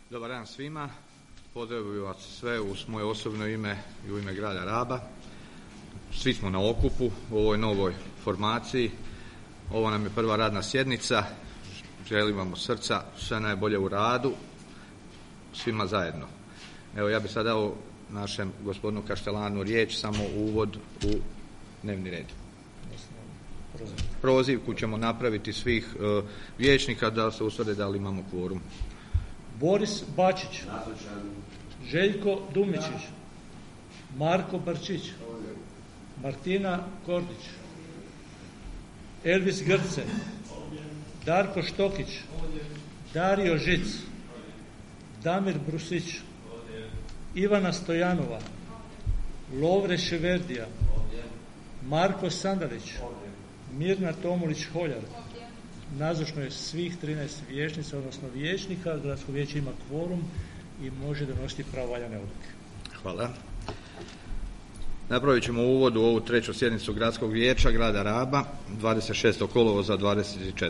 Dobar dan svima, pozdravljam vas sve u moje osobno ime i u ime grada Raba. Svi smo na okupu u ovoj novoj formaciji. Ovo nam je prva radna sjednica. Želim vam od srca sve najbolje u radu, svima zajedno. Evo, ja bih sad dao našem gospodinu Kaštelanu riječ, samo uvod u dnevni red. Prozivku ćemo napraviti svih vijećnika da se usvrde da li imamo kvorum. Boris Bačić, Željko Dumičić, Marko Barčić, Martina Kordić, Elvis Grce, Darko Štokić, Dario Žic, Damir Brusić, Ivana Stojanova, Lovre Ševerdija, Marko Sandalić, Mirna Tomulić-Holjar. Nazočno je svih 13 vijećnica, odnosno vijećnika. Gradsko vijeće ima kvorum i može donositi pravovaljane odluke. Hvala. Napravit ćemo uvod u ovu treću sjednicu Gradskog vijeća grada Raba 26. kolovoza 24.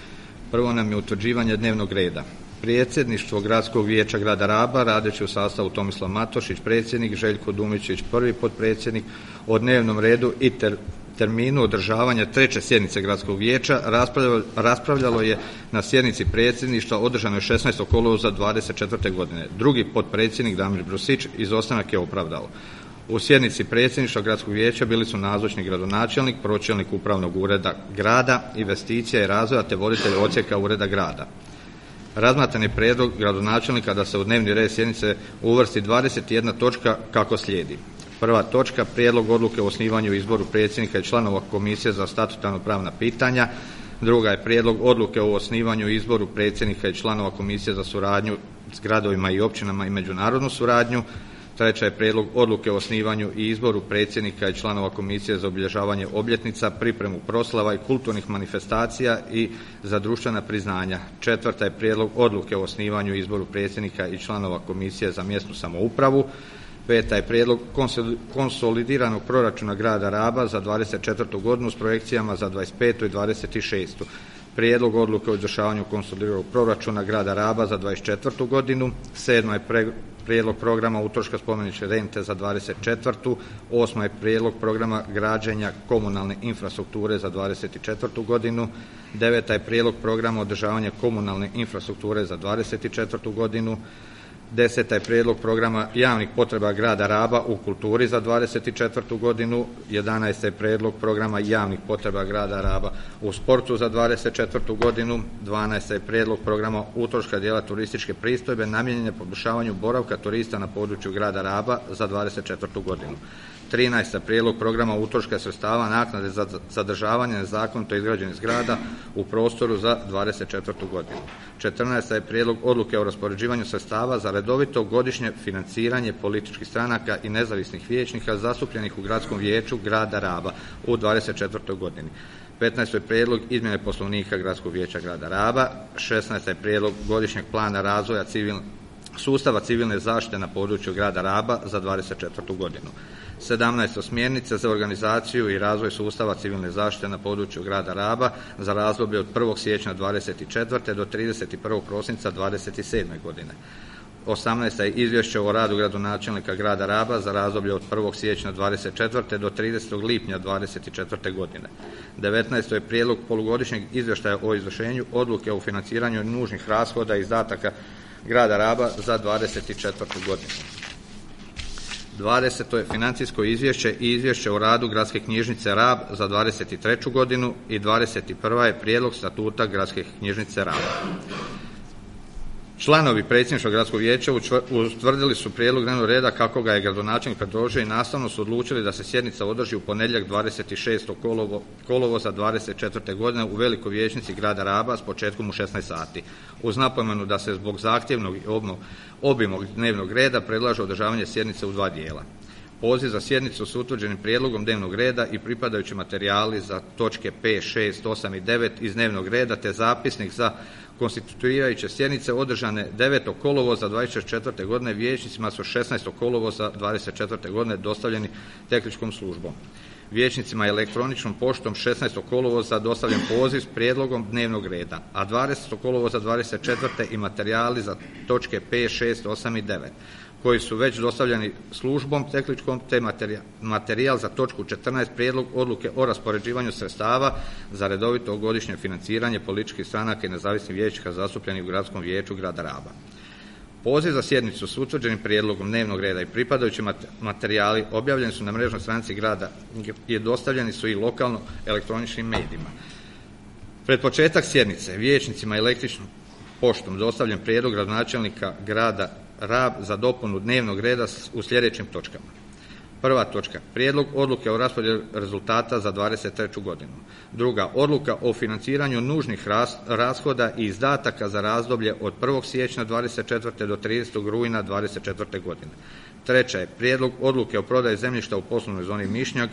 Prvo nam je utvrđivanje dnevnog reda. Predsjedništvo Gradskog vijeća grada Raba radeći u sastavu Tomislav Matošić, predsjednik, Željko Dumičić, prvi potpredsjednik, o dnevnom redu i terminu održavanja treće sjednice Gradskog vijeća raspravljalo je na sjednici predsjedništva održanoj 16. kolovoza 24. godine. Drugi potpredsjednik Damir Brusić izostanak je opravdao. U sjednici predsjedništva Gradskog vijeća bili su nazočni gradonačelnik, pročelnik upravnog ureda grada, investicija i razvoja te voditelj odsjeka ureda grada. Razmatran je prijedlog gradonačelnika da se u dnevni red sjednice uvrsti 21 točka kako slijedi. Prva točka, prijedlog odluke o osnivanju i izboru predsjednika i članova Komisije za statutarno pravna pitanja. Druga je prijedlog odluke o osnivanju i izboru predsjednika i članova Komisije za suradnju s gradovima i općinama i međunarodnu suradnju. Treća je prijedlog odluke o osnivanju i izboru predsjednika i članova Komisije za obilježavanje obljetnica, pripremu proslava i kulturnih manifestacija i za društvena priznanja. Četvrta je prijedlog odluke o osnivanju i izboru predsjednika i članova Komisije za mjesnu samoupravu. Peta je prijedlog konsolidiranog proračuna grada Raba za 24. godinu s projekcijama za 25. i 26. Prijedlog odluke o izvršavanju konsolidiranog proračuna grada Raba za 24. godinu. Sedma je prijedlog programa utroška spomeničke rente za 24. Osma je prijedlog programa građenja komunalne infrastrukture za 24. godinu. Deveta je prijedlog programa održavanja komunalne infrastrukture za 24. godinu. 10. je prijedlog programa javnih potreba grada Raba u kulturi za 24. godinu. 11. je prijedlog programa javnih potreba grada Raba u sportu za 24. godinu. 12. je prijedlog programa utroška dijela turističke pristojbe namijenjene poboljšavanju boravka turista na području grada Raba za 24. godinu. 13. prijedlog programa utroška sredstava naknade za zadržavanje nezakonito izgrađenih zgrada u prostoru za 24. godinu. 14. je prijedlog odluke o raspoređivanju sredstava za redovito godišnje financiranje političkih stranaka i nezavisnih vijećnika zastupljenih u Gradskom vijeću grada Raba u 24. godini. 15. je prijedlog izmjene Poslovnika Gradskog vijeća grada Raba. 16. je prijedlog godišnjeg plana razvoja sustava civilne zaštite na području grada Raba za 24. godinu. 17. smjernice za organizaciju i razvoj sustava civilne zaštite na području grada Raba za razdoblje od 1. siječnja 24. do 31. prosinca 27. godine. 18. je izvješće o radu gradonačelnika grada Raba za razdoblje od 1. siječnja 24. do 30. lipnja 24. godine. 19. je prijedlog polugodišnjeg izvještaja o izvršenju odluke o financiranju nužnih rashoda i izdataka grada Raba za 24. godinu. 20. je financijsko izvješće i izvješće o radu Gradske knjižnice Rab za 23. godinu i 21. je prijedlog statuta Gradske knjižnice Rab. Članovi predsjedništva Gradskog vijeća utvrdili su prijedlog dnevnog reda kako ga je gradonačelnik predložio i nastavno su odlučili da se sjednica održi u ponedjeljak 26. kolovoza 24. godine u velikoj vijećnici grada Raba s početkom u 16 sati. Uz napomenu da se zbog zahtjevnog i obimnog dnevnog reda predlaže održavanje sjednice u dva dijela. Poziv za sjednicu s utvrđenim prijedlogom dnevnog reda i pripadajući materijali za točke 5, 6, 8 i 9 iz dnevnog reda te zapisnik za konstituirajuće sjednice održane 9. kolovoza 24. godine vijećnicima su 16. kolovoza 24. godine dostavljeni tehničkom službom. Vijećnicima elektroničnom poštom 16. kolovoza dostavljen poziv s prijedlogom dnevnog reda, a 20. kolovoza 24. i materijali za točke 5, 6, 8 i 9, koji su već dostavljeni službom tehničkom, te materijal za točku 14. prijedlog odluke o raspoređivanju sredstava za redovito godišnje financiranje političkih stranaka i nezavisnih vijećnika zastupljenih u Gradskom vijeću grada Raba. Poziv za sjednicu s utvrđenim prijedlogom dnevnog reda i pripadajući materijali objavljeni su na mrežnoj stranici grada i dostavljeni su i lokalno elektroničnim medijima. Pred početak sjednice vijećnicima električnom poštom dostavljen prijedlog gradonačelnika grada Rab za dopunu dnevnog reda u sljedećim točkama. Prva točka, prijedlog odluke o raspodjeli rezultata za 23. godinu. Druga, odluka o financiranju nužnih rashoda i izdataka za razdoblje od 1. siječnja 24. do 30. rujna 24. godine. Treća je prijedlog odluke o prodaji zemljišta u poslovnoj zoni Mišnjak,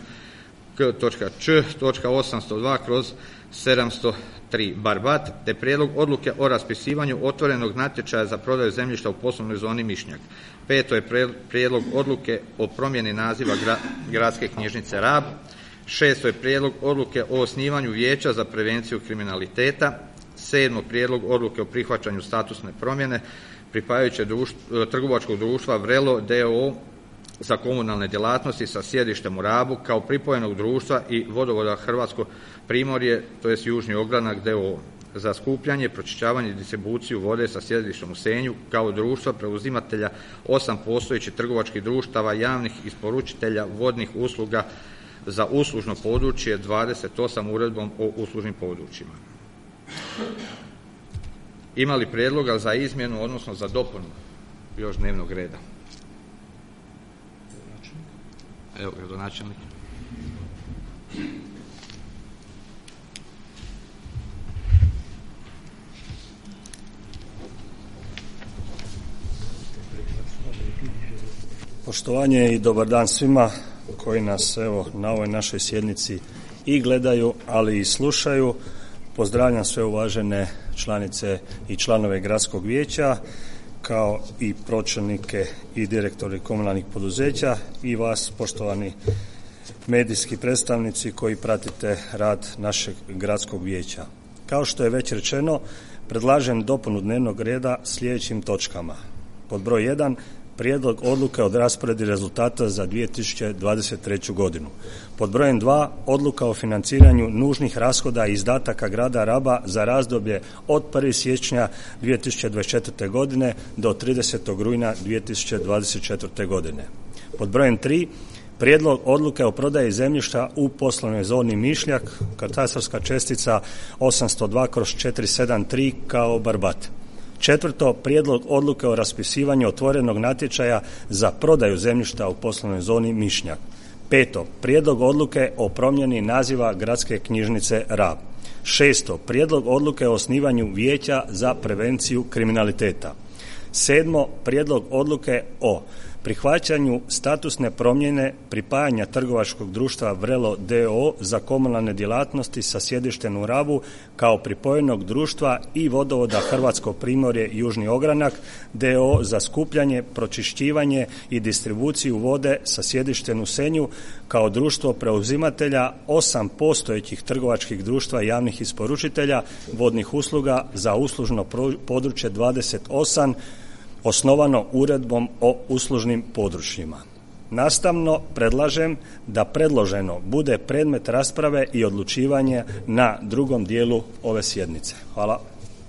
K.Č.802/703 Barbat, te prijedlog odluke o raspisivanju otvorenog natječaja za prodaju zemljišta u poslovnoj zoni Mišnjak. Peto je prijedlog odluke o promjeni naziva Gradske knjižnice Rab. Šesto je prijedlog odluke o osnivanju vijeća za prevenciju kriminaliteta. Sedmo, prijedlog odluke o prihvaćanju statusne promjene pripajajuće trgovačkog društva Vrelo d.o.o. za komunalne djelatnosti sa sjedištem u Rabu kao pripojenog društva i vodovoda Hrvatsko Primorje, to jest Južni Ogranak d.o.o. za skupljanje, pročišćavanje i distribuciju vode sa sjedištem u Senju kao društva preuzimatelja 8 postojećih trgovačkih društava javnih isporučitelja vodnih usluga za uslužno područje 28 uredbom o uslužnim područjima. Ima li prijedloga za izmjenu, odnosno za dopunu još dnevnog reda? Evo, gradonačelnik. Poštovanje i dobar dan svima koji nas evo na ovoj našoj sjednici i gledaju, ali i slušaju. Pozdravljam sve uvažene članice i članove Gradskog vijeća, kao i pročelnike i direktori komunalnih poduzeća i vas, poštovani medijski predstavnici koji pratite rad našeg Gradskog vijeća. Kao što je već rečeno, predlažem dopunu dnevnog reda sljedećim točkama. Pod broj 1. Prijedlog odluke o rasporedi rezultata za 2023. godinu. Pod brojem 2. Odluka o financiranju nužnih rashoda i izdataka grada Raba za razdoblje od 1. siječnja 2024. godine do 30. rujna 2024. godine. Pod brojem 3. Prijedlog odluke o prodaji zemljišta u poslovnoj zoni Mišnjak, katastarska čestica 802/473 kao Barbat. Četvrto, prijedlog odluke o raspisivanju otvorenog natječaja za prodaju zemljišta u poslovnoj zoni Mišnjak. Peto, prijedlog odluke o promjeni naziva Gradske knjižnice Rab. Šesto, prijedlog odluke o osnivanju vijeća za prevenciju kriminaliteta. Sedmo, prijedlog odluke o prihvaćanju statusne promjene pripajanja trgovačkog društva Vrelo d.o.o. za komunalne djelatnosti sa sjedištem u Rabu kao pripojenog društva i vodovoda Hrvatsko Primorje Južni Ogranak d.o.o. za skupljanje, pročišćivanje i distribuciju vode sa sjedištem u Senju kao društvo preuzimatelja 8 postojećih trgovačkih društva javnih isporučitelja vodnih usluga za uslužno područje 28 osnovano uredbom o uslužnim područjima. Nastavno predlažem da predloženo bude predmet rasprave i odlučivanje na drugom dijelu ove sjednice. Hvala.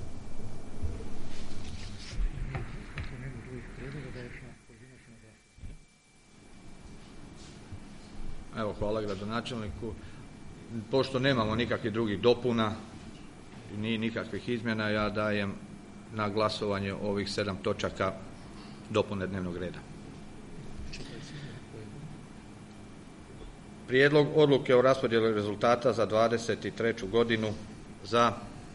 Evo, hvala gradonačelniku. Pošto nemamo nikakvih drugih dopuna ni nikakvih izmjena, ja dajem na glasovanje ovih 7 točaka dopune dnevnog reda. Prijedlog odluke o raspodjeli rezultata za 23. godinu za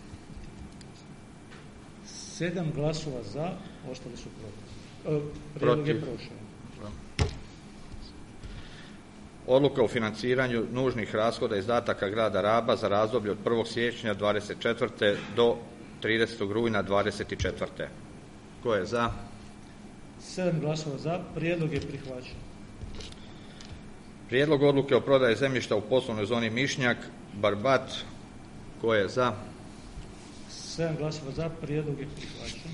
7 glasova za, ostali su protiv. Prijedlog je prošao. Odluka o financiranju nužnih rashoda izdataka grada Raba za razdoblje od 1. siječnja 24. do 30. rujna 24. Ko je za? 7 glasova za, prijedlog je prihvaćen. Prijedlog odluke o prodaji zemljišta u poslovnoj zoni Mišnjak, Barbat. Tko je za? 7 glasova za, prijedlog je prihvaćen.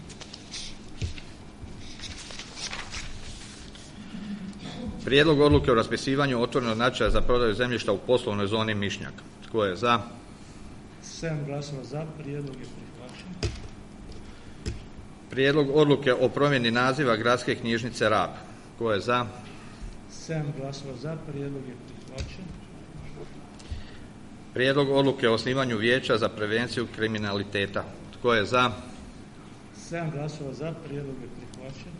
Prijedlog odluke o raspisivanju otvorenog natječaja za prodaju zemljišta u poslovnoj zoni Mišnjak. Tko je za? 7 glasova za, prijedlog je prihvaćen. Prijedlog odluke o promjeni naziva Gradske knjižnice Rab. Tko je za? 7 glasova za, prijedlog je prihvaćen. Prijedlog odluke o osnivanju vijeća za prevenciju kriminaliteta. Tko je za? 7 glasova za, prijedlog je prihvaćen.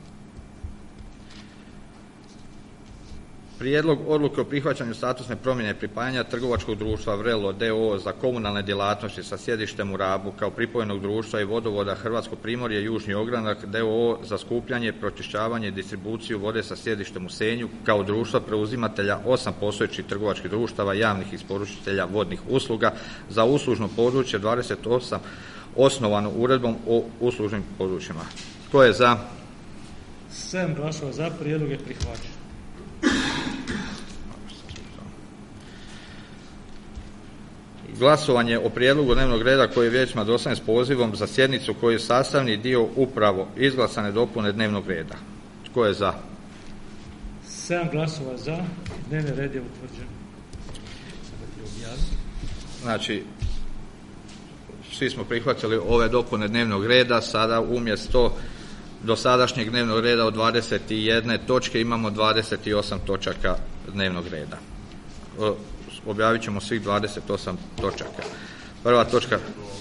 Prijedlog odluke o prihvaćanju statusne promjene pripajanja trgovačkog društva Vrelo d.o.o. za komunalne djelatnosti sa sjedištem u Rabu kao pripojenog društva i vodovoda Hrvatsko Primorje Južni Ogranak d.o.o. za skupljanje, pročišćavanje i distribuciju vode sa sjedištem u Senju kao društva preuzimatelja 8 postojećih trgovačkih društava javnih isporučitelja vodnih usluga za uslužno područje 28 osnovano uredbom o uslužnim područjima. Tko je za? 7 glasova za, prijedlog je prihvaćen. Glasovanje o prijedlogu dnevnog reda koji je vijećima dostavljen s pozivom za sjednicu koji je sastavni dio upravo izglasane dopune dnevnog reda. Tko je za? 7 glasova za, dnevni red je utvrđen. Znači, svi smo prihvatili ove dopune dnevnog reda, sada umjesto dosadašnjeg dnevnog reda od 21 točke imamo 28 točaka dnevnog reda. Objavit ćemo svih 28 točaka. Prva točka.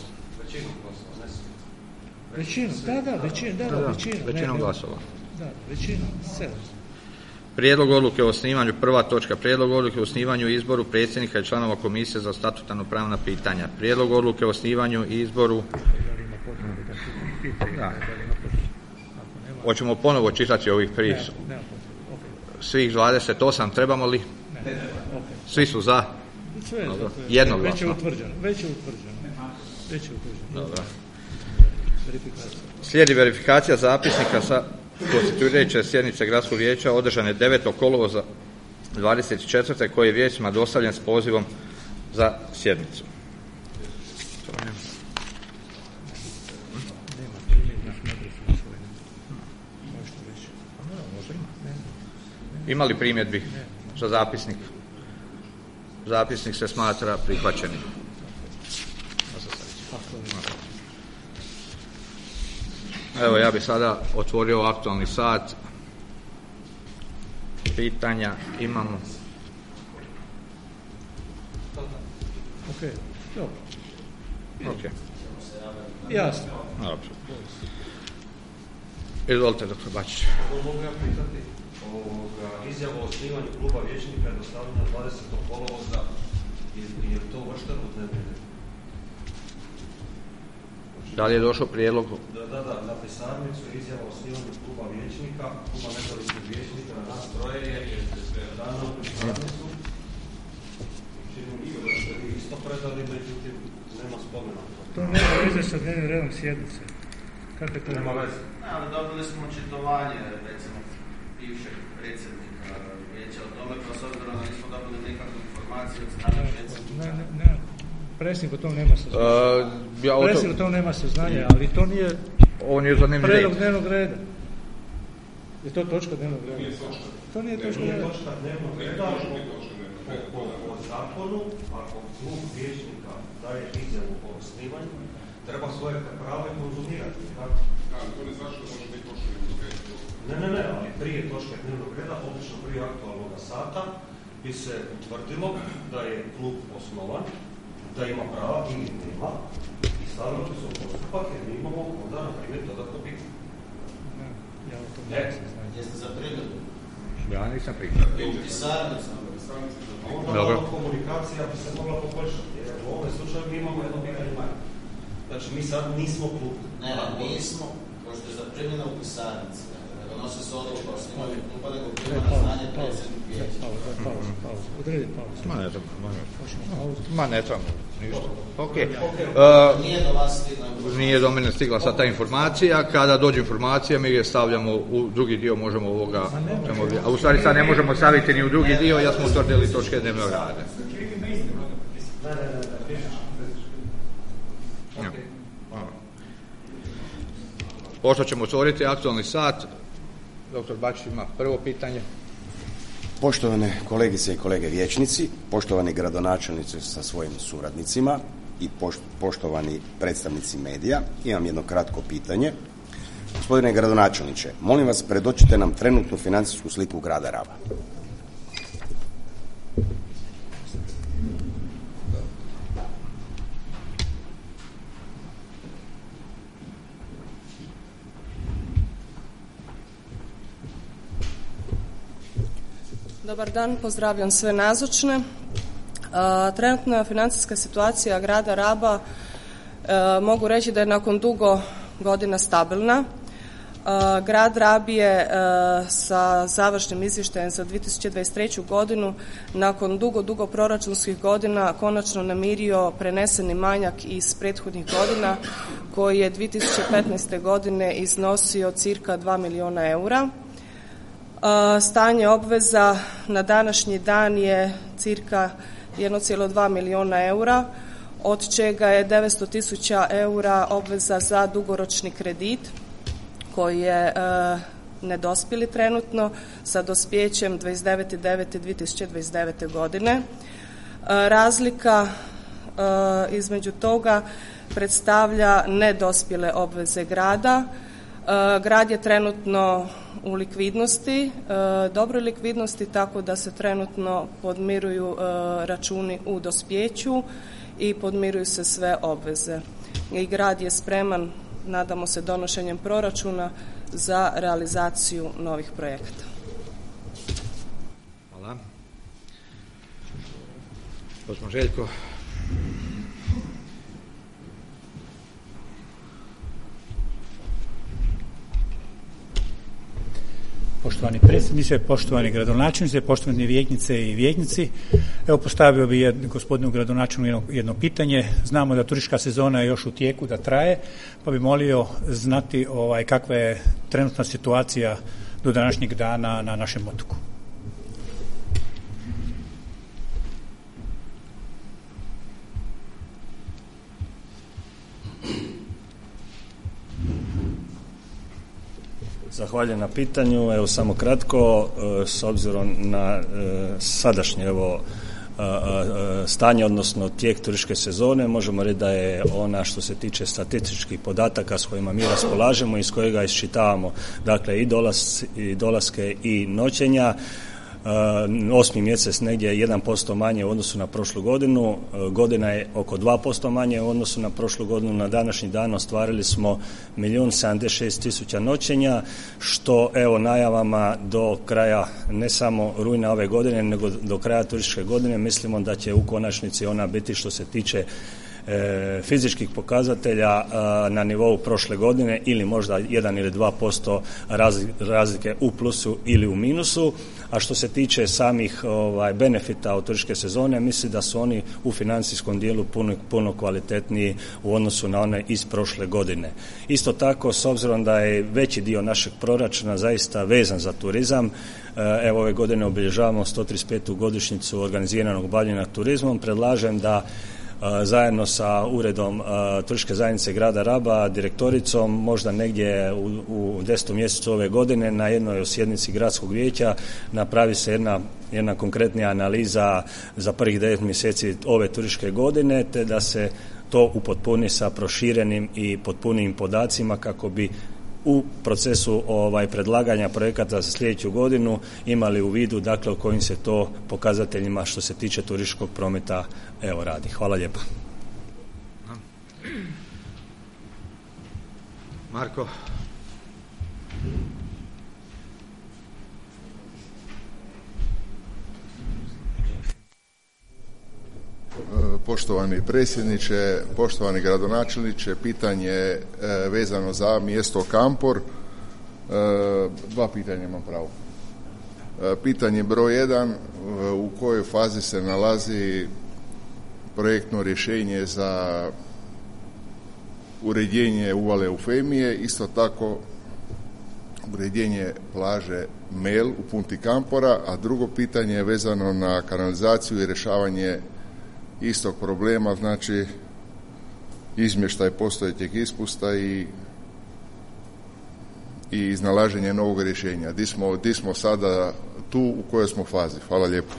Većinom glasova. Da, većinom, 7. Prijedlog odluke o osnivanju, prva točka. Prijedlog odluke o osnivanju i izboru predsjednika i članova Komisije za statutarno pravna pitanja. Prijedlog odluke o osnivanju i izboru. Da. Hoćemo ponovo čitati ovih prije. Svih 28 trebamo li? Svi su za? Jednoglasno. Već je utvrđeno. Dobro. Slijedi verifikacija zapisnika sa konstituirajuće sjednice Gradskog vijeća održane 9. kolovoza 24. koji je vijećima dostavljen s pozivom za sjednicu. Ima li primjedbi za zapisnik? Zapisnik se smatra prihvaćenim. Evo, ja bih sada otvorio aktualni sat. Pitanja imamo. Ok. Jasno. Dobro. Izvolite, doktor Bačić. Mogu ja pitati izjavu o osnivanju kluba vijećnika je dostavljena 20. kolovoza i je to uvršteno u dnevni red? Da li je došao prijedlog? Da, na pisarnicu izjava o osnivanju kluba vijećnika, kluba nezavisnih vijećnika na nas troje je dano u pisarnicu. Čini mi se da ste vi isto predali, međutim nema spomena. To nema veze sa dnevnim redom sjednice. Kako je to? Nema veze. Ali dobili smo očitovanje, recimo, bivšeg predsjednika vijeća o tome, pa s obzirom da nismo dobili nikakvu informaciju od strane predsjednika. Ne. Predsjednik o tom nema saznanja. Predsjednik o tom nema saznanja, ali to nije predlog dnevnog reda. Je to točka dnevnog reda? To nije točka dnevnog reda. Po zakonu, ako klub vijećnika daje izjavu o osnivanju, treba svoje pravo konzumirati. To ne znači da može biti točka dnevnog reda. Ne, ali prije točke dnevnog reda, obično prije aktualnog sata, bi se utvrdilo da je klub osnovan, da ima prava ili nema, i stavljeno će se u postupak jer mi imamo onda na primjer dodatno pitanje. Ja o tom ne znam. Jeste za predlogu? Ja nisam prihvatio. U pisarnicu. Onda malo komunikacija bi se mogla poboljšati, jer u ovom slučaju mi imamo jedno pitanje manje. Znači mi sad nismo klub. Ne, nismo, pošto je zaprimljeno u pisarnici. donose se odluka o osnivanju kluba, nego prima na znanje predsjednik vijeća. Odredi pauzu. Ma ne trebamo. Ništa. Okay. Nije do vas stigla informacija. Nije do mene stigla sad ta informacija. Kada dođe informacija, mi je stavljamo u drugi dio, možemo ovoga... A u stvari sad ne možemo staviti ni u drugi dio, ja smo utvrdili točke dnevnog rada. Pošto ćemo otvoriti aktualni sat, dr. Bačić ima prvo pitanje. Poštovane kolegice i kolege vijećnici, poštovani gradonačelnici sa svojim suradnicima i poštovani predstavnici medija, imam jedno kratko pitanje. Gospodine gradonačelniče, molim vas predočite nam trenutnu financijsku sliku grada Raba. Dobar dan, pozdravljam sve nazočne. Trenutna financijska situacija grada Raba mogu reći da je nakon dugo godina stabilna. Grad Rab je sa završnim izvještajem za 2023. godinu nakon dugo proračunskih godina konačno namirio preneseni manjak iz prethodnih godina koji je 2015. godine iznosio cirka 2 milijuna eura. Stanje obveza na današnji dan je cirka 1,2 milijuna eura, od čega je 900.000 eura obveza za dugoročni kredit koji je nedospjeli trenutno sa dospijećem 29.9.2029. godine. Razlika između toga predstavlja nedospjele obveze grada. Grad je trenutno u likvidnosti, dobroj likvidnosti, tako da se trenutno podmiruju računi u dospijeću i podmiruju se sve obveze. I grad je spreman, nadamo se, donošenjem proračuna za realizaciju novih projekata. Hvala. Gospodin Željko. Poštovani predsjedniče, poštovani gradonačelnici, poštovani vijećnice i vijećnici. Evo, postavio bi gospodinu gradonačelniku jedno pitanje. Znamo da turistička sezona je još u tijeku, da traje, pa bi molio znati kakva je trenutna situacija do današnjeg dana na našem otoku. Zahvaljujem na pitanju. Evo samo kratko, s obzirom na sadašnje stanje, odnosno tijek turističke sezone, možemo reći da je ona, što se tiče statističkih podataka s kojima mi raspolažemo i iz kojega iščitavamo, dakle i dolaske i noćenja, 8. mjesec negdje 1% manje u odnosu na prošlu godinu, godina je oko 2% manje u odnosu na prošlu godinu. Na današnji dan ostvarili smo 1.076.000 noćenja, što evo najavama do kraja ne samo rujna ove godine, nego do kraja turističke godine mislimo da će u konačnici ona biti, što se tiče fizičkih pokazatelja, na nivou prošle godine ili možda 1 ili 2% razlike u plusu ili u minusu. A što se tiče samih benefita od turističke sezone, mislim da su oni u financijskom dijelu puno kvalitetniji u odnosu na one iz prošle godine. Isto tako, s obzirom da je veći dio našeg proračuna zaista vezan za turizam, evo ove godine obilježavamo 135. godišnjicu organiziranog bavljenja turizmom, predlažem da zajedno sa uredom turističke zajednice grada Raba, direktoricom, možda negdje u 10. mjesecu ove godine na jednoj sjednici gradskog vijeća napravi se jedna konkretnija analiza za prvih 9 mjeseci ove turističke godine, te da se to upotpuni sa proširenim i potpunijim podacima kako bi u procesu predlaganja projekata za sljedeću godinu imali u vidu, dakle, o kojim se to pokazateljima što se tiče turističkog prometa radi. Hvala lijepa. Marko. Poštovani predsjedniče, poštovani gradonačelniče, pitanje vezano za mjesto Kampor. Dva pitanja imam pravo. Pitanje broj 1, u kojoj fazi se nalazi projektno rješenje za uređenje uvale Eufemije, isto tako uređenje plaže Mel u Punti Kampora, a drugo pitanje je vezano na kanalizaciju i rješavanje istog problema, znači izmještaj postojećeg ispusta i iznalaženje novog rješenja. Di smo sada tu, u kojoj smo fazi? Hvala lijepo.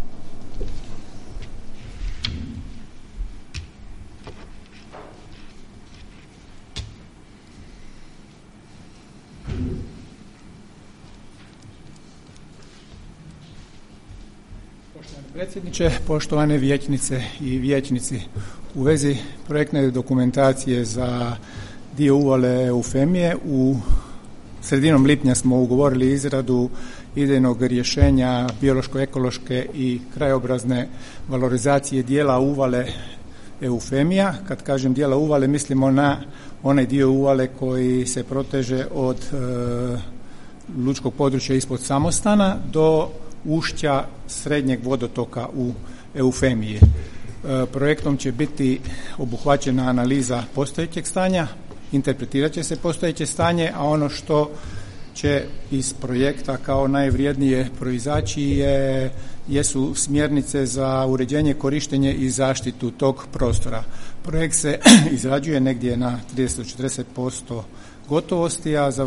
Poštovani predsjedniče, poštovane vijećnice i vijećnici, u vezi projektne dokumentacije za dio uvale Eufemije u sredinom lipnja smo ugovorili izradu idejnog rješenja biološko-ekološke i krajobrazne valorizacije dijela uvale Eufemija. Kad kažem dijela uvale, mislimo na onaj dio uvale koji se proteže od lučkog područja ispod Samostana do ušća srednjeg vodotoka u Eufemiji. Projektom će biti obuhvaćena analiza postojećeg stanja, interpretirat će se postojeće stanje, a ono što će iz projekta kao najvrijednije proizaći jesu smjernice za uređenje, korištenje i zaštitu tog prostora. Projekt se izrađuje negdje na 30-40% gotovosti, a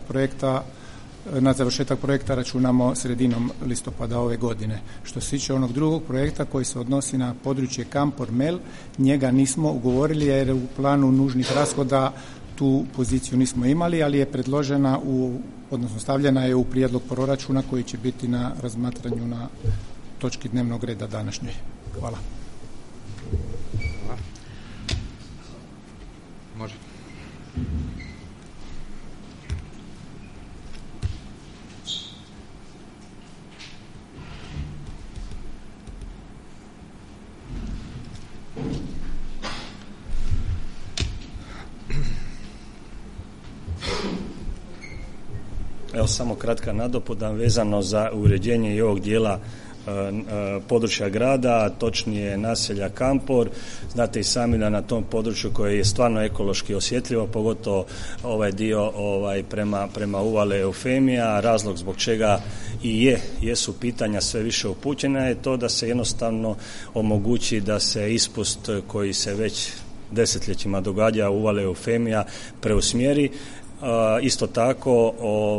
na završetak projekta računamo sredinom listopada ove godine. Što se tiče onog drugog projekta koji se odnosi na područje Kampor-Mel, njega nismo ugovorili jer u planu nužnih rashoda tu poziciju nismo imali, ali je predložena odnosno stavljena je u prijedlog proračuna koji će biti na razmatranju na točki dnevnog reda današnjoj. Hvala. Može. Evo samo kratka nadopuna vezano za uređenje i ovog dijela područja grada, točnije naselja Kampor. Znate i sami da na tom području koje je stvarno ekološki osjetljivo, pogotovo ovaj dio prema uvale Eufemija, razlog zbog čega i jesu pitanja sve više upućena je to da se jednostavno omogući da se ispust koji se već desetljećima događa u uvale Eufemija preusmjeri. Isto tako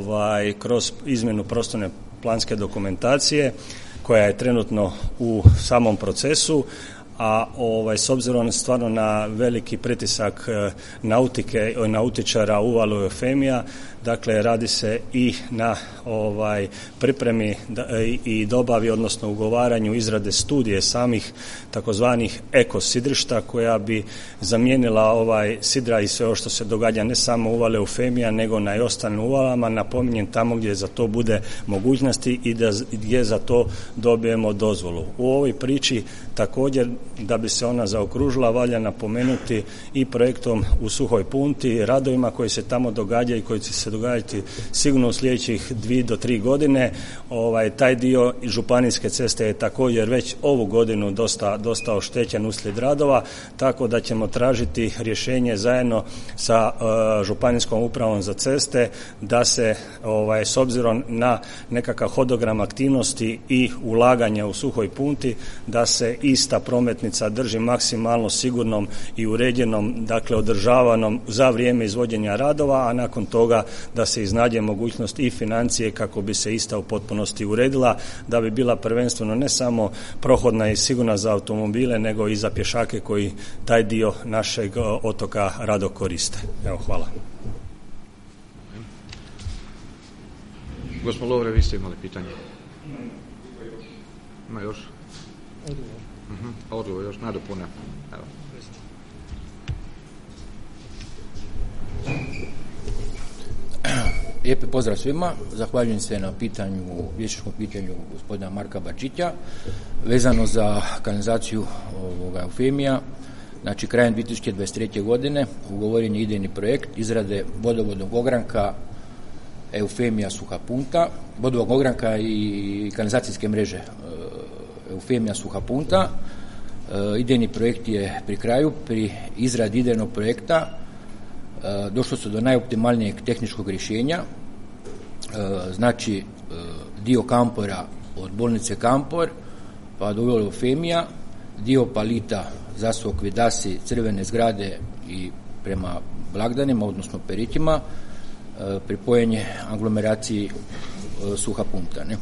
kroz izmjenu prostorne planske dokumentacije koja je trenutno u samom procesu, a s obzirom stvarno na veliki pritisak nautike i nautičara uvalu Eufemija, dakle radi se i na pripremi i dobavi, odnosno ugovaranju izrade studije samih takozvanih ekosidrišta koja bi zamijenila sidra i sve ovo što se događa ne samo uvale Eufemija nego na i ostalim uvalama, napominjem tamo gdje za to bude mogućnosti i gdje za to dobijemo dozvolu. U ovoj priči također da bi se ona zaokružila valja napomenuti i projektom u Suhoj Punti, radovima koji se tamo događaju i koji će se događati sigurno u sljedećih 2 do 3 godine. Taj dio županijske ceste je također već ovu godinu dosta oštećen uslijed radova, tako da ćemo tražiti rješenje zajedno sa županijskom upravom za ceste da se s obzirom na nekakav hodogram aktivnosti i ulaganja u Suhoj Punti da se ista prometnica drži maksimalno sigurnom i uređenom, dakle održavanom za vrijeme izvođenja radova, a nakon toga da se iznađe mogućnost i financije kako bi se ista u potpunosti uredila, da bi bila prvenstveno ne samo prohodna i sigurna za automobile, nego i za pješake koji taj dio našeg otoka rado koriste. Evo, hvala. Gospodin Lovre, vi ste imali pitanje? Ima još? Odgovor još, nadopuna. Evo. Lijepi pozdrav svima, zahvaljujem se na vijećničkom pitanju gospodina Marka Bačića vezano za kanalizaciju Eufemija. Znači, krajem 2023. godine ugovoren je idejni projekt izrade vodovodnog ogranka Eufemija Suha Punta, vodovog ogranka i kanalizacijske mreže Eufemija Suha Punta. Idejni projekt je pri kraju, pri izradi idejnog projekta došlo se do najoptimalnijeg tehničkog rješenja, znači dio kampora od bolnice Kampor pa do Eufemija, dio palita Zasvog Vidasi, Crvene zgrade i prema blagdanima, odnosno peritima, pripojenje aglomeraciji Suha Punta. Ne?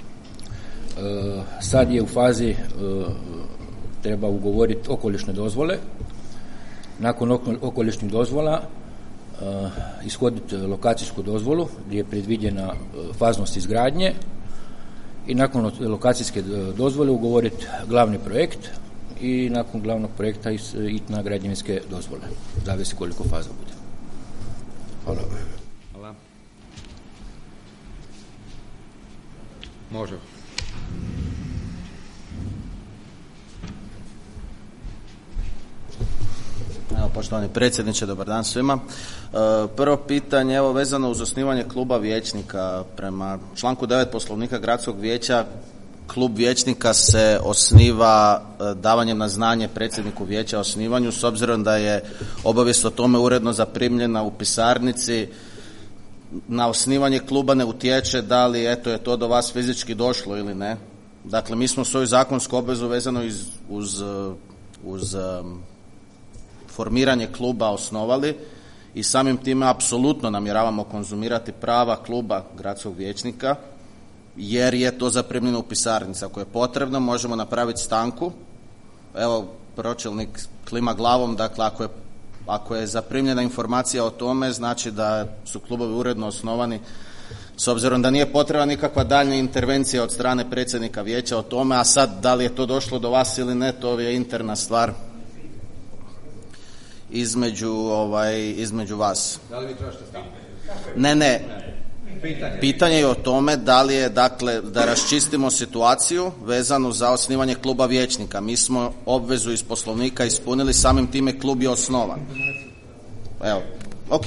Sad je u fazi, treba ugovoriti okolišne dozvole. Nakon okolišnih dozvola ishoditi lokacijsku dozvolu gdje je predviđena faznost izgradnje i nakon lokacijske dozvole ugovoriti glavni projekt i nakon glavnog projekta ići na građevinske dozvole. Zavisi koliko faza bude. Hvala. Hvala. Može. Evo, poštovani predsjedniče, dobar dan svima. Prvo pitanje, evo, vezano uz osnivanje kluba vijećnika. Prema članku 9 Poslovnika Gradskog vijeća, klub vijećnika se osniva davanjem na znanje predsjedniku vijeća o osnivanju, s obzirom da je obavijest o tome uredno zaprimljena u pisarnici. Na osnivanje kluba ne utječe da li je to do vas fizički došlo ili ne. Dakle, mi smo svoju zakonsku obvezu vezano uz formiranje kluba osnovali i samim time apsolutno namjeravamo konzumirati prava kluba gradskog vijećnika, jer je to zaprimljeno u pisarnici. Ako je potrebno, možemo napraviti stanku. Evo, pročelnik klima glavom, dakle, ako je zaprimljena informacija o tome, znači da su klubovi uredno osnovani, s obzirom da nije potrebna nikakva daljnja intervencija od strane predsjednika vijeća o tome, a sad da li je to došlo do vas ili ne, to je interna stvar između vas. Da li vi tražite stanku? Ne. Pitanje je o tome da li je, dakle, da raščistimo situaciju vezanu za osnivanje kluba vijećnika. Mi smo obvezu iz Poslovnika ispunili, samim time klub je osnovan. Evo, ok.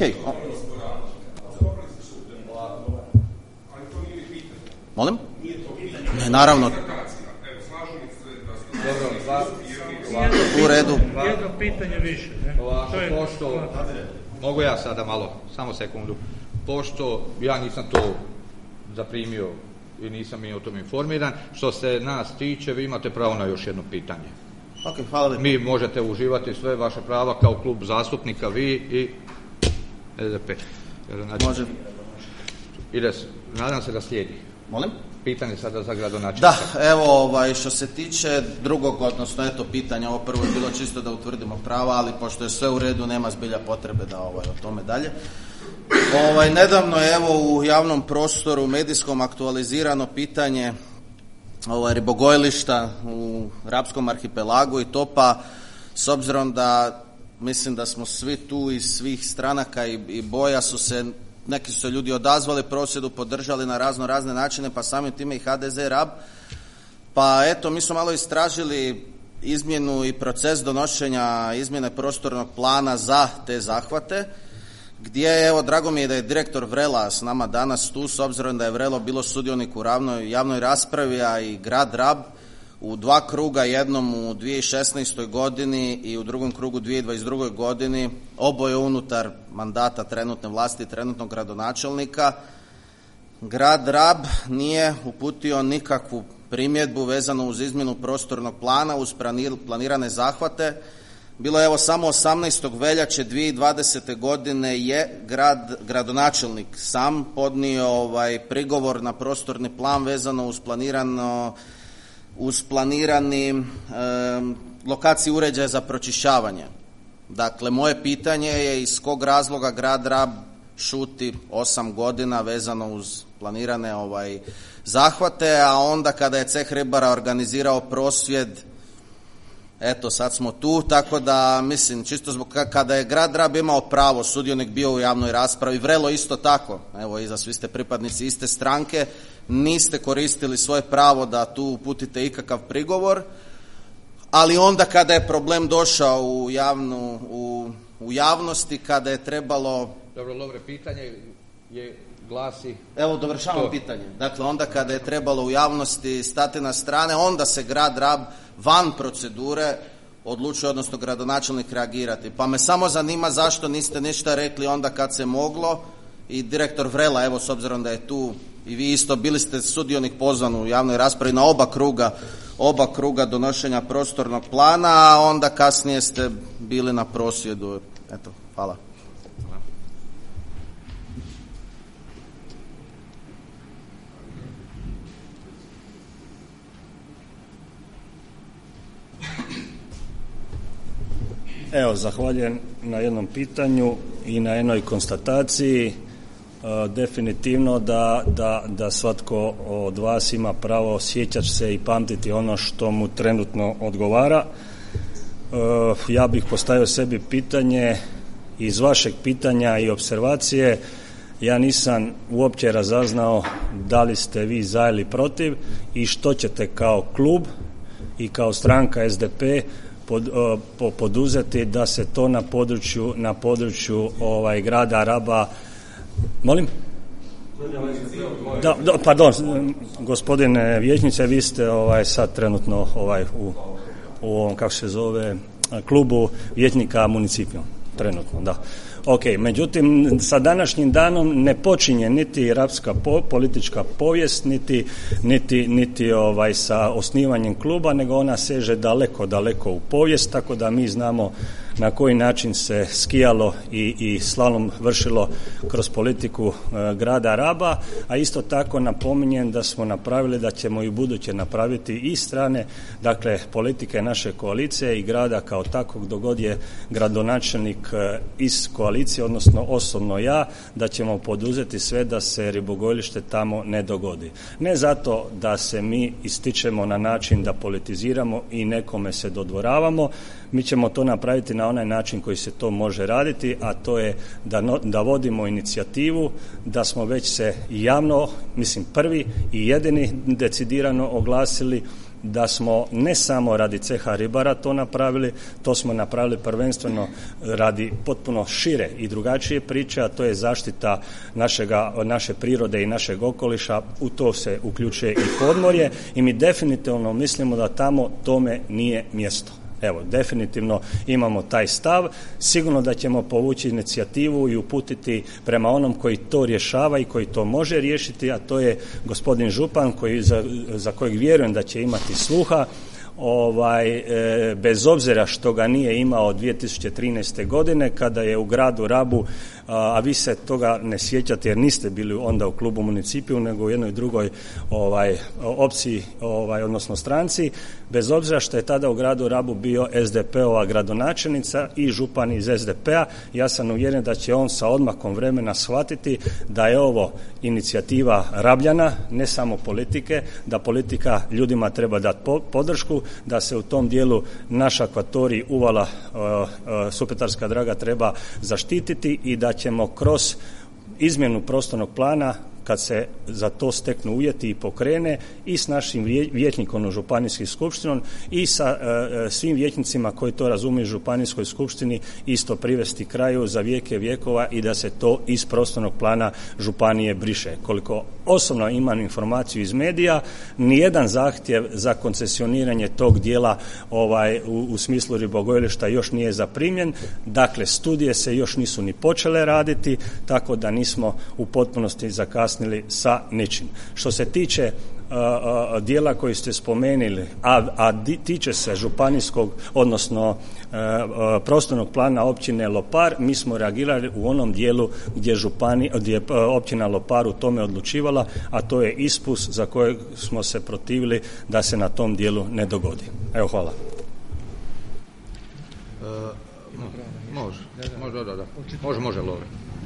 Molim? Ne, naravno. U redu. Jedno pitanje više. Mogu ja sada malo, samo sekundu. Pošto ja nisam to zaprimio i nisam i o tom informiran, što se nas tiče, vi imate pravo na još jedno pitanje. Ok, hvala lijepo. Mi možete uživati sve vaše prava kao klub zastupnika, vi i SDP. Može. Nadam se da slijedi. Molim? Pitanje sada za gradonačelnika. Da, evo, što se tiče drugog, odnosno pitanja, ovo prvo je bilo čisto da utvrdimo prava, ali pošto je sve u redu, nema zbilja potrebe da o tome dalje. Nedavno je u javnom prostoru medijskom aktualizirano pitanje ribogojilišta u Rapskom arhipelagu i topa, s obzirom da mislim da smo svi tu iz svih stranaka i boja neki su se ljudi odazvali prosvjedu, podržali na razne načine, pa samim time i HDZ Rab. Pa eto, mi smo malo istražili izmjenu i proces donošenja izmjene prostornog plana za te zahvate, gdje, evo, drago mi je da je direktor Vrela s nama danas tu, s obzirom da je Vrelo bilo sudionik u javnoj raspravi, a i grad Rab u 2 kruga, jednom u 2016. godini i u drugom krugu 2022. godini, oboje unutar mandata trenutne vlasti i trenutnog gradonačelnika. Grad Rab nije uputio nikakvu primjedbu vezanu uz izmjenu prostornog plana, uz planirane zahvate. Bilo je, evo, samo 18. veljače 2020. godine je gradonačelnik sam podnio prigovor na prostorni plan vezano uz planirani lokaciji uređaja za pročišćavanje. Dakle, moje pitanje je iz kog razloga grad Rab šuti 8 godina vezano uz planirane zahvate, a onda kada je Ceh ribara organizirao prosvjed, eto, sad smo tu, tako da mislim, čisto zbog kada je grad Rab imao pravo, sudionik bio u javnoj raspravi, Vrelo isto tako, evo, iza svi ste pripadnici iste stranke, niste koristili svoje pravo da tu uputite ikakav prigovor, ali onda kada je problem došao u javnosti, kada je trebalo... Dobro, pitanje, glasi... Evo, dovršavam pitanje. Dakle, onda kada je trebalo u javnosti stati na strane, onda se grad Rab van procedure odlučio, odnosno gradonačelnik, reagirati. Pa me samo zanima zašto niste ništa rekli onda kad se moglo. I direktor Vrela, evo, s obzirom da je tu i vi isto bili ste sudionik pozvan u javnoj raspravi na oba kruga donošenja prostornog plana, a onda kasnije ste bili na prosvjedu. Eto, hvala. Evo, zahvaljujem na jednom pitanju i na jednoj konstataciji. Definitivno da svatko od vas ima pravo sjećati se i pamtiti ono što mu trenutno odgovara. Ja bih postavio sebi pitanje, iz vašeg pitanja i observacije ja nisam uopće razaznao da li ste vi za ili protiv i što ćete kao klub i kao stranka SDP poduzeti da se to na području grada Raba. Molim? Pardon, gospodine vijećnice, vi ste sad trenutno u ovom, kako se zove, klubu vijećnika municipijom. Trenutno, da. Ok, međutim, sa današnjim danom ne počinje niti rapska politička povijest, niti sa osnivanjem kluba, nego ona seže daleko u povijest, tako da mi znamo na koji način se skijalo i slalom vršilo kroz politiku grada Raba, a isto tako napominjem da smo napravili, da ćemo i buduće napraviti i strane, dakle, politike naše koalicije i grada kao takvog, dok god je gradonačelnik iz koalicije, odnosno osobno ja, da ćemo poduzeti sve da se ribogojilište tamo ne dogodi. Ne zato da se mi ističemo na način da politiziramo i nekome se dodvoravamo, mi ćemo to napraviti na onaj način koji se to može raditi, a to je da vodimo inicijativu, da smo već se javno, mislim prvi i jedini decidirano oglasili, da smo ne samo radi ceha ribara to napravili, to smo napravili prvenstveno radi potpuno šire i drugačije priče, a to je zaštita naše prirode i našeg okoliša, u to se uključuje i podmorje i mi definitivno mislimo da tamo tome nije mjesto. Evo, definitivno imamo taj stav, sigurno da ćemo povući inicijativu i uputiti prema onom koji to rješava i koji to može riješiti, a to je gospodin župan za kojeg vjerujem da će imati sluha, bez obzira što ga nije imao 2013. godine kada je u gradu Rabu, a vi se toga ne sjećate jer niste bili onda u klubu municipiju nego u jednoj drugoj opciji, odnosno stranci, bez obzira što je tada u gradu Rabu bio SDP-ova gradonačelnica i župan iz SDP-a, ja sam uvjeren da će on sa odmakom vremena shvatiti da je ovo inicijativa Rabljana, ne samo politike, da politika ljudima treba dati podršku, da se u tom dijelu naš akvatorij uvala Supetarska Draga treba zaštititi i da ćemo kroz izmjenu prostornog plana, kad se za to steknu uvjeti i pokrene, i s našim vijećnikom u županijskoj skupštinom i sa svim vijećnicima koji to razumiju u županijskoj skupštini isto privesti kraju za vijeke vjekova i da se to iz prostornog plana županije briše. Koliko osobno imam informaciju iz medija, nijedan zahtjev za koncesioniranje tog dijela u smislu ribogojilišta još nije zaprimljen, dakle studije se još nisu ni počele raditi, tako da nismo u potpunosti zakasnili sa ničim. Što se tiče dijela koji ste spomenuli, a tiče se županijskog, odnosno prostornog plana općine Lopar, mi smo reagirali u onom dijelu gdje je općina Lopar u tome odlučivala, a to je ispust za kojeg smo se protivili da se na tom dijelu ne dogodi. Evo, hvala. Može, Lovre.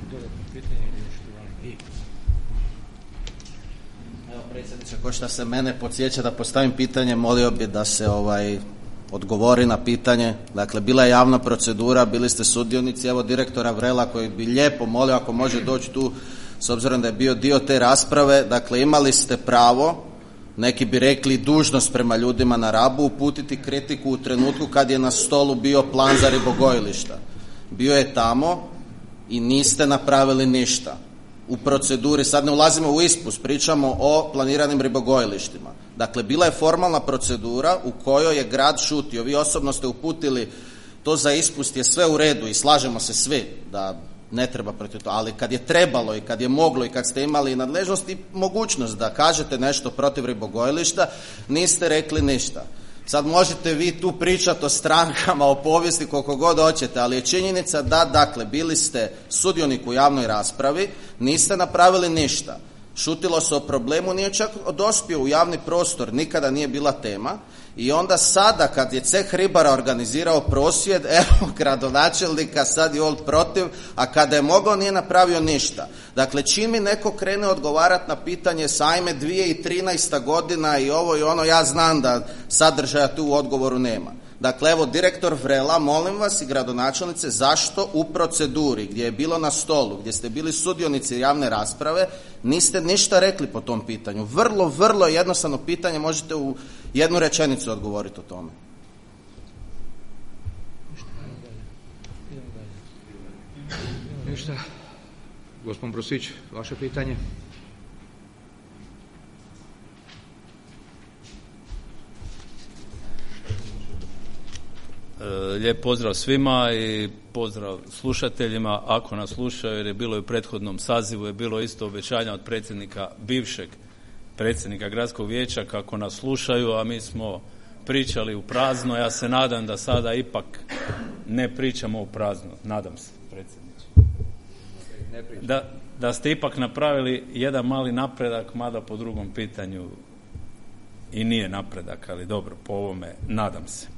Evo, predsjedniče, ko što se mene podsjeća da postavim pitanje, molio bi da se odgovori na pitanje. Dakle, bila je javna procedura, bili ste sudionici, evo direktora Vrela koji bi lijepo molio ako može doći tu, s obzirom da je bio dio te rasprave. Dakle, imali ste pravo, neki bi rekli dužnost prema ljudima na Rabu, uputiti kritiku u trenutku kad je na stolu bio plan za ribogojilišta. Bio je tamo i niste napravili ništa. u proceduri, sad ne ulazimo u ispust, pričamo o planiranim ribogojilištima. Dakle, bila je formalna procedura u kojoj je grad šutio. Vi osobno ste uputili to za ispust je sve u redu i slažemo se svi da ne treba protiv toga, ali kad je trebalo i kad je moglo i kad ste imali nadležnost i mogućnost da kažete nešto protiv ribogojilišta, niste rekli ništa. Sad možete vi tu pričati o strankama, o povijesti koliko god hoćete, ali je činjenica da, dakle, bili ste sudionik u javnoj raspravi, niste napravili ništa. Šutilo se o problemu, nije čak dospio u javni prostor, nikada nije bila tema. I onda sada kad je ceh ribara organizirao prosvjed, evo gradonačelnika, sad je on protiv, a kada je mogao nije napravio ništa. Dakle, čim mi neko krene odgovarati na pitanje sajme 2013. godina i ovo i ono, ja znam da sadržaja tu u odgovoru nema. Dakle, evo, direktor Vrela, molim vas i gradonačelnice, zašto u proceduri gdje je bilo na stolu, gdje ste bili sudionici javne rasprave, niste ništa rekli po tom pitanju? Vrlo, vrlo jednostavno pitanje, možete u jednu rečenicu odgovoriti o tome. Ništa. Gospodin Brosić, vaše pitanje? Lijep pozdrav svima i pozdrav slušateljima ako nas slušaju, jer je bilo i u prethodnom sazivu je bilo isto obećanja od bivšeg predsjednika gradskog vijeća kako nas slušaju, a mi smo pričali u prazno. Ja se nadam da sada ipak ne pričamo u prazno, nadam se, predsjedniče. Da ste ipak napravili jedan mali napredak, mada po drugom pitanju i nije napredak, ali dobro, po ovome nadam se.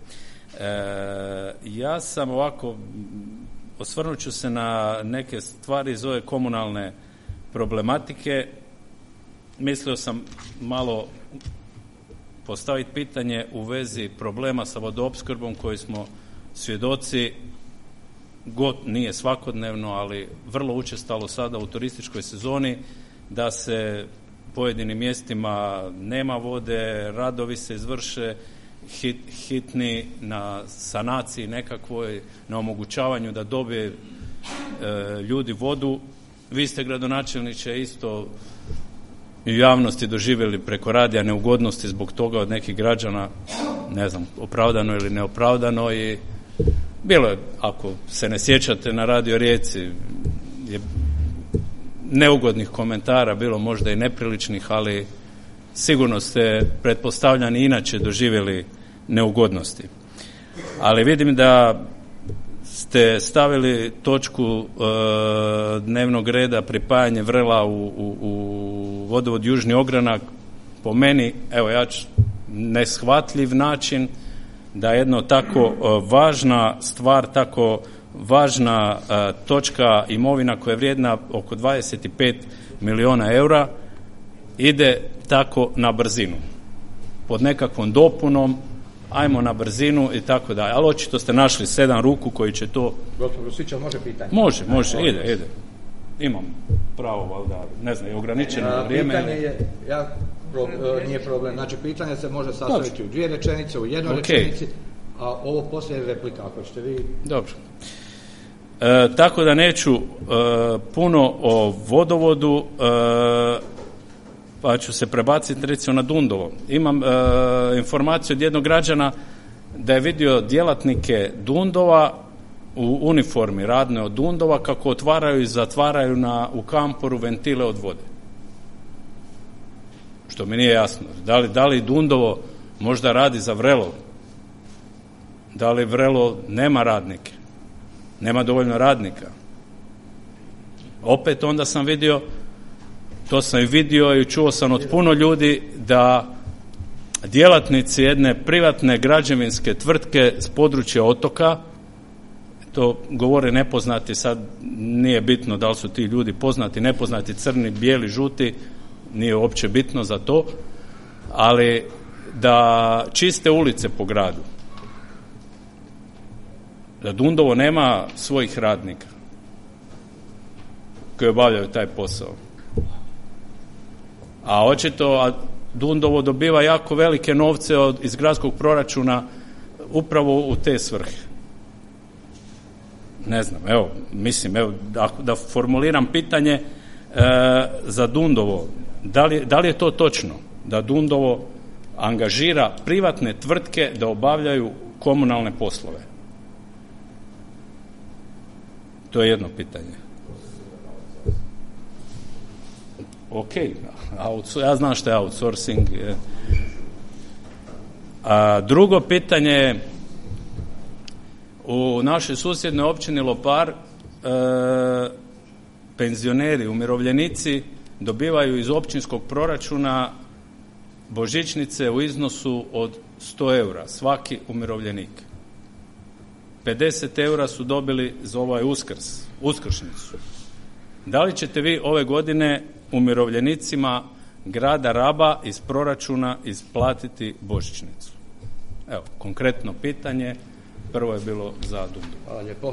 Ja sam ovako, osvrnut ću se na neke stvari iz ove komunalne problematike. Mislio sam malo postaviti pitanje u vezi problema sa vodoopskrbom koji smo svjedoci, nije svakodnevno, ali vrlo učestalo sada u turističkoj sezoni, da se pojedinim mjestima nema vode, radovi se izvrše, hitni na sanaciji nekakvoj, na omogućavanju da dobije ljudi vodu. Vi ste, gradonačelniče, isto u javnosti doživjeli preko radija neugodnosti zbog toga od nekih građana, ne znam, opravdano ili neopravdano, i bilo je, ako se ne sjećate, na Radio Rijeci je neugodnih komentara, bilo možda i nepriličnih, ali sigurno ste, pretpostavljam, inače doživjeli neugodnosti. Ali vidim da ste stavili točku dnevnog reda pripajanje Vrela u vodovod Južni Ogranak. Po meni, evo, ja ću neshvatljiv način da jedno tako važna stvar, tako važna točka imovina koja je vrijedna oko 25 milijuna eura ide tako na brzinu, pod nekakvom dopunom, ajmo na brzinu i tako dalje. Ali očito ste našli 7 ruku koji će to... Gospodin Brosića, može pitanje? Može, ide. Imam pravo, valjda, ne znam, je ograničeno vrijeme. Pitanje je, nije problem, znači pitanje se može sastaviti u 2 rečenice, u 1 rečenici, a ovo poslije je replika, ako ćete vi... Dobro. Tako da neću puno o vodovodu, pa ću se prebaciti recimo na Dundovo. Imam informaciju od jednog građana da je vidio djelatnike Dundova u uniformi radne od Dundova kako otvaraju i zatvaraju u kamporu ventile od vode. Što mi nije jasno. Da li Dundovo možda radi za Vrelo? Da li Vrelo nema radnike? Nema dovoljno radnika? Opet onda sam vidio, to sam i vidio i čuo sam od puno ljudi, da djelatnici jedne privatne građevinske tvrtke s područja otoka, to govore nepoznati, sad nije bitno da li su ti ljudi poznati, nepoznati, crni, bijeli, žuti, nije uopće bitno za to, ali da čiste ulice po gradu, da Dundovo nema svojih radnika koji obavljaju taj posao. A očito Dundovo dobiva jako velike novce iz gradskog proračuna upravo u te svrhe. Ne znam, evo, mislim, da formuliram pitanje, za Dundovo, da li je to točno da Dundovo angažira privatne tvrtke da obavljaju komunalne poslove? To je jedno pitanje. Ok, ja znam što je outsourcing. A drugo pitanje je, u našoj susjednoj općini Lopar penzioneri, umirovljenici dobivaju iz općinskog proračuna božićnice u iznosu od 100 eura, svaki umirovljenik. 50 eura su dobili za ovaj uskršnjicu. Da li ćete vi ove godine umirovljenicima grada Raba iz proračuna isplatiti božićnicu? Evo, konkretno pitanje, prvo je bilo za Dundu. Hvala lijepo.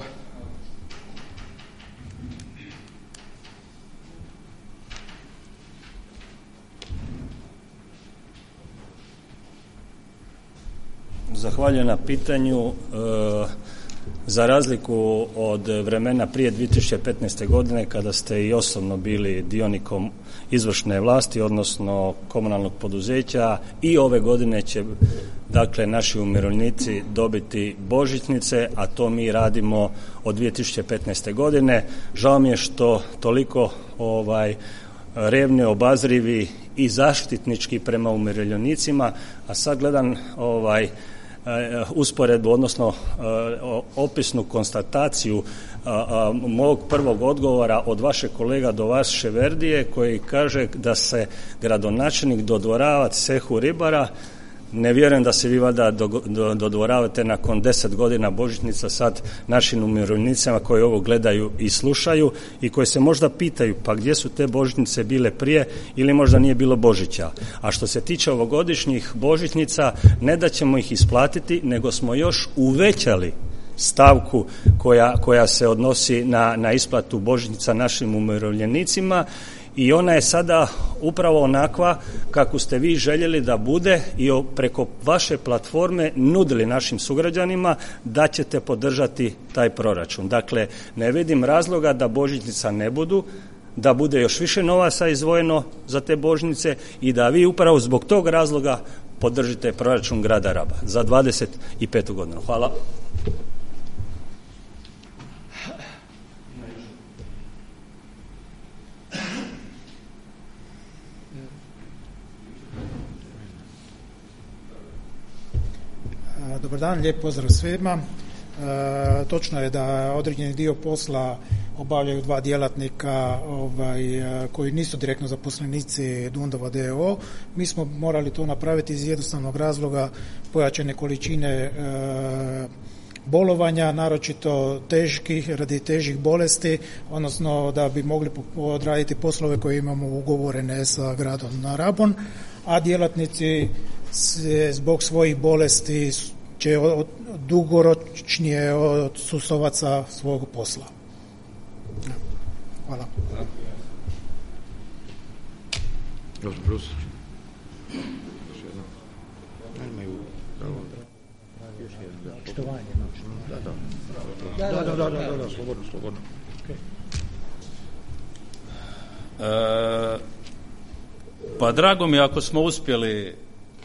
Zahvaljujem na pitanju. Za razliku od vremena prije 2015. godine kada ste i osobno bili dionikom izvršne vlasti, odnosno komunalnog poduzeća, i ove godine će dakle naši umirovljenici dobiti božićnice, a to mi radimo od 2015. godine. Žao mi je što toliko revni, obazrivi i zaštitnički prema umirovljenicima, a sad gledam usporedbu, odnosno opisnu konstataciju mog prvog odgovora od vašeg kolega do vas Ševerdije, koji kaže da se gradonačelnik dodvorava cehu ribara. Ne vjerujem da se vi valjda dodvoravate nakon 10 godina božićnica sad našim umirovljenicima koji ovo gledaju i slušaju i koji se možda pitaju pa gdje su te božićnice bile prije ili možda nije bilo Božića. A što se tiče ovogodišnjih božićnica, ne da ćemo ih isplatiti, nego smo još uvećali stavku koja se odnosi na isplatu božićnica našim umirovljenicima. I ona je sada upravo onakva kako ste vi željeli da bude i preko vaše platforme nudili našim sugrađanima da ćete podržati taj proračun. Dakle, ne vidim razloga da božićnica ne budu, da bude još više novaca izdvojeno za te božićnice i da vi upravo zbog tog razloga podržite proračun grada Raba za 25. godinu. Hvala. Dobar dan, lijep pozdrav svima. Točno je da određeni dio posla obavljaju dva djelatnika koji nisu direktno zaposlenici Dundova d.o.o. Mi smo morali to napraviti iz jednostavnog razloga pojačane količine bolovanja, naročito radi težih bolesti, odnosno da bi mogli odraditi poslove koje imamo ugovorene sa gradom Rabom, a djelatnici zbog svojih bolesti će dugoročnije odsustovati sa svog posla. Hvala. Slobodno. Pa drago mi ako smo uspjeli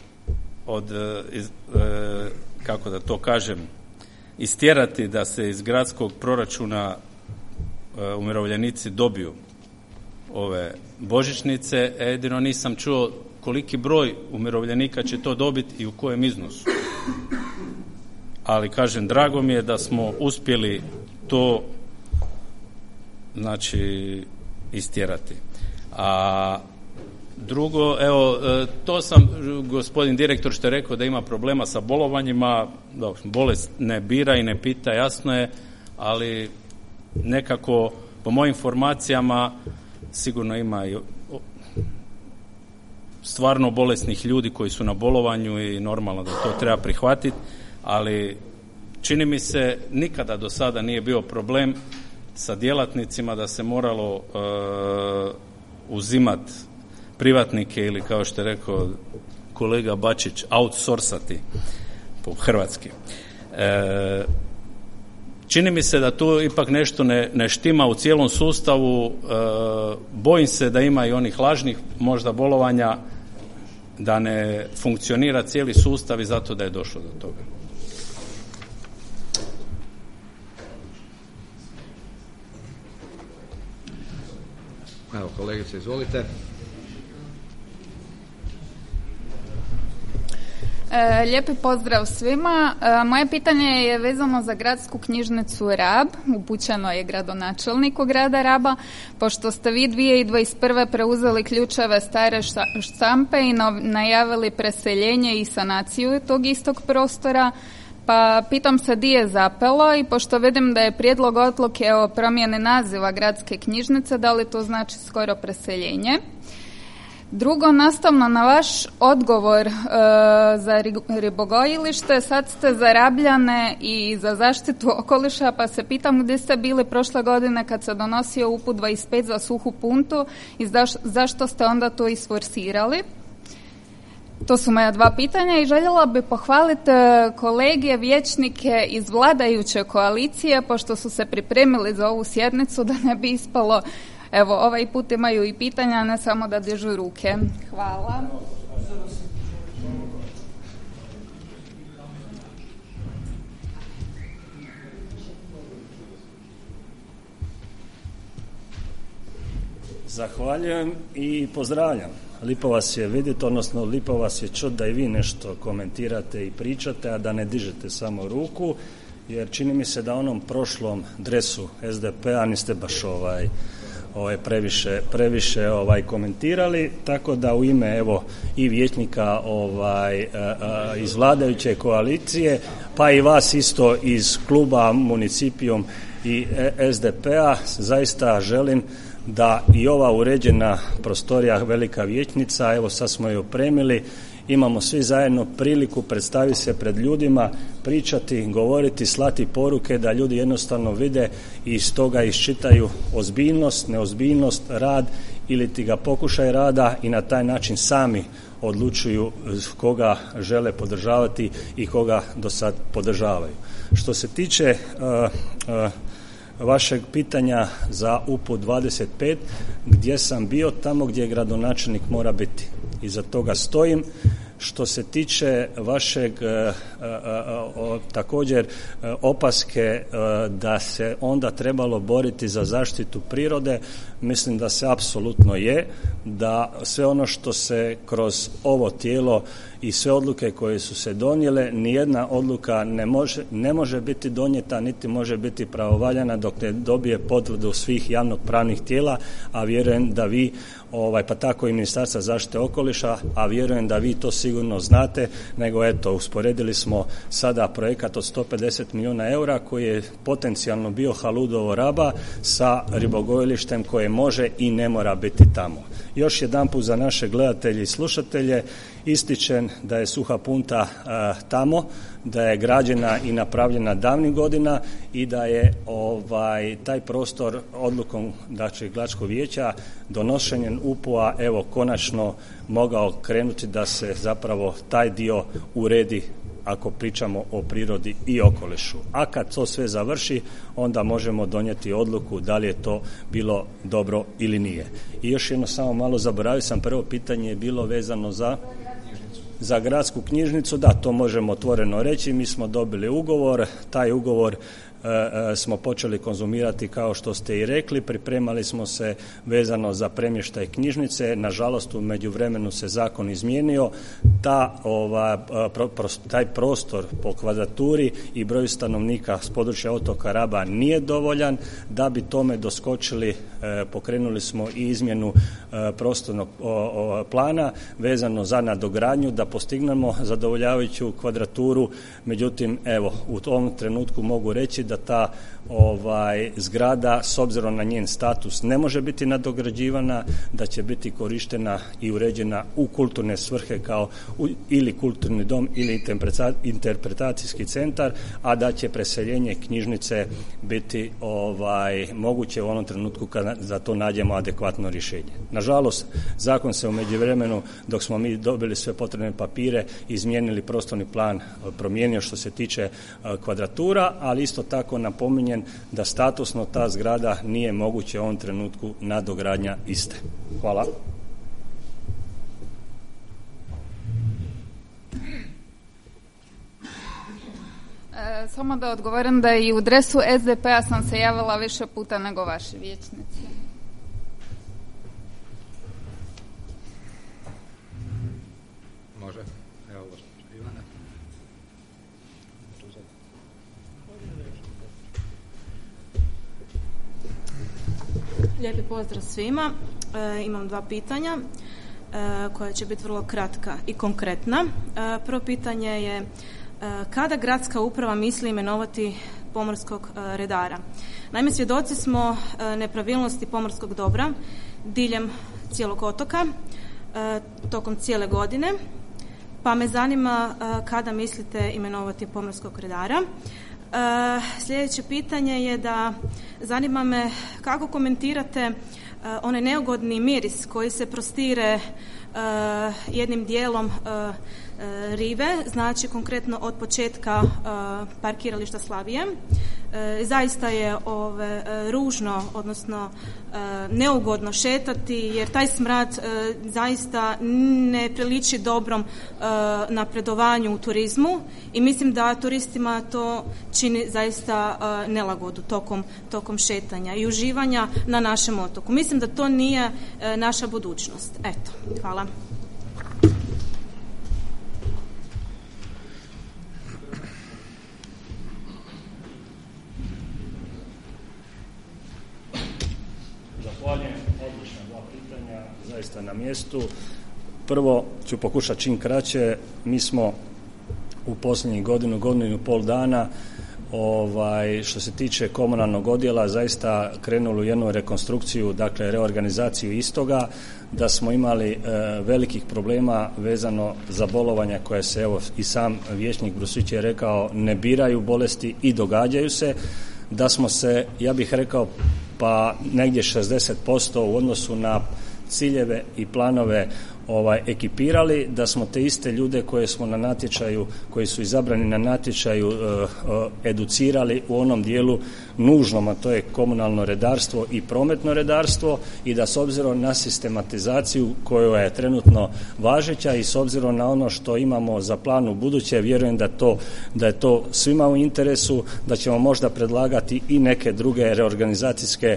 kako da to kažem, istjerati da se iz gradskog proračuna umirovljenici dobiju ove božićnice, jedino nisam čuo koliki broj umirovljenika će to dobiti i u kojem iznosu. Ali kažem, drago mi je da smo uspjeli to istjerati. A drugo, evo, to sam, gospodin direktor što je rekao da ima problema sa bolovanjima, bolest ne bira i ne pita, jasno je, ali nekako, po mojim informacijama, sigurno ima i stvarno bolesnih ljudi koji su na bolovanju i normalno da to treba prihvatiti, ali čini mi se nikada do sada nije bio problem sa djelatnicima da se moralo uzimati privatnike ili, kao što je rekao kolega Bačić, outsourcati po hrvatski. čini mi se da tu ipak nešto ne štima u cijelom sustavu. Bojim se da ima i onih lažnih možda bolovanja, da ne funkcionira cijeli sustav i zato da je došlo do toga. Evo, kolegice, izvolite. Lijepi pozdrav svima. Moje pitanje je vezano za gradsku knjižnicu Rab. Upućeno je gradonačelniku grada Raba. Pošto ste vi 2021. preuzeli ključeve stare štampe i najavili preseljenje i sanaciju tog istog prostora, pa pitam se di je zapelo i pošto vidim da je prijedlog odluke o promjeni naziva gradske knjižnice, da li to znači skoro preseljenje? Drugo, nastavno na vaš odgovor za ribogojilište, sad ste za Rabljane i za zaštitu okoliša, pa se pitam gdje ste bili prošle godine kad se donosio uput 25 za Suhu Puntu i zašto ste onda to isforsirali? To su moja dva pitanja i željela bi pohvaliti kolege vijećnike iz vladajuće koalicije, pošto su se pripremili za ovu sjednicu, da ne bi ispalo, evo, ovaj put imaju i pitanja, ne samo da dižu ruke. Hvala. Zahvaljujem i pozdravljam. Lipo vas je vidjeti, odnosno lipo vas je čuti da i vi nešto komentirate i pričate, a da ne dižete samo ruku, jer čini mi se da onom prošlom dresu SDP-a niste baš previše komentirali, tako da u ime evo i vijećnika iz vladajuće koalicije, pa i vas isto iz kluba Municipijum i SDP-a zaista želim da i ova uređena prostorija velika vijećnica, evo sad smo je opremili, imamo svi zajedno priliku predstaviti se pred ljudima, pričati, govoriti, slati poruke da ljudi jednostavno vide i iz toga iščitaju ozbiljnost, neozbiljnost, rad ili ti ga pokušaj rada i na taj način sami odlučuju koga žele podržavati i koga do sad podržavaju. Što se tiče vašeg pitanja za uput 25, gdje sam bio, tamo gdje gradonačelnik mora biti. Iza toga stojim. Što se tiče vašeg također opaske da se onda trebalo boriti za zaštitu prirode, mislim da se apsolutno je, da sve ono što se kroz ovo tijelo i sve odluke koje su se donijele, nijedna odluka ne može biti donijeta, niti može biti pravovaljana dok ne dobije potvrdu svih javnopravnih tijela, a vjerujem da vi, pa tako i Ministarstva zaštite okoliša, a vjerujem da vi to sigurno znate, nego eto, usporedili smo sada projekat od 150 milijuna eura koji je potencijalno bio Haludovo Raba sa ribogojilištem koje može i ne mora biti tamo. Još jedanput za naše gledatelje i slušatelje ističem da je Suha Punta tamo, da je građena i napravljena davnih godina i da je taj prostor odlukom gradskog vijeća donošenjem UPU-a evo konačno mogao krenuti da se zapravo taj dio uredi ako pričamo o prirodi i okolišu. A kad to sve završi, onda možemo donijeti odluku da li je to bilo dobro ili nije. I još jedno samo malo zaboravio sam, prvo pitanje je bilo vezano za gradsku knjižnicu. Da, to možemo otvoreno reći, mi smo dobili ugovor, taj ugovor smo počeli konzumirati kao što ste i rekli, pripremali smo se vezano za premještaj knjižnice, nažalost u međuvremenu se zakon izmijenio, taj prostor po kvadraturi i broju stanovnika s područja otoka Raba nije dovoljan, da bi tome doskočili pokrenuli smo i izmjenu prostornog plana vezano za nadogradnju da postignemo zadovoljavajuću kvadraturu, međutim evo u tom trenutku mogu reći da ta zgrada s obzirom na njen status ne može biti nadograđivana, da će biti korištena i uređena u kulturne svrhe kao ili kulturni dom ili interpretacijski centar, a da će preseljenje knjižnice biti moguće u onom trenutku kada za to nađemo adekvatno rješenje. Nažalost, zakon se u međuvremenu, dok smo mi dobili sve potrebne papire, izmijenili prostorni plan, promijenio što se tiče kvadratura, ali isto tako tako napominjem da statusno ta zgrada nije moguće u ovom trenutku nadogradnja iste. Hvala. Samo da odgovorim da i u dresu SDP-a sam se javila više puta nego vaši vijećnici. Može. Evo, gospođa Ivana. Lijepi pozdrav svima. Imam 2 pitanja koja će biti vrlo kratka i konkretna. Prvo pitanje je kada gradska uprava misli imenovati pomorskog redara? Naime, svjedoci smo nepravilnosti pomorskog dobra diljem cijelog otoka tokom cijele godine, pa me zanima kada mislite imenovati pomorskog redara. Sljedeće pitanje je da zanima me kako komentirate onaj neugodni miris koji se prostire jednim dijelom rive, znači konkretno od početka parkirališta Slavije. Zaista je ružno, odnosno neugodno šetati jer taj smrad zaista ne priliči dobrom napredovanju u turizmu i mislim da turistima to čini zaista nelagodu tokom šetanja i uživanja na našem otoku. Mislim da to nije naša budućnost. Eto, hvala. Zahvaljujem, odlična 2 pitanja, zaista na mjestu. Prvo ću pokušati čim kraće. Mi smo u posljednjih godinu i pol dana što se tiče komunalnog odjela zaista krenuli u jednu rekonstrukciju, dakle reorganizaciju istoga, da smo imali velikih problema vezano za bolovanja koje se, evo i sam vijećnik Brusić je rekao, ne biraju bolesti i događaju se, da smo se, ja bih rekao, pa negdje 60% u odnosu na ciljeve i planove ekipirali, da smo te iste ljude koje smo na natječaju, koji su izabrani na natječaju educirali u onom dijelu nužnom, a to je komunalno redarstvo i prometno redarstvo, i da s obzirom na sistematizaciju koja je trenutno važeća i s obzirom na ono što imamo za plan u buduće, vjerujem da je to svima u interesu, da ćemo možda predlagati i neke druge reorganizacijske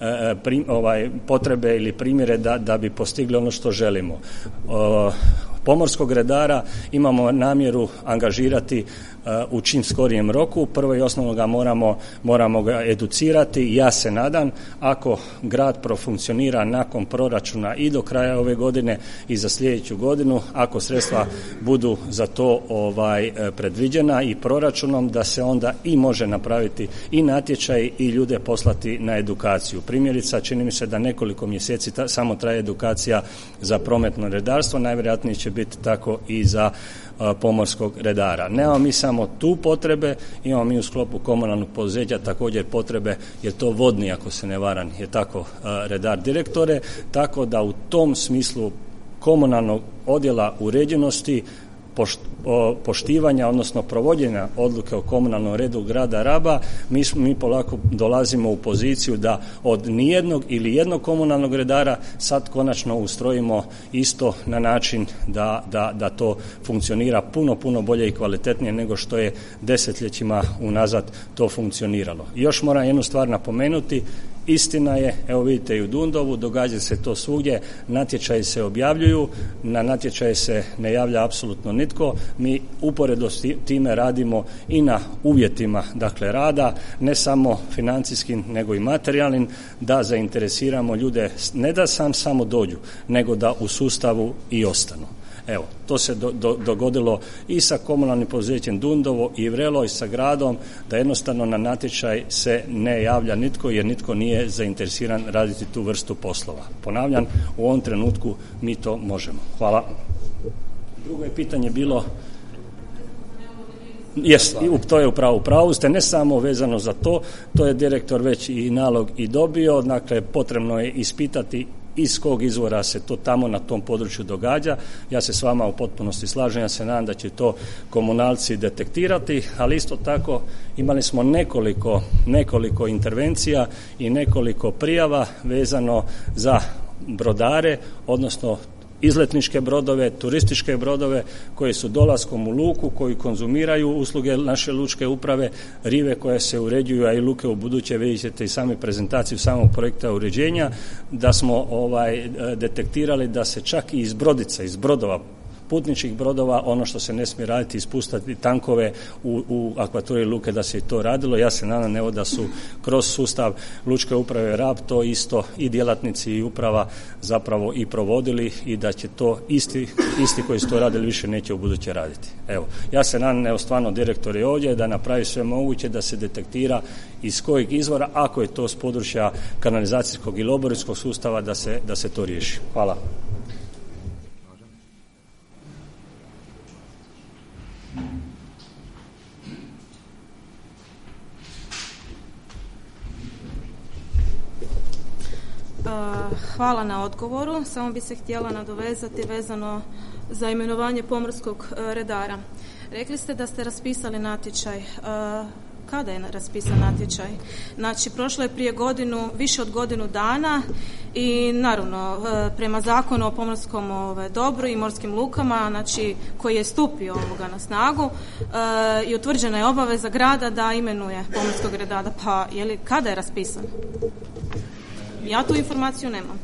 potrebe ili primjere da bi postigli ono što želimo. Pomorskog redara imamo namjeru angažirati u čim skorijem roku. Prvo i osnovno ga moramo ga educirati. Ja se nadam, ako grad profunkcionira nakon proračuna i do kraja ove godine i za sljedeću godinu, ako sredstva budu za to predviđena i proračunom, da se onda i može napraviti i natječaj i ljude poslati na edukaciju. Primjerice, čini mi se da nekoliko mjeseci samo traje edukacija za prometno redarstvo, najvjerojatnije će biti tako i za pomorskog redara. Nemamo mi samo tu potrebe, imamo mi u sklopu komunalnog poduzeća također potrebe, jer to vodni, ako se ne varam, je tako redar direktore, tako da u tom smislu komunalnog odjela uređenosti, poštivanja, odnosno provođenja odluke o komunalnom redu grada Raba, mi polako dolazimo u poziciju da od nijednog ili jednog komunalnog redara sad konačno ustrojimo isto na način da to funkcionira puno bolje i kvalitetnije nego što je desetljećima unazad to funkcioniralo. I još moram jednu stvar napomenuti. Istina je, evo vidite i u Dundovu, događa se to svugdje, natječaji se objavljuju, na natječaje se ne javlja apsolutno nitko, mi uporedo s time radimo i na uvjetima, dakle, rada, ne samo financijskim nego i materijalnim, da zainteresiramo ljude, ne da samo dođu, nego da u sustavu i ostanu. Evo, to se dogodilo i sa komunalnim poduzećem Dundovo i Vrelo i sa gradom, da jednostavno na natječaj se ne javlja nitko jer nitko nije zainteresiran raditi tu vrstu poslova. Ponavljam, u ovom trenutku mi to možemo. Hvala. Drugo je pitanje bilo... to je u pravu ste, ne samo vezano za to je direktor već i nalog i dobio, dakle potrebno je ispitati iz kog izvora se to tamo na tom području događa. Ja se s vama u potpunosti slažem, ja se nadam da će to komunalci detektirati, ali isto tako imali smo nekoliko intervencija i nekoliko prijava vezano za brodare, odnosno izletničke brodove, turističke brodove koji su dolaskom u luku, koji konzumiraju usluge naše lučke uprave, rive koje se uređuju, a i luke u buduće, vidjet ćete i sami prezentaciju samog projekta uređenja, da smo detektirali da se čak i iz brodica, iz brodova, putničkih brodova, ono što se ne smije raditi, ispustati tankove u akvatoriji luke, da se i to radilo. Ja se nadam evo da su kroz sustav lučke uprave Rab to isto i djelatnici i uprava zapravo i provodili i da će to isti koji su to radili više neće u buduće raditi. Evo, ja se nadam, evo stvarno direktor je ovdje, da napravi sve moguće da se detektira iz kojeg izvora, ako je to s područja kanalizacijskog ili oborinskog sustava, da se to riješi. Hvala. Hvala na odgovoru. Samo bi se htjela nadovezati vezano za imenovanje pomorskog redara. Rekli ste da ste raspisali natječaj. Kada je raspisan natječaj? Znači, prošlo je prije više od godinu dana i naravno prema zakonu o pomorskom dobru i morskim lukama, znači koji je stupio na snagu i utvrđena je obaveza grada da imenuje pomorskog redara. Pa kada je raspisan? Ja tu informaciju nemam.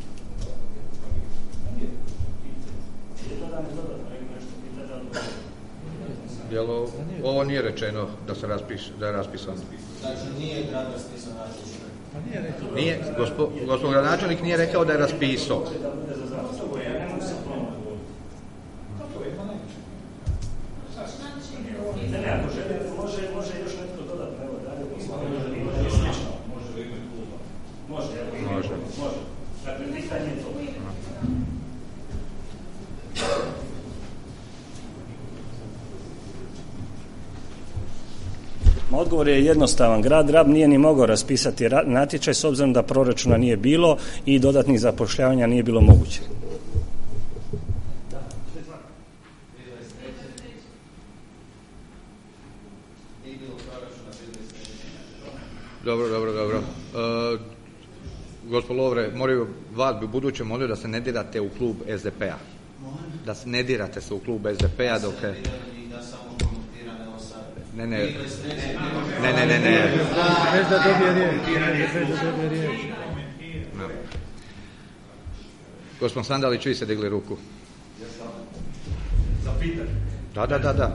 Ovo nije rečeno da je raspisan. Znači nije grad raspisan natječaj. Nije, gospodin gradonačelnik nije rekao da je raspisao. Može još netko dodatno, evo dalje. Može. Dakle, pitanje je to. Odgovor je jednostavan. Grad Rab nije ni mogao raspisati natječaj s obzirom da proračuna nije bilo i dodatnih zapošljavanja nije bilo moguće. Dobro. Gospod Lovre, moraju vas bi u buduće molio da se ne dirate u klub SDP-a. Da se ne dirate se u klub SDP-a dok je... Ne. Bez da dobije riječ. Gospodin Sandalić, vi ste digli ruku. Za pitanje? Da.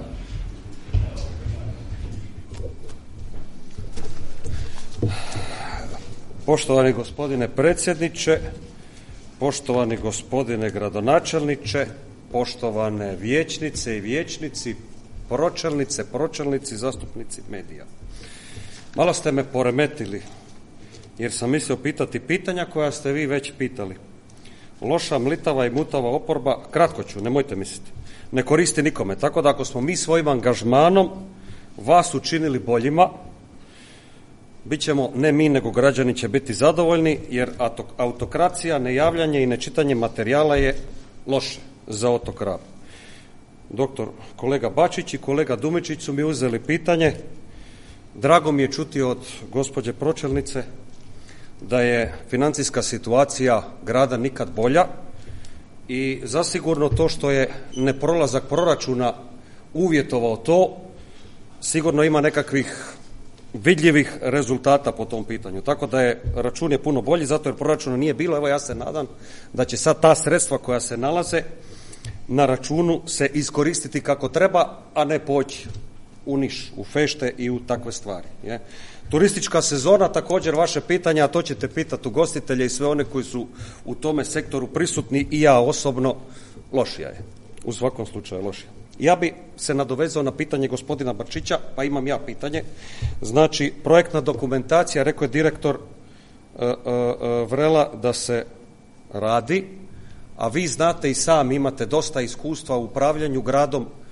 Poštovani gospodine predsjedniče, poštovani gospodine gradonačelniče, poštovane vijećnice i vijećnici, pročelnici, zastupnici medija. Malo ste me poremetili, jer sam mislio pitati pitanja koja ste vi već pitali. Loša, mlitava i mutava oporba, kratko ću, nemojte misliti, ne koristi nikome. Tako da ako smo mi svojim angažmanom vas učinili boljima, bit ćemo, ne mi, nego građani će biti zadovoljni, jer autokracija, nejavljanje i nečitanje materijala je loše za otok Rab. Kolega Bačić i kolega Dumičić su mi uzeli pitanje. Drago mi je čuti od gospođe pročelnice da je financijska situacija grada nikad bolja i zasigurno to što je neprolazak proračuna uvjetovao to, sigurno ima nekakvih vidljivih rezultata po tom pitanju. Tako da je račun je puno bolji, zato jer proračuna nije bilo. Evo, ja se nadam da će sad ta sredstva koja se nalaze na računu se iskoristiti kako treba, a ne poći u Niš, u fešte i u takve stvari. Je. Turistička sezona, također vaše pitanje, a to ćete pitati ugostitelje i sve one koji su u tome sektoru prisutni, i ja osobno, lošija je. U svakom slučaju lošija. Ja bi se nadovezao na pitanje gospodina Bačića, pa imam ja pitanje. Znači, projektna dokumentacija, rekao je direktor Vrela da se radi, a vi znate i sami, imate dosta iskustva u upravljanju gradom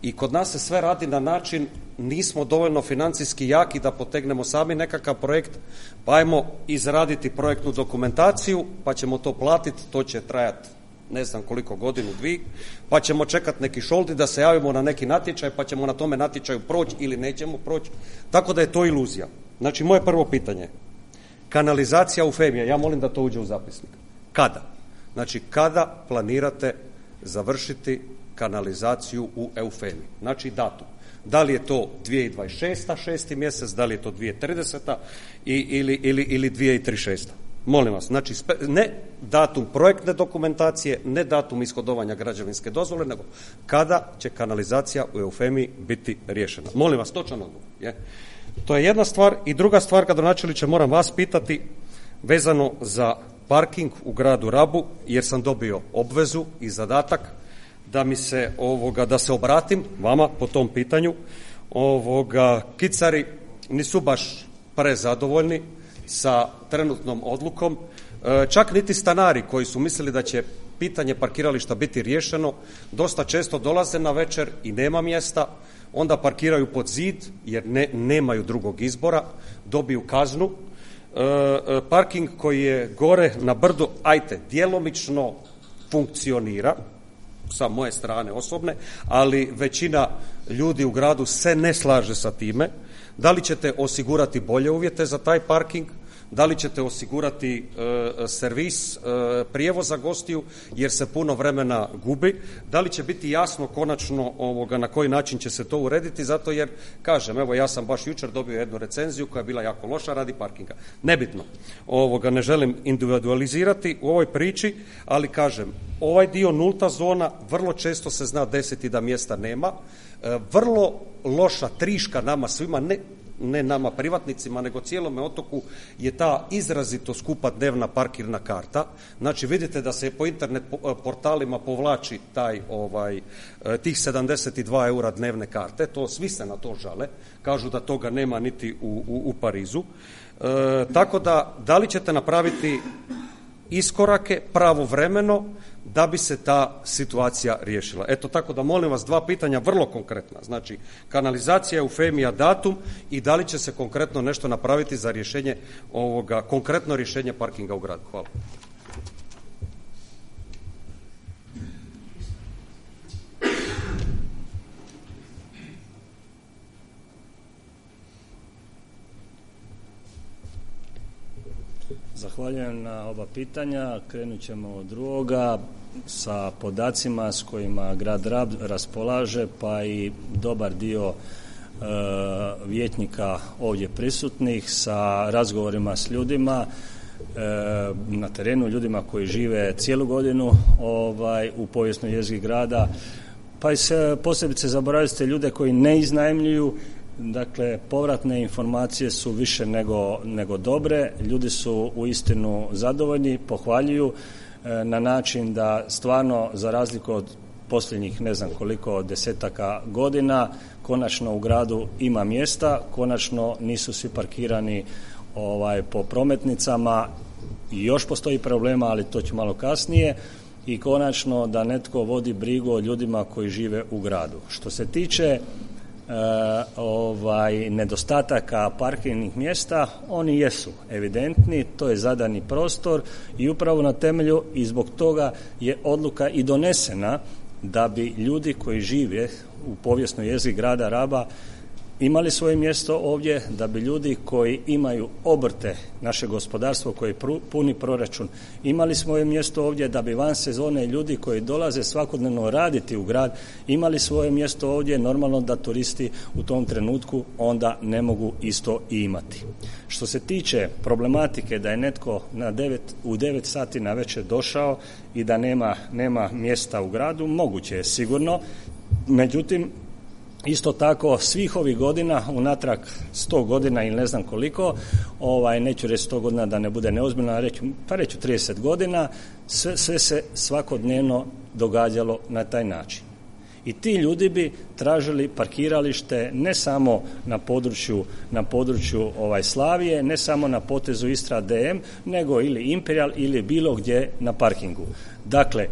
i kod nas se sve radi na način nismo dovoljno financijski jaki da potegnemo sami nekakav projekt, pa ajmo izraditi projektnu dokumentaciju, pa ćemo to platiti, to će trajati ne znam koliko, godinu, dvije, pa ćemo čekati neki šoldi da se javimo na neki natječaj, pa ćemo na tome natječaju proći ili nećemo proći, tako da je to iluzija. Znači, moje prvo pitanje, kanalizacija Eufemija, ja molim da to uđe u zapisnik. Kada? Znači, kada planirate završiti kanalizaciju u Eufemiji? Znači, datum. Da li je to 2026. 6. mjesec, da li je to 2030. ili 2036. Molim vas, znači ne datum projektne dokumentacije, ne datum ishodovanja građevinske dozvole, nego kada će kanalizacija u Eufemiji biti riješena. Molim vas, točan odgovor. To je jedna stvar. I druga stvar, gradonačelniče, moram vas pitati vezano za parking u gradu Rabu, jer sam dobio obvezu i zadatak da mi se da se obratim vama po tom pitanju. Kicari nisu baš prezadovoljni sa trenutnom odlukom, čak niti stanari koji su mislili da će pitanje parkirališta biti riješeno, dosta često dolaze na večer i nema mjesta, onda parkiraju pod zid jer nemaju drugog izbora, dobiju kaznu. Parking koji je gore na brdu, djelomično funkcionira, sa moje strane osobne, ali većina ljudi u gradu se ne slaže sa time. Da li ćete osigurati bolje uvjete za taj parking? Da li ćete osigurati servis prijevoza gostiju jer se puno vremena gubi? Da li će biti jasno konačno na koji način će se to urediti? Zato jer, kažem, evo ja sam baš jučer dobio jednu recenziju koja je bila jako loša radi parkinga. Nebitno, ne želim individualizirati u ovoj priči, ali kažem, ovaj dio nulta zona vrlo često se zna desiti da mjesta nema. Vrlo loša triška nama svima, ne nama privatnicima, nego cijelome otoku je ta izrazito skupa dnevna parkirna karta. Znači, vidite da se po internet portalima povlači tih 72 eura dnevne karte, to svi se na to žale, kažu da toga nema niti u Parizu. Tako da li ćete napraviti iskorake pravovremeno da bi se ta situacija riješila? Eto, tako da molim vas, dva pitanja vrlo konkretna. Znači, kanalizacija Eufemija, datum, i da li će se konkretno nešto napraviti za rješenje konkretno rješenje parkinga u gradu. Hvala. Zahvaljujem na oba pitanja. Krenut ćemo od drugoga sa podacima s kojima grad Rab raspolaže, pa i dobar dio vijećnika ovdje prisutnih, sa razgovorima s ljudima na terenu, ljudima koji žive cijelu godinu u povijesnoj jezgri grada, pa i se posebice zaboravite ljude koji ne iznajmljuju. Dakle, povratne informacije su više nego dobre, ljudi su uistinu zadovoljni, pohvaljuju na način da stvarno, za razliku od posljednjih ne znam koliko desetaka godina, konačno u gradu ima mjesta, konačno nisu svi parkirani po prometnicama, i još postoji problema, ali to ću malo kasnije, i konačno da netko vodi brigu o ljudima koji žive u gradu. Što se tiče nedostataka parkirnih mjesta, oni jesu evidentni, to je zadani prostor i upravo na temelju i zbog toga je odluka i donesena da bi ljudi koji žive u povijesnoj jezgri grada Raba imali svoje mjesto ovdje, da bi ljudi koji imaju obrte, naše gospodarstvo koje puni proračun, imali svoje mjesto ovdje, da bi van sezone ljudi koji dolaze svakodnevno raditi u grad imali svoje mjesto ovdje. Normalno da turisti u tom trenutku onda ne mogu isto i imati. Što se tiče problematike da je netko u 9 sati na večer došao i da nema mjesta u gradu, moguće je sigurno, međutim isto tako svih ovih godina, unatrag 100 godina ili ne znam koliko, neću reći 100 godina da ne bude neozbiljno, reću 30 godina, sve se svakodnevno događalo na taj način. I ti ljudi bi tražili parkiralište ne samo na području Slavije, ne samo na potezu Istra DM, nego ili Imperial ili bilo gdje na parkingu. Dakle,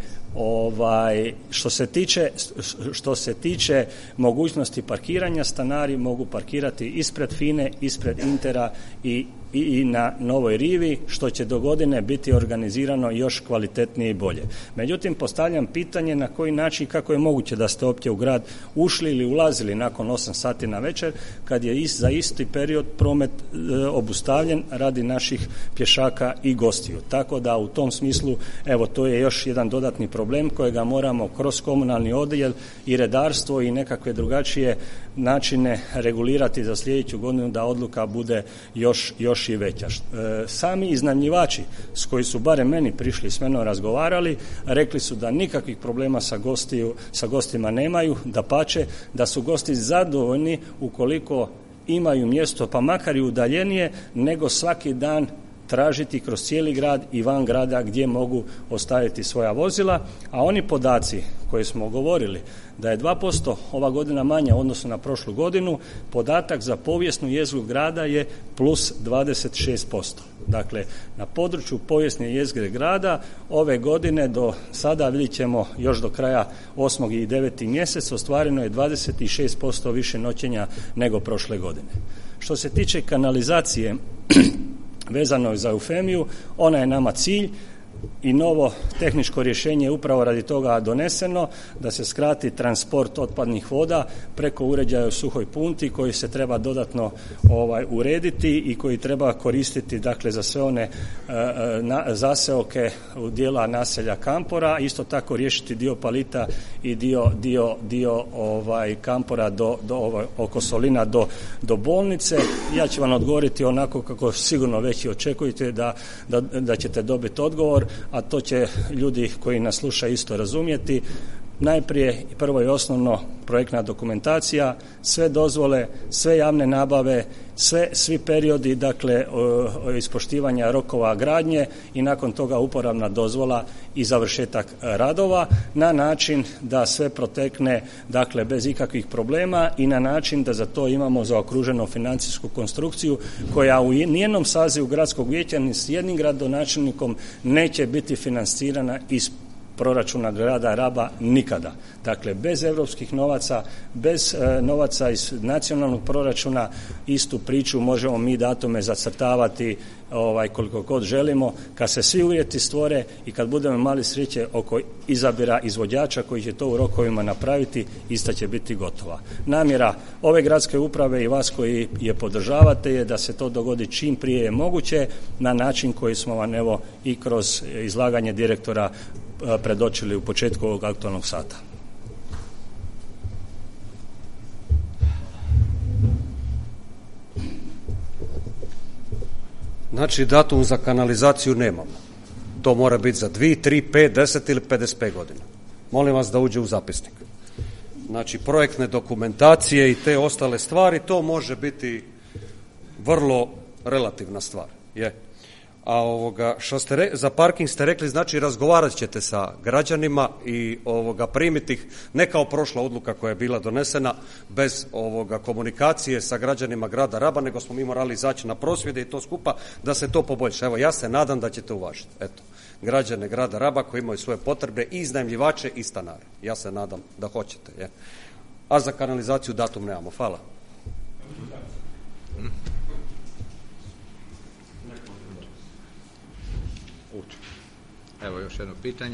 što se tiče mogućnosti parkiranja, stanari mogu parkirati ispred FINE, ispred Intera i na Novoj Rivi, što će do godine biti organizirano još kvalitetnije i bolje. Međutim, postavljam pitanje na koji način, kako je moguće da ste uopće u grad ušli ili ulazili nakon 8 sati na večer, kad je za isti period promet obustavljen radi naših pješaka i gostiju. Tako da u tom smislu, evo, to je još jedan dodatni problem kojega moramo kroz komunalni odjel i redarstvo i nekakve drugačije načine regulirati za sljedeću godinu da odluka bude još i veća. Sami iznajmljivači s koji su barem meni prišli s menom razgovarali, rekli su da nikakvih problema sa gostima nemaju, dapače, da su gosti zadovoljni ukoliko imaju mjesto, pa makar i udaljenije, nego svaki dan tražiti kroz cijeli grad i van grada gdje mogu ostaviti svoja vozila, a oni podaci koje smo govorili da je 2% ova godina manja u odnosu na prošlu godinu, podatak za povijesnu jezgru grada je plus 26%. Dakle, na području povijesne jezgre grada ove godine do sada, vidjet ćemo još do kraja 8. i 9. mjesec, ostvareno je 26% više noćenja nego prošle godine. Što se tiče kanalizacije vezano za Eufemiju, ona je nama cilj i novo tehničko rješenje je upravo radi toga doneseno, da se skrati transport otpadnih voda preko uređaja u Suhoj Punti koji se treba dodatno urediti i koji treba koristiti, dakle, za sve one zaseoke u dijela naselja Kampora, isto tako riješiti dio Palita i dio Kampora oko Solina do bolnice. Ja ću vam odgovoriti onako kako sigurno već i očekujete da ćete dobiti odgovor, a to će ljudi koji nas slušaju isto razumjeti. Najprije, prvo i osnovno, projektna dokumentacija, sve dozvole, sve javne nabave, svi periodi, dakle, ispoštivanja rokova gradnje i nakon toga uporabna dozvola i završetak radova na način da sve protekne, dakle, bez ikakvih problema i na način da za to imamo zaokruženu financijsku konstrukciju koja u nijednom sazivu gradskog vijeća ni s jednim gradonačelnikom neće biti financirana iz proračuna grada Raba nikada. Dakle, bez europskih novaca, bez novaca iz nacionalnog proračuna, istu priču možemo mi datume zacrtavati koliko god želimo. Kad se svi uvjeti stvore i kad budemo imali sreće oko izabira izvođača koji će to u rokovima napraviti, ista će biti gotova. Namjera ove gradske uprave i vas koji je podržavate je da se to dogodi čim prije je moguće na način koji smo vam evo i kroz izlaganje direktora predočili u početku ovog aktualnog sata. Znači, datum za kanalizaciju nemamo. To mora biti za 2, 3, 5, 10 ili 55 godina. Molim vas da uđe u zapisnik. Znači, projektne dokumentacije i te ostale stvari, to može biti vrlo relativna stvar. Je. A što za parking ste rekli, znači razgovarat ćete sa građanima i primiti ih, ne kao prošla odluka koja je bila donesena bez komunikacije sa građanima grada Raba, nego smo mi morali izaći na prosvjede i to skupa da se to poboljša. Evo, ja se nadam da ćete uvažiti. Eto, građane grada Raba koji imaju svoje potrebe i iznajmljivače i stanare. Ja se nadam da hoćete. Je. A za kanalizaciju datum nemamo. Hvala. Evo još jedno pitanje.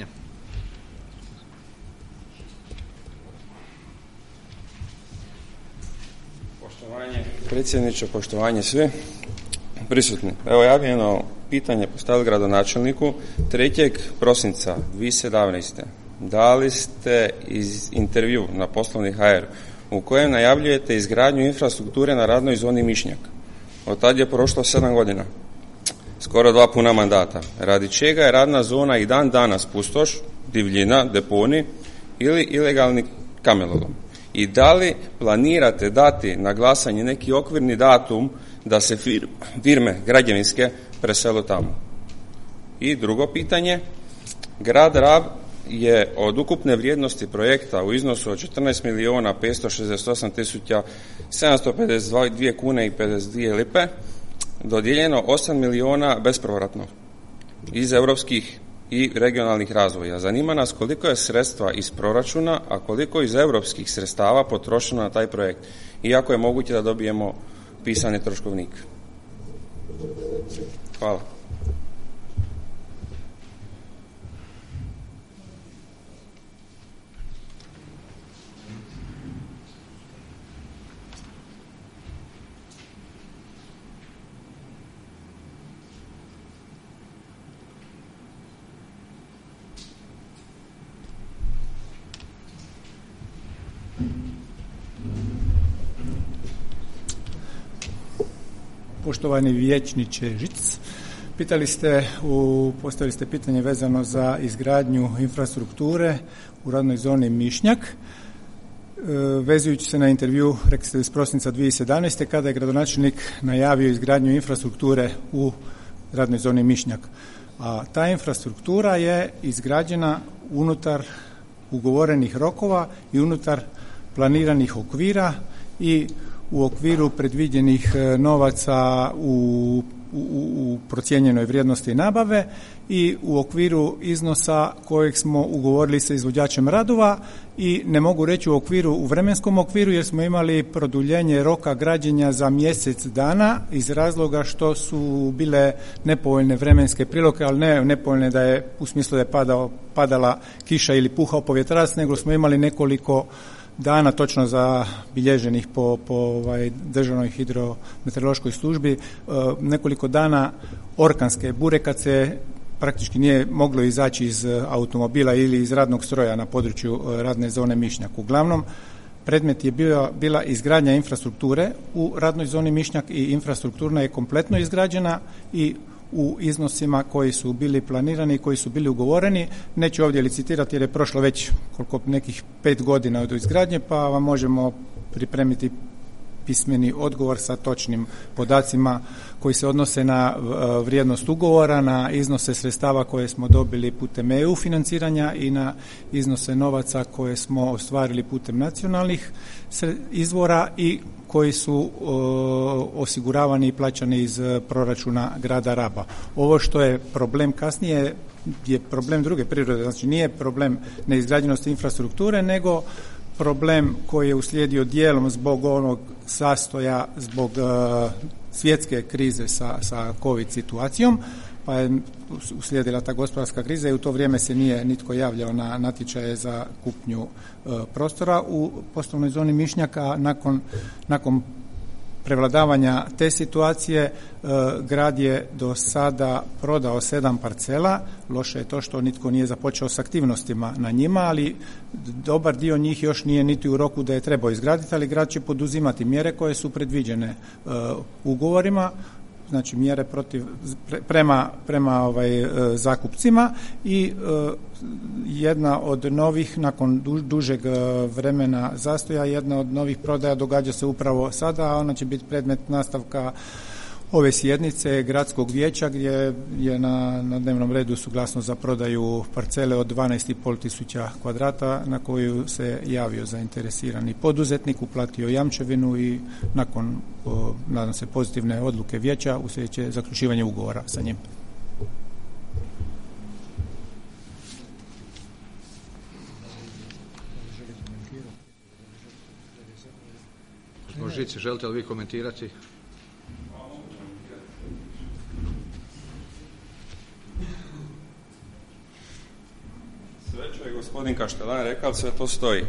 Poštovanje predsjedniče, poštovanje svi prisutni. Evo, ja bih jedno pitanje postavio gradonačelniku. 3. prosinca 2017. dali ste intervju na Poslovni HR u kojem najavljujete izgradnju infrastrukture na radnoj zoni Mišnjak. Od tad je prošlo 7 godina. Skoro 2 puna mandata, radi čega je radna zona i dan danas pustoš, divljina, deponi ili ilegalni kamelodom. I da li planirate dati na glasanje neki okvirni datum da se firme građevinske presele tamo? I drugo pitanje, grad Rab je od ukupne vrijednosti projekta u iznosu od 14.568.752 kune i 52 lipe dodijeljeno 8 milijuna bespovratno iz europskih i regionalnih razvoja. Zanima nas koliko je sredstva iz proračuna, a koliko iz europskih sredstava potrošeno na taj projekt. Iako je moguće da dobijemo pisani troškovnik. Hvala. Poštovani vijećniče Žic, postavili ste pitanje vezano za izgradnju infrastrukture u radnoj zoni Mišnjak. Vezujući se na intervju, rekli ste iz prosinca 2017. kada je gradonačelnik najavio izgradnju infrastrukture u radnoj zoni Mišnjak. A ta infrastruktura je izgrađena unutar ugovorenih rokova i unutar planiranih okvira i u okviru predviđenih novaca u procijenjenoj vrijednosti nabave i u okviru iznosa kojeg smo ugovorili sa izvođačem radova i ne mogu reći u vremenskom okviru jer smo imali produljenje roka građenja za mjesec dana iz razloga što su bile nepovoljne vremenske prilike, ali ne nepovoljne da je u smislu da je padala kiša ili puhao povjetrac, nego smo imali nekoliko dana točno zabilježenih po Državnoj hidrometeorološkoj službi, nekoliko dana orkanske bure kad se praktički nije moglo izaći iz automobila ili iz radnog stroja na području radne zone Mišnjak. Uglavnom, predmet je bila izgradnja infrastrukture u radnoj zoni Mišnjak i infrastrukturna je kompletno izgrađena i u iznosima koji su bili planirani i koji su bili ugovoreni. Neću ovdje licitirati jer je prošlo već nekih 5 godina od izgradnje, pa vam možemo pripremiti pismeni odgovor sa točnim podacima koji se odnose na vrijednost ugovora, na iznose sredstava koje smo dobili putem EU financiranja i na iznose novaca koje smo ostvarili putem nacionalnih izvora i koji su osiguravani i plaćani iz proračuna grada Raba. Ovo što je problem kasnije je problem druge prirode, znači nije problem neizgrađenosti infrastrukture, nego problem koji je uslijedio dijelom zbog onog sastoja, zbog svjetske krize sa COVID situacijom, pa je uslijedila ta gospodarska kriza i u to vrijeme se nije nitko javljao na natječaje za kupnju prostora u poslovnoj zoni Mišnjaka. Nakon prevladavanja te situacije grad je do sada prodao 7 parcela. Loše je to što nitko nije započeo s aktivnostima na njima, ali dobar dio njih još nije niti u roku da je trebao izgraditi, ali grad će poduzimati mjere koje su predviđene ugovorima, znači mjere prema zakupcima i jedna od novih, nakon dužeg vremena zastoja, jedna od novih prodaja događa se upravo sada, a ona će biti predmet nastavka ove sjednice gradskog vijeća gdje je na dnevnom redu suglasnost za prodaju parcele od 12,5 tisuća kvadrata na koju se javio zainteresirani poduzetnik, uplatio jamčevinu i nakon, nadam se, pozitivne odluke vijeća uslijedit će zaključivanje ugovora sa njim. Žici, želite li vi komentirati? Sve što je gospodin Kaštelan rekao, sve to stoji,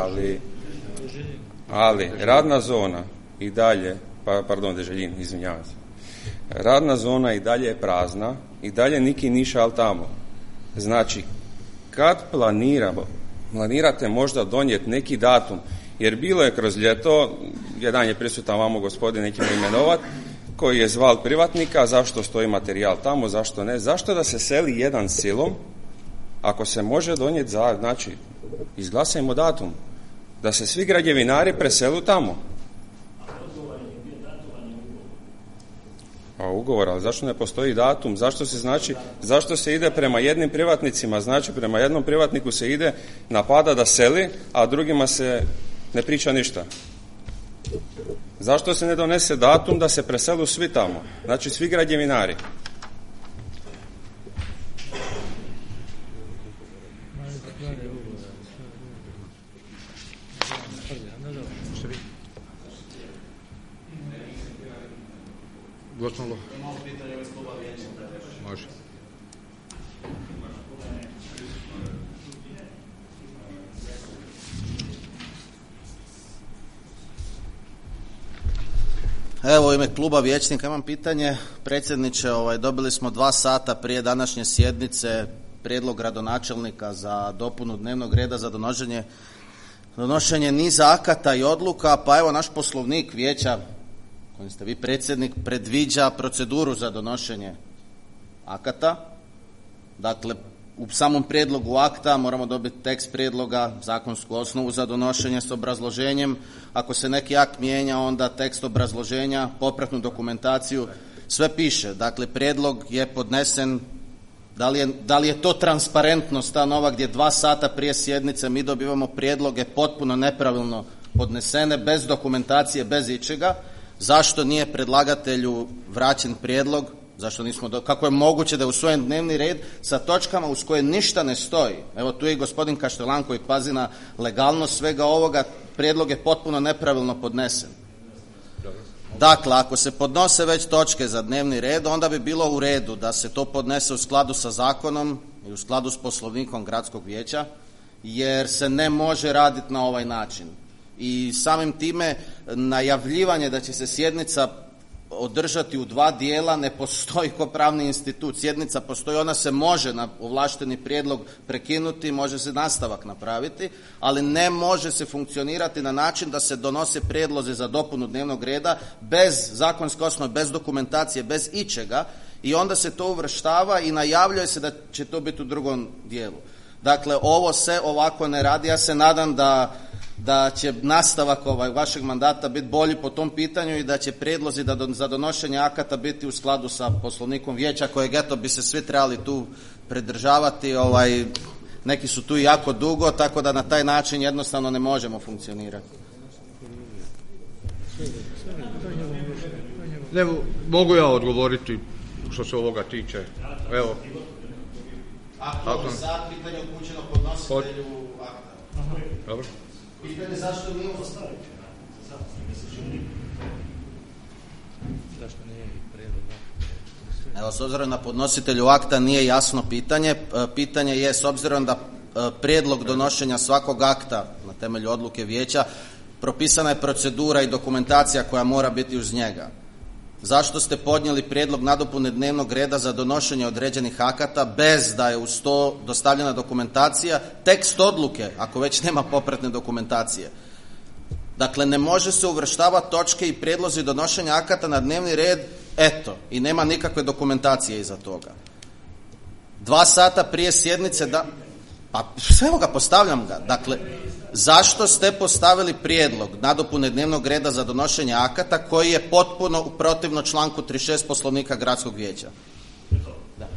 ali radna zona i dalje, Deželjin, izvinjavam se, radna zona i dalje je prazna, i dalje niki nišal tamo. Znači, kad planirate možda donijeti neki datum, jer bilo je kroz ljeto, jedan je prisutan vamo gospodin, nećemo imenovat, koji je zval privatnika, zašto stoji materijal tamo, zašto ne, zašto da se seli jedan silom, ako se može donijeti, znači, izglasajmo datum, da se svi građevinari preselu tamo. A ugovor, ali zašto ne postoji datum, zašto se ide prema jednim privatnicima, znači prema jednom privatniku se ide napada da seli, a drugima se ne priča ništa. Zašto se ne donese datum da se preselu svi tamo, znači svi građevinari? Gospođo. Imamo pitanje iz kluba Vijećnika. Može. Evo, u ime kluba Vijećnika imam pitanje. Predsjedniče, dobili smo 2 sata prije današnje sjednice prijedlog gradonačelnika za dopunu dnevnog reda za donošenje niza akata i odluka, pa evo naš poslovnik vijeća, kojim ste vi predsjednik, predviđa proceduru za donošenje akata. Dakle, u samom prijedlogu akta moramo dobiti tekst prijedloga, zakonsku osnovu za donošenje s obrazloženjem. Ako se neki akt mijenja, onda tekst obrazloženja, popratnu dokumentaciju, sve piše. Dakle, prijedlog je podnesen. Da li je to transparentnost ta nova gdje 2 sata prije sjednice mi dobivamo prijedloge potpuno nepravilno podnesene, bez dokumentacije, bez ičega? Zašto nije predlagatelju vraćen prijedlog? Kako je moguće da je usvojen dnevni red sa točkama uz koje ništa ne stoji? Evo, tu je i gospodin Kaštelan koji pazi na legalnost svega ovoga. Prijedlog je potpuno nepravilno podnesen. Dakle, ako se podnose već točke za dnevni red, onda bi bilo u redu da se to podnese u skladu sa zakonom i u skladu s poslovnikom gradskog vijeća, jer se ne može raditi na ovaj način. I samim time najavljivanje da će se sjednica održati u 2 dijela ne postoji kao pravni institut. Sjednica postoji, ona se može na ovlašteni prijedlog prekinuti, može se nastavak napraviti, ali ne može se funkcionirati na način da se donose prijedlozi za dopunu dnevnog reda bez zakonske osnove, bez dokumentacije, bez ičega, i onda se to uvrštava i najavljuje se da će to biti u drugom dijelu. Dakle, ovo se ovako ne radi. Ja se nadam da će nastavak vašeg mandata biti bolji po tom pitanju i da će prijedlozi za donošenje akata biti u skladu sa poslovnikom vijeća, kojeg eto bi se svi trebali tu pridržavati. Neki su tu jako dugo, tako da na taj način jednostavno ne možemo funkcionirati. Ne, mogu ja odgovoriti što se ovoga tiče. Evo. Aktualni sat, pitanje upućeno podnositelju akta. Dobro. Pitanje zašto nije postaviti? Evo, s obzirom na podnositelju akta nije jasno pitanje. Pitanje je, s obzirom da prijedlog donošenja svakog akta na temelju odluke vijeća, propisana je procedura i dokumentacija koja mora biti uz njega. Zašto ste podnijeli prijedlog nadopune dnevnog reda za donošenje određenih akata bez da je uz to dostavljena dokumentacija, tekst odluke, ako već nema popratne dokumentacije? Dakle, ne može se uvrštavati točke i prijedlozi donošenja akata na dnevni red, i nema nikakve dokumentacije iza toga. 2 sata prije sjednice, evo ga, postavljam ga. Dakle, zašto ste postavili prijedlog nadopune dnevnog reda za donošenje akata koji je potpuno protivno članku 36 Poslovnika gradskog vijeća? Da.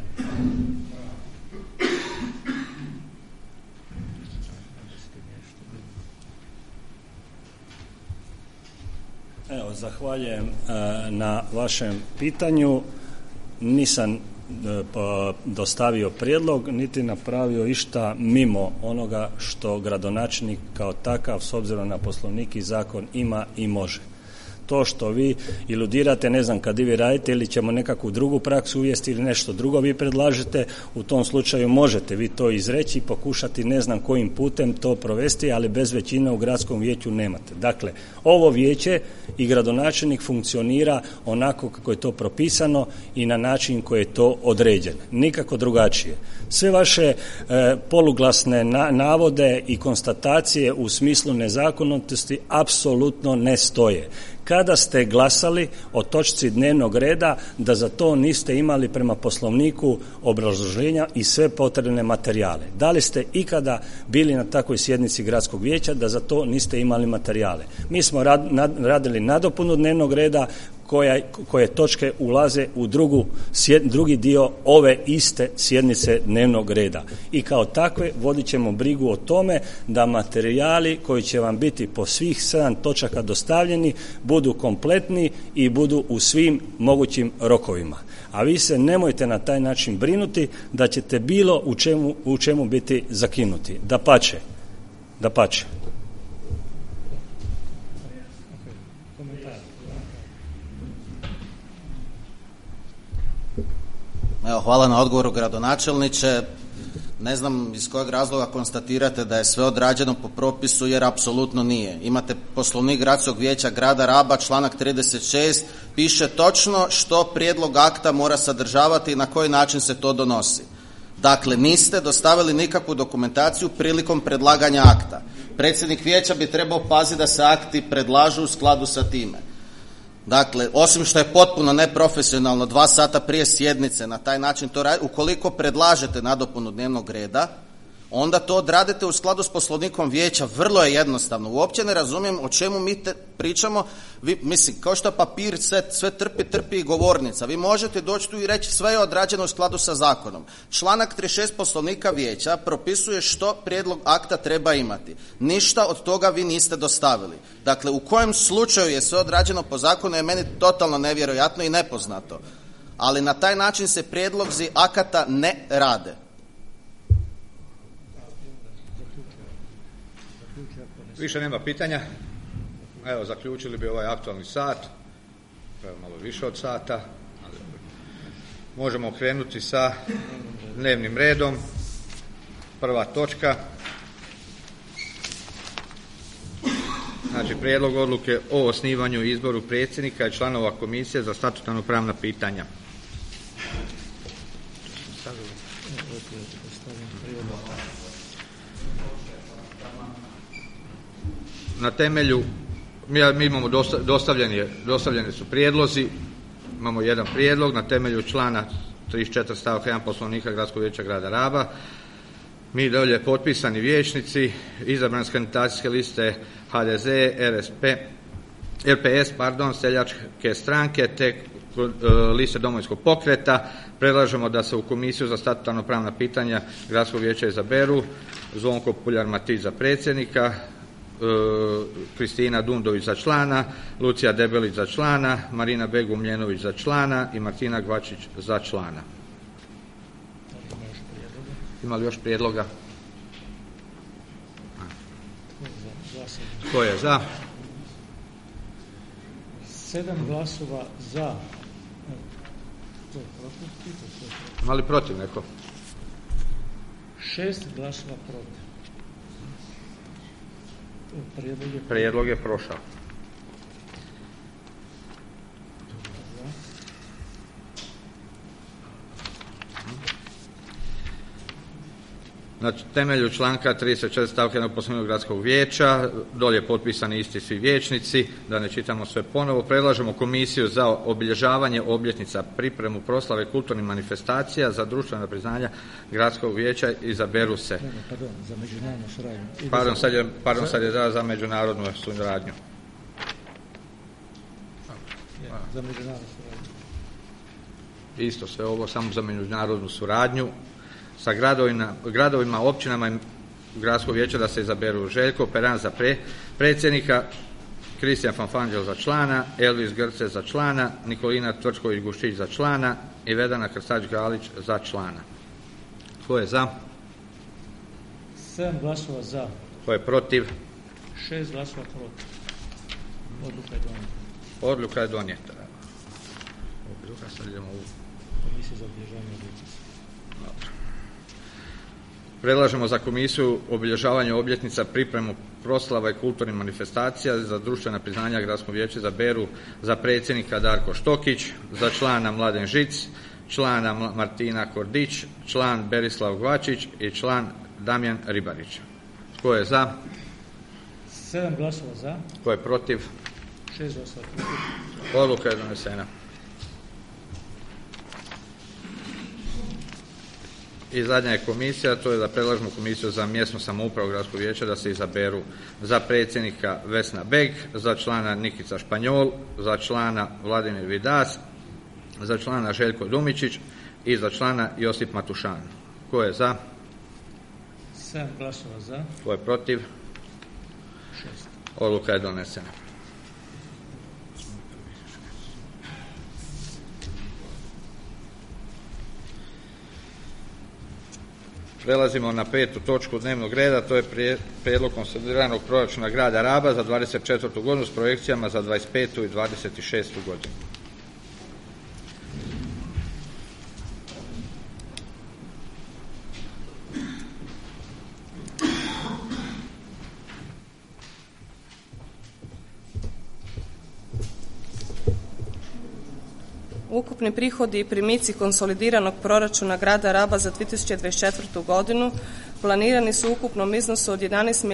Evo, zahvaljujem na vašem pitanju. Nisam dostavio prijedlog niti napravio išta mimo onoga što gradonačelnik kao takav s obzirom na poslovnik i zakon ima i može. To što vi iludirate, ne znam kad i vi radite ili ćemo nekakvu drugu praksu uvesti ili nešto drugo vi predlažete, u tom slučaju možete vi to izreći i pokušati ne znam kojim putem to provesti, ali bez većine u gradskom vijeću nemate. Dakle, ovo vijeće i gradonačelnik funkcionira onako kako je to propisano i na način koji je to određen. Nikako drugačije. Sve vaše poluglasne navode i konstatacije u smislu nezakonitosti apsolutno ne stoje. Kada ste glasali o točci dnevnog reda, da za to niste imali prema poslovniku obrazloženja i sve potrebne materijale. Da li ste ikada bili na takvoj sjednici gradskog vijeća da za to niste imali materijale? Mi smo radili nadopunu dnevnog reda koje točke ulaze u drugi dio ove iste sjednice dnevnog reda. I kao takve vodit ćemo brigu o tome da materijali koji će vam biti po svih 7 točaka dostavljeni budu kompletni i budu u svim mogućim rokovima. A vi se nemojte na taj način brinuti da ćete bilo u čemu biti zakinuti. Dapače. Evo, hvala na odgovoru, gradonačelniče. Ne znam iz kojeg razloga konstatirate da je sve odrađeno po propisu, jer apsolutno nije. Imate Poslovnik Gradskog vijeća grada Raba, članak 36, piše točno što prijedlog akta mora sadržavati i na koji način se to donosi. Dakle, niste dostavili nikakvu dokumentaciju prilikom predlaganja akta. Predsjednik vijeća bi trebao paziti da se akti predlažu u skladu sa time. Dakle, osim što je potpuno neprofesionalno 2 sata prije sjednice na taj način to raditi, ukoliko predlažete nadopunu dnevnog reda, onda to odradite u skladu s Poslovnikom vijeća. Vrlo je jednostavno. Uopće ne razumijem o čemu mi pričamo. Mislim, kao što papir sve trpi i govornica. Vi možete doći tu i reći sve je odrađeno u skladu sa zakonom. Članak 36 Poslovnika vijeća propisuje što prijedlog akta treba imati. Ništa od toga vi niste dostavili. Dakle, u kojem slučaju je sve odrađeno po zakonu je meni totalno nevjerojatno i nepoznato. Ali na taj način se prijedlozi akata ne rade. Više nema pitanja. Evo, zaključili bi ovaj aktualni sat. Evo, malo više od sata. Možemo krenuti sa dnevnim redom. Prva točka. Znači, prijedlog odluke o osnivanju i izboru predsjednika i članova Komisije za statutarno pravna pitanja. Na temelju, mi imamo dostavljeni su prijedlozi, imamo jedan prijedlog na temelju člana 34 stavak 1 Poslovnika Gradskog vijeća grada Raba. Mi dolje potpisani vijećnici, izabrani s kandidacijske liste HDZ, RPS, seljačke stranke te liste Domovinskog pokreta, predlažemo da se u Komisiju za statutarno pravna pitanja Gradskog vijeća izaberu Zvonko Puljar-Matić za predsjednika, Kristina Dundović za člana, Lucija Debelić za člana, Marina Begum-Ljenović za člana i Martina Gvačić za člana. Ima li još prijedloga? Ko je za? 7 glasova za. Ima li protiv neko? 6 glasova protiv. Prijedlog je prošao. Na temelju članka 34 stavka 1 Poslovnika Gradskog vijeća, dolje potpisani isti svi vijećnici, da ne čitamo sve ponovo, predlažemo Komisiju za obilježavanje obljetnica, pripremu proslave kulturnih manifestacija za društvena priznanja Gradskog vijeća, izaberu se. Za međunarodnu suradnju. Sad je za međunarodnu suradnju. Za međunarodnu suradnju. Isto sve ovo, samo za međunarodnu suradnju. Sa gradovima, općinama i Gradskog vijeća da se izaberu Željko Peran za predsjednika, Kristijan Fanfanđel za člana, Elvis Grce za člana, Nikolina Tvrčković-Guštić za člana i Vedana Krstač-Galić za člana. Tko je za? 7 glasova za. Tko je protiv? 6 glasova protiv. Odluka je donijeta. Odluka je donijeta. Sad idemo u Komisiju za obilježavanje obljetnica. Predlažemo za Komisiju obilježavanja obljetnica, pripremu proslava i kulturnih manifestacija za društvena priznanja Gradskog vijeća izaberu za predsjednika Darko Štokić, za člana Mladen Žic, člana Martina Kordić, član Berislav Gvačić i član Damjan Ribarić. Tko je za? 7 glasova za. Tko je protiv? 6 glasova protiv. Odluka je donesena. I zadnja je komisija, to je da predlažemo Komisiju za mjesnu samoupravu Gradskog vijeća da se izaberu za predsjednika Vesna Beg, za člana Nikica Španjol, za člana Vladimir Vidas, za člana Željko Dumičić i za člana Josip Matušan. Ko je za? 7 glasova za. Ko je protiv? 6. Odluka je donesena. Prelazimo na 5. točku dnevnog reda, to je prijedlog konsolidiranog proračuna grada Raba za 24. godinu s projekcijama za 25. i 26. godinu. Ukupni prihodi i primici konsolidiranog proračuna grada Raba za 2024. godinu planirani su u ukupnom iznosu od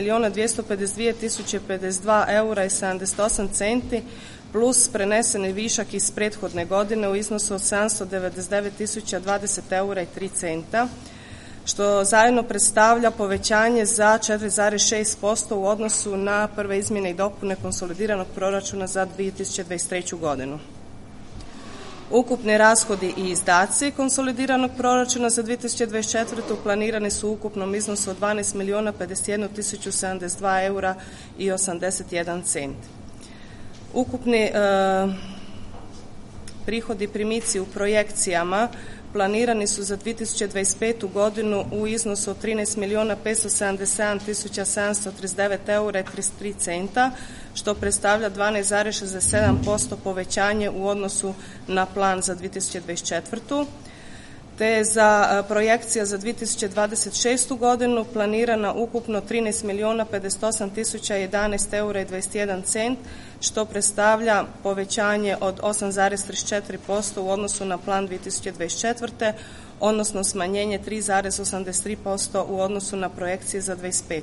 11.252.052 eura i 78 centi plus preneseni višak iz prethodne godine u iznosu od 799.020 eura i 3 centa, što zajedno predstavlja povećanje za 4,6% u odnosu na prve izmjene i dopune konsolidiranog proračuna za 2023. godinu. Ukupni rashodi i izdaci konsolidiranog proračuna za 2024. planirani su u ukupnom iznosu od 12.051.072 eura i 81 cent. Ukupni prihodi i primici u projekcijama planirani su za 2025. godinu u iznosu od 13.577.739 eura i 33 centa, što predstavlja 12,67% povećanje u odnosu na plan za 2024. Te je za projekcija za 2026. godinu planirana ukupno 13.058.011 eura i 21 cent, što predstavlja povećanje od 8,34% u odnosu na plan 2024. odnosno smanjenje 3,83% u odnosu na projekcije za 2025.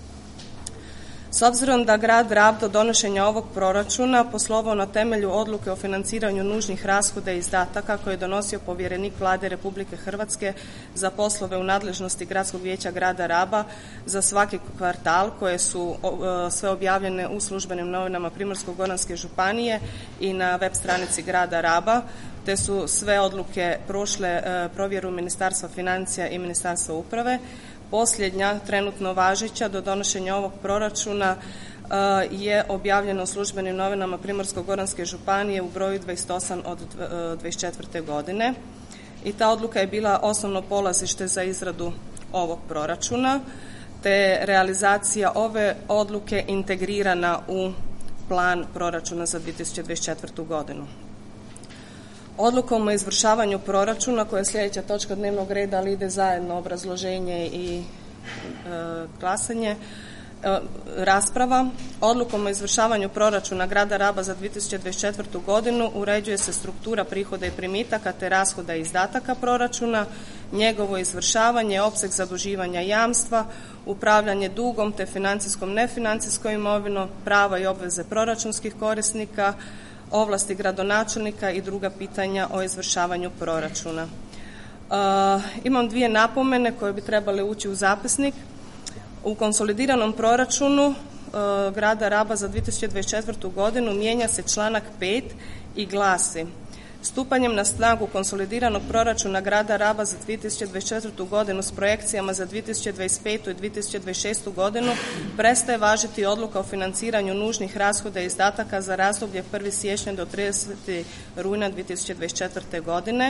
S obzirom da grad Rab do donošenja ovog proračuna poslovao na temelju odluke o financiranju nužnih rashoda i izdataka koje je donosio povjerenik Vlade Republike Hrvatske za poslove u nadležnosti Gradskog vijeća grada Raba za svaki kvartal, koje su sve objavljene u službenim novinama Primorsko-goranske županije i na web stranici grada Raba, te su sve odluke prošle provjeru Ministarstva financija i Ministarstva uprave. Posljednja, trenutno važeća do donošenja ovog proračuna je objavljena u službenim novinama Primorsko-goranske županije u broju 28 od 24. godine i ta odluka je bila osnovno polazište za izradu ovog proračuna, te realizacija ove odluke integrirana u plan proračuna za 2024. godinu. Odlukom o izvršavanju proračuna, koja je sljedeća točka dnevnog reda, ali ide zajedno obrazloženje i glasanje, rasprava. Odlukom o izvršavanju proračuna grada Raba za 2024. godinu uređuje se struktura prihoda i primitaka te rashoda i izdataka proračuna, njegovo izvršavanje, opseg zaduživanja jamstva, upravljanje dugom te financijskom nefinancijskom imovinom, prava i obveze proračunskih korisnika, ovlasti gradonačelnika i druga pitanja o izvršavanju proračuna. Imam dvije napomene koje bi trebale ući u zapisnik. U konsolidiranom proračunu grada Raba za 2024. godinu mijenja se članak 5 i glasi: stupanjem na snagu konsolidiranog proračuna grada Raba za 2024. godinu s projekcijama za 2025. i 2026. godinu prestaje važiti odluka o financiranju nužnih rashoda i izdataka za razdoblje 1. siječnja do 30. rujna 2024. godine,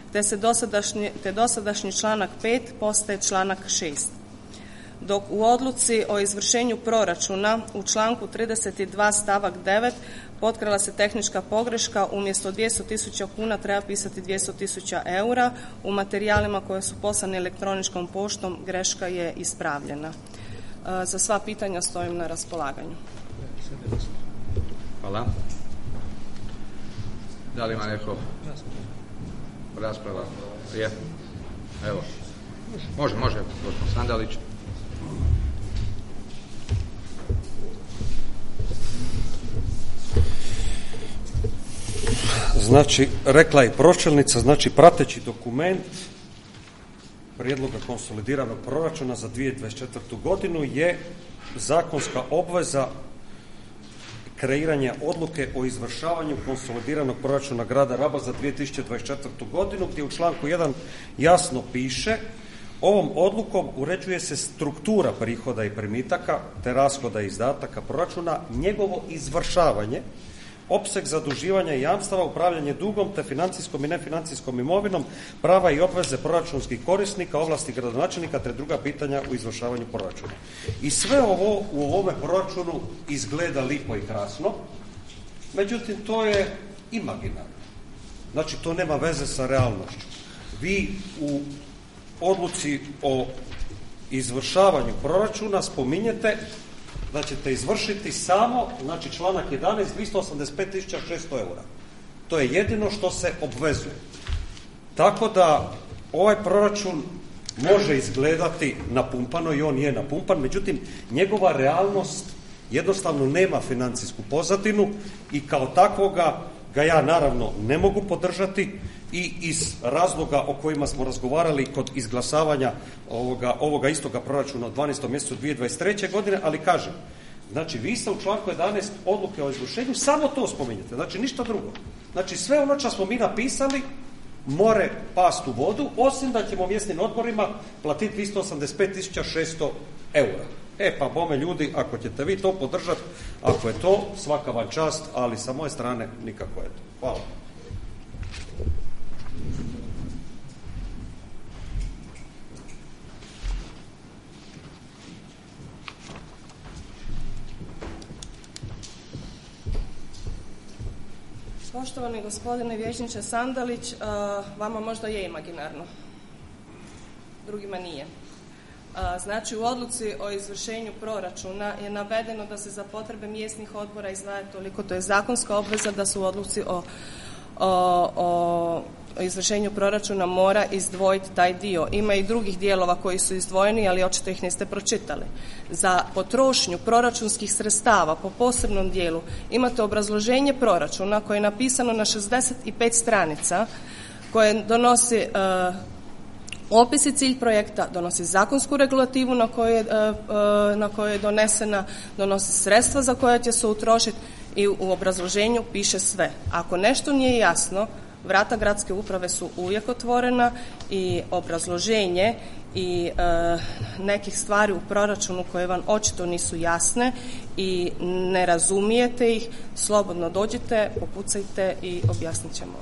te dosadašnji članak 5 postaje članak 6. Dok u odluci o izvršenju proračuna u članku 32 stavak 9 potkrala se tehnička pogreška, umjesto 200.000 kuna treba pisati 200.000 eura. U materijalima koje su poslani elektroničkom poštom greška je ispravljena. Za sva pitanja stojim na raspolaganju. Hvala. Da li ima neko rasprava? Je. Evo. Može, gospodin Sandalić. Znači, rekla je pročelnica, znači prateći dokument prijedloga konsolidiranog proračuna za 2024. godinu je zakonska obveza kreiranja odluke o izvršavanju konsolidiranog proračuna grada Raba za 2024. godinu, gdje u članku 1 jasno piše: ovom odlukom uređuje se struktura prihoda i primitaka te rashoda i izdataka proračuna, njegovo izvršavanje, opseg zaduživanja i jamstava, upravljanje dugom te financijskom i nefinancijskom imovinom, prava i obveze proračunskih korisnika, ovlasti gradonačelnika te druga pitanja u izvršavanju proračuna. I sve ovo u ovome proračunu izgleda lipo i krasno, međutim to je imaginarno. Znači to nema veze sa realnošću. Vi u odluci o izvršavanju proračuna spominjete da ćete izvršiti samo, znači članak 11, 285.600 eura. To je jedino što se obvezuje. Tako da ovaj proračun može izgledati napumpano i on je napumpan, međutim njegova realnost jednostavno nema financijsku pozadinu i kao takvoga ga ja naravno ne mogu podržati i iz razloga o kojima smo razgovarali kod izglasavanja ovoga istoga proračuna u 12. mjesecu 2023. godine, ali kažem, znači vi ste u članku 11 odluke o izvršenju samo to spominjete, znači ništa drugo. Znači sve ono što smo mi napisali more past u vodu, osim da ćemo mjesnim odborima platiti 285.600 eura. Pa bome ljudi, ako ćete vi to podržati, ako je to, svaka vam čast, ali sa moje strane nikako je to. Hvala. Poštovani gospodine vijećniče Sandalić, vama možda je imaginarno, drugima nije. Znači u odluci o izvršenju proračuna je navedeno da se za potrebe mjesnih odbora izdvaja toliko, to je zakonska obveza da se u odluci o izvršenju proračuna mora izdvojiti taj dio. Ima i drugih dijelova koji su izdvojeni, ali očito ih niste pročitali. Za potrošnju proračunskih sredstava po posebnom dijelu imate obrazloženje proračuna koje je napisano na 65 stranica, koje donosi opis i cilj projekta, donosi zakonsku regulativu na kojoj je donesena, donosi sredstva za koja će se utrošiti i u obrazloženju piše sve. Ako nešto nije jasno, vrata gradske uprave su uvijek otvorena i obrazloženje i nekih stvari u proračunu koje vam očito nisu jasne i ne razumijete ih, slobodno dođite, popucajte i objasnit ćemo.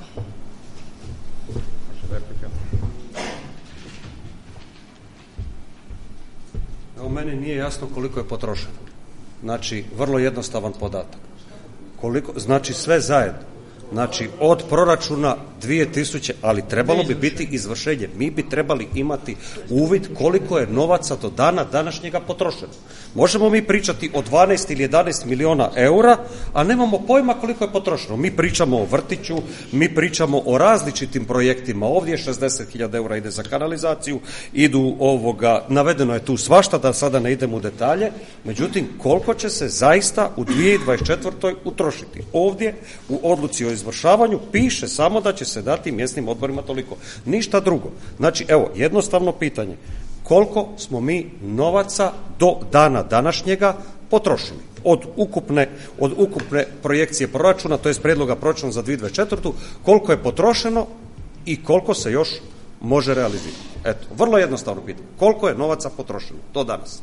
Evo, meni nije jasno koliko je potrošeno. Znači, vrlo jednostavan podatak. Znači, sve zajedno. Znači, od proračuna 2000, ali trebalo bi biti izvršenje. Mi bi trebali imati uvid koliko je novaca do dana današnjega potrošeno. Možemo mi pričati o 12 ili 11 milijuna eura, a nemamo pojma koliko je potrošeno. Mi pričamo o vrtiću, mi pričamo o različitim projektima. Ovdje 60.000 eura ide za kanalizaciju, navedeno je tu svašta, da sada ne idemo u detalje, međutim, koliko će se zaista u 2024. utrošiti. Ovdje u odluci o izvršavanju piše samo da će se dati mjesnim odborima toliko. Ništa drugo. Znači, evo, jednostavno pitanje. Koliko smo mi novaca do dana današnjega potrošili? Od ukupne projekcije proračuna, to jest prijedloga proračuna za 2024. koliko je potrošeno i koliko se još može realizirati? Eto, vrlo jednostavno pitanje. Koliko je novaca potrošeno do danas?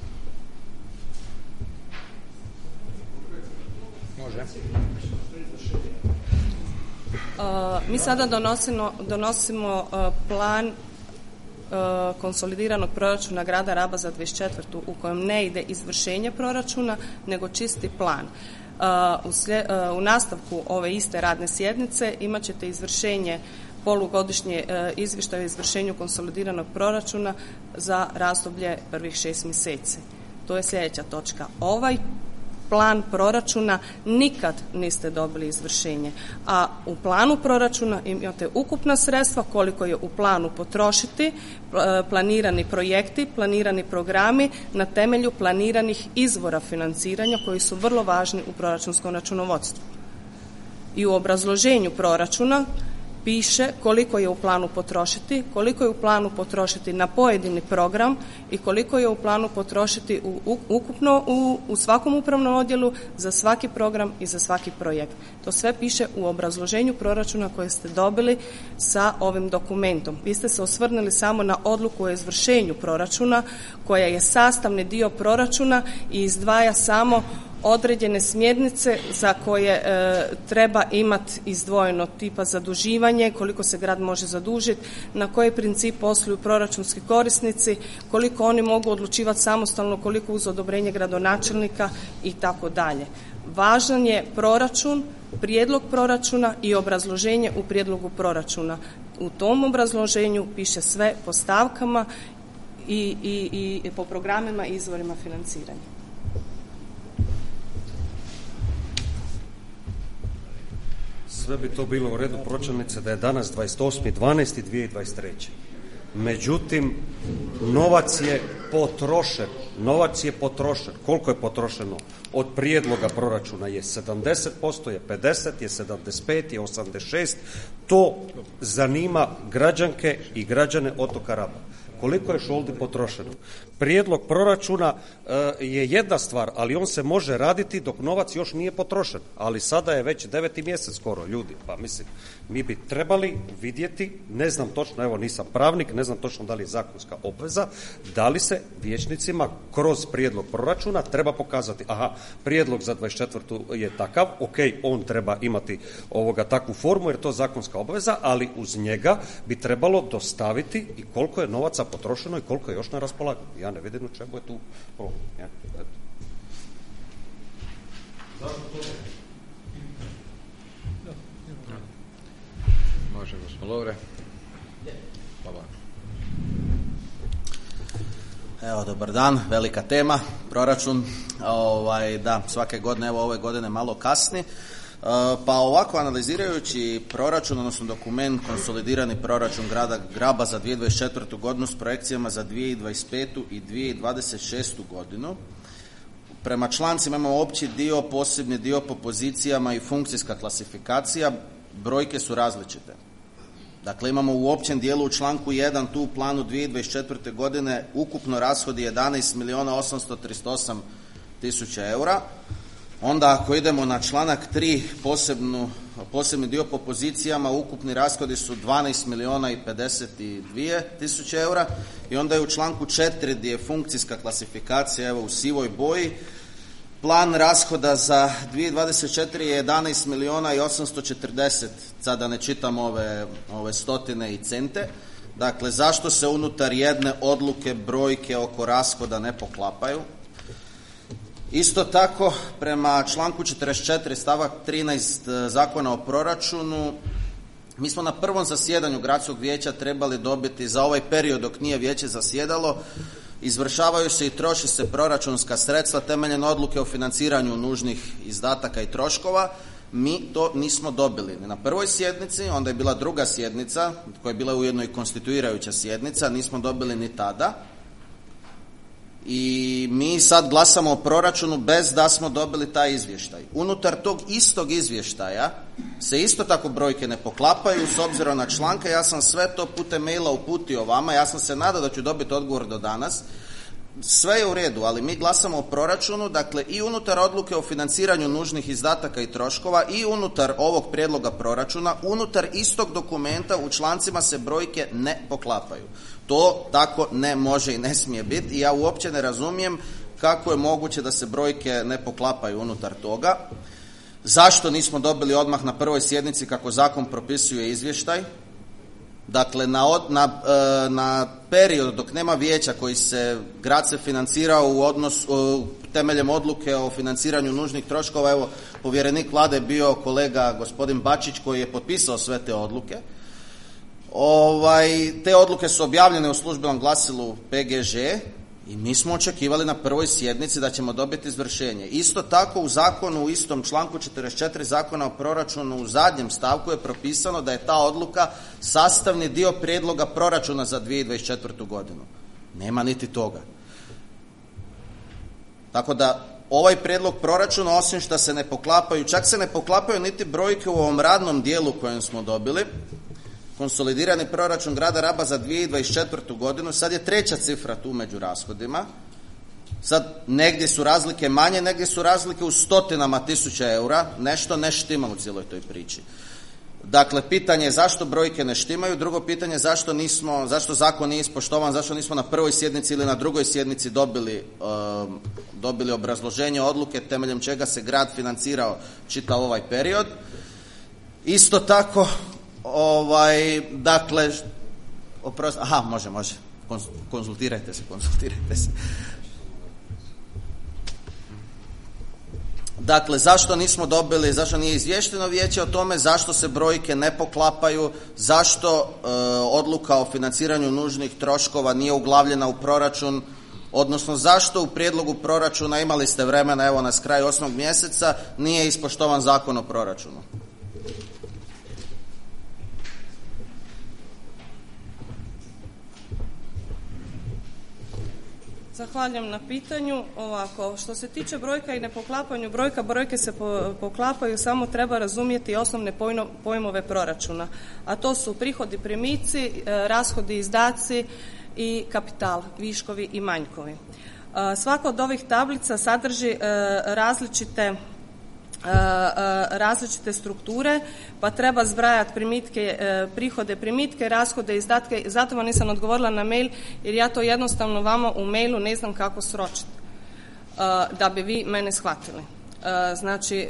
Može. Mi sada donosimo plan konsolidiranog proračuna grada Raba za 2024. u kojem ne ide izvršenje proračuna, nego čisti plan. U nastavku ove iste radne sjednice imat ćete izvršenje polugodišnje izvještaje o izvršenju konsolidiranog proračuna za razdoblje prvih 6 mjeseci. To je sljedeća točka. Ovaj plan proračuna nikad niste dobili izvršenje, a u planu proračuna imate ukupna sredstva koliko je u planu potrošiti, planirani projekti, planirani programi na temelju planiranih izvora financiranja koji su vrlo važni u proračunskom računovodstvu. I u obrazloženju proračuna piše koliko je u planu potrošiti na pojedini program i koliko je u planu potrošiti ukupno u svakom upravnom odjelu za svaki program i za svaki projekt. To sve piše u obrazloženju proračuna koje ste dobili sa ovim dokumentom. Vi ste se osvrnuli samo na odluku o izvršenju proračuna koja je sastavni dio proračuna i izdvaja samo određene smjernice za koje treba imati izdvojeno, tipa zaduživanje, koliko se grad može zadužiti, na koji princip posluju proračunski korisnici, koliko oni mogu odlučivati samostalno, koliko uz odobrenje gradonačelnika i tako dalje. Važan je proračun, prijedlog proračuna i obrazloženje u prijedlogu proračuna. U tom obrazloženju piše sve po stavkama i po programima i izvorima financiranja. sve bi to bilo u redu pročelnice da je danas 28.12.2023. Međutim, novac je potrošen. Koliko je potrošeno? Od prijedloga proračuna je 70%, je 50%, je 75%, je 86%. To zanima građanke i građane otoka Raba. Koliko je šoldi potrošeno? Prijedlog proračuna je jedna stvar, ali on se može raditi dok novac još nije potrošen. Ali sada je već 9. mjesec skoro, ljudi. Pa mislim, mi bi trebali vidjeti, ne znam točno, evo nisam pravnik, ne znam točno da li je zakonska obveza, da li se vijećnicima kroz prijedlog proračuna treba pokazati, prijedlog za 24. je takav, ok, on treba imati takvu formu jer to zakonska obveza, ali uz njega bi trebalo dostaviti i koliko je novaca potrošeno i koliko je još na raspolaganju. Ja ne vidim u čemu je tu problem. Može, gospodin Lovre. Evo, dobar dan, velika tema, proračun, da, svake godine, evo ove godine malo kasni. Pa ovako, analizirajući proračun, odnosno dokument, konsolidirani proračun grada Raba za 2024. godinu s projekcijama za 2025. i 2026. godinu, prema člancima imamo opći dio, posebni dio po pozicijama i funkcijska klasifikacija, brojke su različite. Dakle, imamo u općem dijelu u članku 1 tu u planu 2024. godine ukupno rashodi 11.838.000 eura. Onda ako idemo na članak 3, posebni dio po pozicijama, ukupni rashodi su 12.052.000 eura. I onda je u članku 4 gdje je funkcijska klasifikacija, evo u sivoj boji, plan rashoda za 2024 je 11.840.000, sad da ne čitam ove stotine i cente. Dakle, zašto se unutar jedne odluke brojke oko rashoda ne poklapaju? Isto tako, prema članku 44 stavak 13 Zakona o proračunu, mi smo na prvom zasjedanju gradskog vijeća trebali dobiti za ovaj period dok nije vijeće zasjedalo, izvršavaju se i troši se proračunska sredstva temeljem odluke o financiranju nužnih izdataka i troškova. Mi to nismo dobili ni na prvoj sjednici, onda je bila druga sjednica, koja je bila ujedno i konstituirajuća sjednica, nismo dobili ni tada. I mi sad glasamo o proračunu bez da smo dobili taj izvještaj. Unutar tog istog izvještaja se isto tako brojke ne poklapaju s obzirom na članke. Ja sam sve to putem maila uputio vama, ja sam se nadao da ću dobiti odgovor do danas. Sve je u redu, ali mi glasamo o proračunu, dakle i unutar odluke o financiranju nužnih izdataka i troškova i unutar ovog prijedloga proračuna, unutar istog dokumenta u člancima se brojke ne poklapaju. To tako ne može i ne smije biti i ja uopće ne razumijem kako je moguće da se brojke ne poklapaju unutar toga. Zašto nismo dobili odmah na prvoj sjednici kako zakon propisuje izvještaj? Dakle, na period dok nema vijeća koji grad se financirao temeljem odluke o financiranju nužnih troškova, evo, povjerenik vlade je bio kolega gospodin Bačić koji je potpisao sve te odluke. Te odluke su objavljene u službenom glasilu PGŽ i mi smo očekivali na prvoj sjednici da ćemo dobiti izvršenje. Isto tako u zakonu, u istom članku 44 Zakona o proračunu, u zadnjem stavku je propisano da je ta odluka sastavni dio prijedloga proračuna za 2024. godinu. Nema niti toga. Tako da ovaj prijedlog proračuna, osim što se ne poklapaju, čak se ne poklapaju niti brojke u ovom radnom dijelu kojem smo dobili, konsolidirani proračun grada Raba za 2024. godinu, sad je treća cifra tu među rashodima, sad negdje su razlike manje, negdje su razlike u stotinama tisuća eura, nešto ne štima u cijeloj toj priči. Dakle, pitanje je zašto brojke ne štimaju, drugo pitanje je zašto zakon nije ispoštovan, zašto nismo na prvoj sjednici ili na drugoj sjednici dobili obrazloženje odluke temeljem čega se grad financirao čitav ovaj period. Isto tako, dakle, može, konzultirajte se. Dakle, zašto nismo dobili, zašto nije izvješteno vijeće o tome, zašto se brojke ne poklapaju, zašto odluka o financiranju nužnih troškova nije uglavljena u proračun, odnosno zašto u prijedlogu proračuna, imali ste vremena, evo nas kraj 8. mjeseca, nije ispoštovan zakon o proračunu. Zahvaljujem na pitanju. Ovako, što se tiče brojka i nepoklapanju brojke se poklapaju, samo treba razumjeti osnovne pojmove proračuna, a to su prihodi, primici, rashodi, izdaci i kapital, viškovi i manjkovi. Svaka od ovih tablica sadrži različite strukture, pa treba zbrajati prihode, primitke, rashode, izdatke. Zato vam nisam odgovorila na mail, jer ja to jednostavno vama u mailu ne znam kako sročiti, da bi vi mene shvatili. Znači,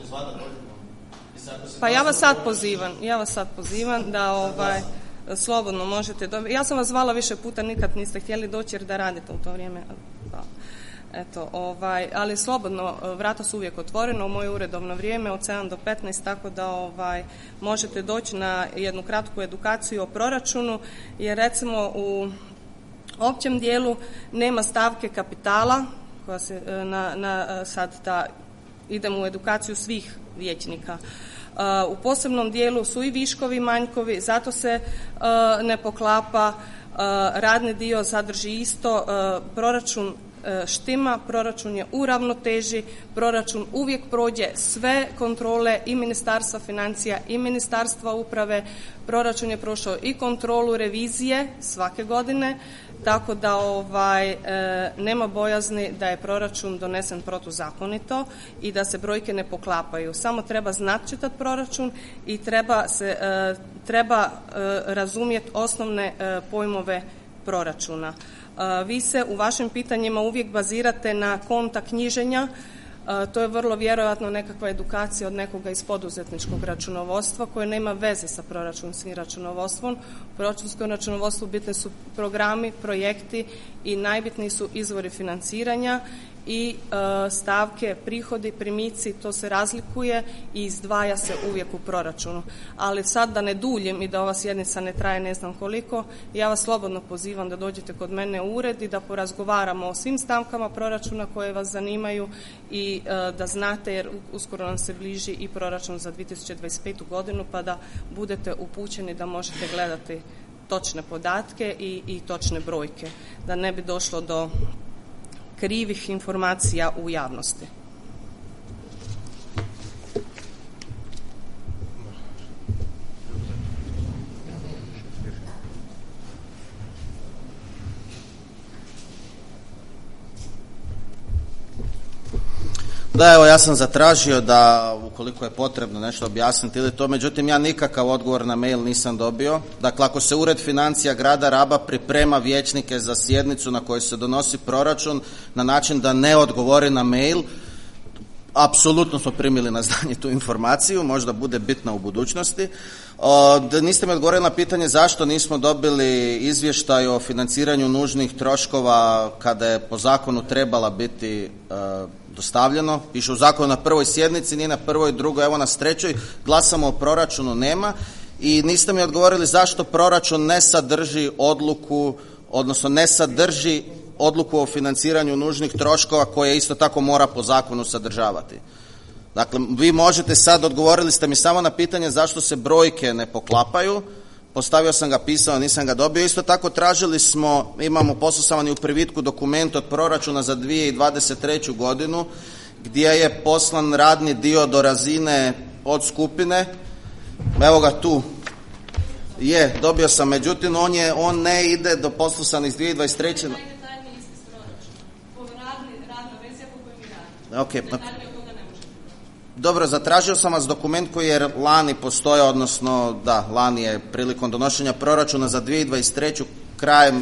pa ja vas sad pozivam da slobodno možete dobiti. Ja sam vas zvala više puta, nikad niste htjeli doći jer da radite u to vrijeme. Eto, ali slobodno, vrata su uvijek otvorena u moje uredovno vrijeme od 7 do 15, tako da možete doći na jednu kratku edukaciju o proračunu, jer recimo u općem dijelu nema stavke kapitala, koja se sad da idemo u edukaciju svih vijećnika. U posebnom dijelu su i viškovi, manjkovi, zato se ne poklapa. Radni dio sadrži isto, proračun štima, proračun je u ravnoteži, proračun uvijek prođe sve kontrole i Ministarstva financija i Ministarstva uprave, proračun je prošao i kontrolu revizije svake godine, tako da nema bojazni da je proračun donesen protuzakonito i da se brojke ne poklapaju. Samo treba znati čitati proračun i treba razumjeti osnovne pojmove proračuna. Vi se u vašim pitanjima uvijek bazirate na konta knjiženja. To je vrlo vjerojatno nekakva edukacija od nekoga iz poduzetničkog računovodstva koje nema veze sa proračunskim računovodstvom. U proračunskom računovodstvu bitni su programi, projekti i najbitniji su izvori financiranja i stavke, prihodi, primici, to se razlikuje i izdvaja se uvijek u proračunu. Ali sad da ne duljim i da ova sjednica ne traje ne znam koliko, ja vas slobodno pozivam da dođete kod mene u ured i da porazgovaramo o svim stavkama proračuna koje vas zanimaju i da znate, jer uskoro nam se bliži i proračun za 2025. godinu, pa da budete upućeni da možete gledati točne podatke i točne brojke, da ne bi došlo do krivih informacija u javnosti. Da, evo, ja sam zatražio da ukoliko je potrebno nešto objasniti ili to, međutim ja nikakav odgovor na mail nisam dobio. Dakle, ako se Ured financija grada Raba priprema vijećnike za sjednicu na kojoj se donosi proračun na način da ne odgovori na mail, apsolutno smo primili na znanje tu informaciju, možda bude bitna u budućnosti. Niste mi odgovorili na pitanje zašto nismo dobili izvještaj o financiranju nužnih troškova kada je po zakonu trebala biti dostavljeno. Piše u zakonu na prvoj sjednici, nije na prvoj, drugoj, evo nas trećoj, glasamo o proračunu, nema. I niste mi odgovorili zašto proračun ne sadrži odluku, odnosno ne sadrži odluku o financiranju nužnih troškova koje isto tako mora po zakonu sadržavati. Dakle, vi možete sad, odgovorili ste mi samo na pitanje zašto se brojke ne poklapaju, postavio sam ga pisano, nisam ga dobio. Isto tako tražili smo, poslao sam vam i u privitku dokument od proračuna za 2023. godinu gdje je poslan radni dio do razine od skupine. Evo ga tu. Dobio sam, međutim on ne ide do poslan iz 2023. Okay, dobro, zatražio sam vas dokument koji je lani postoja, odnosno da, lani je prilikom donošenja proračuna za 2023. krajem.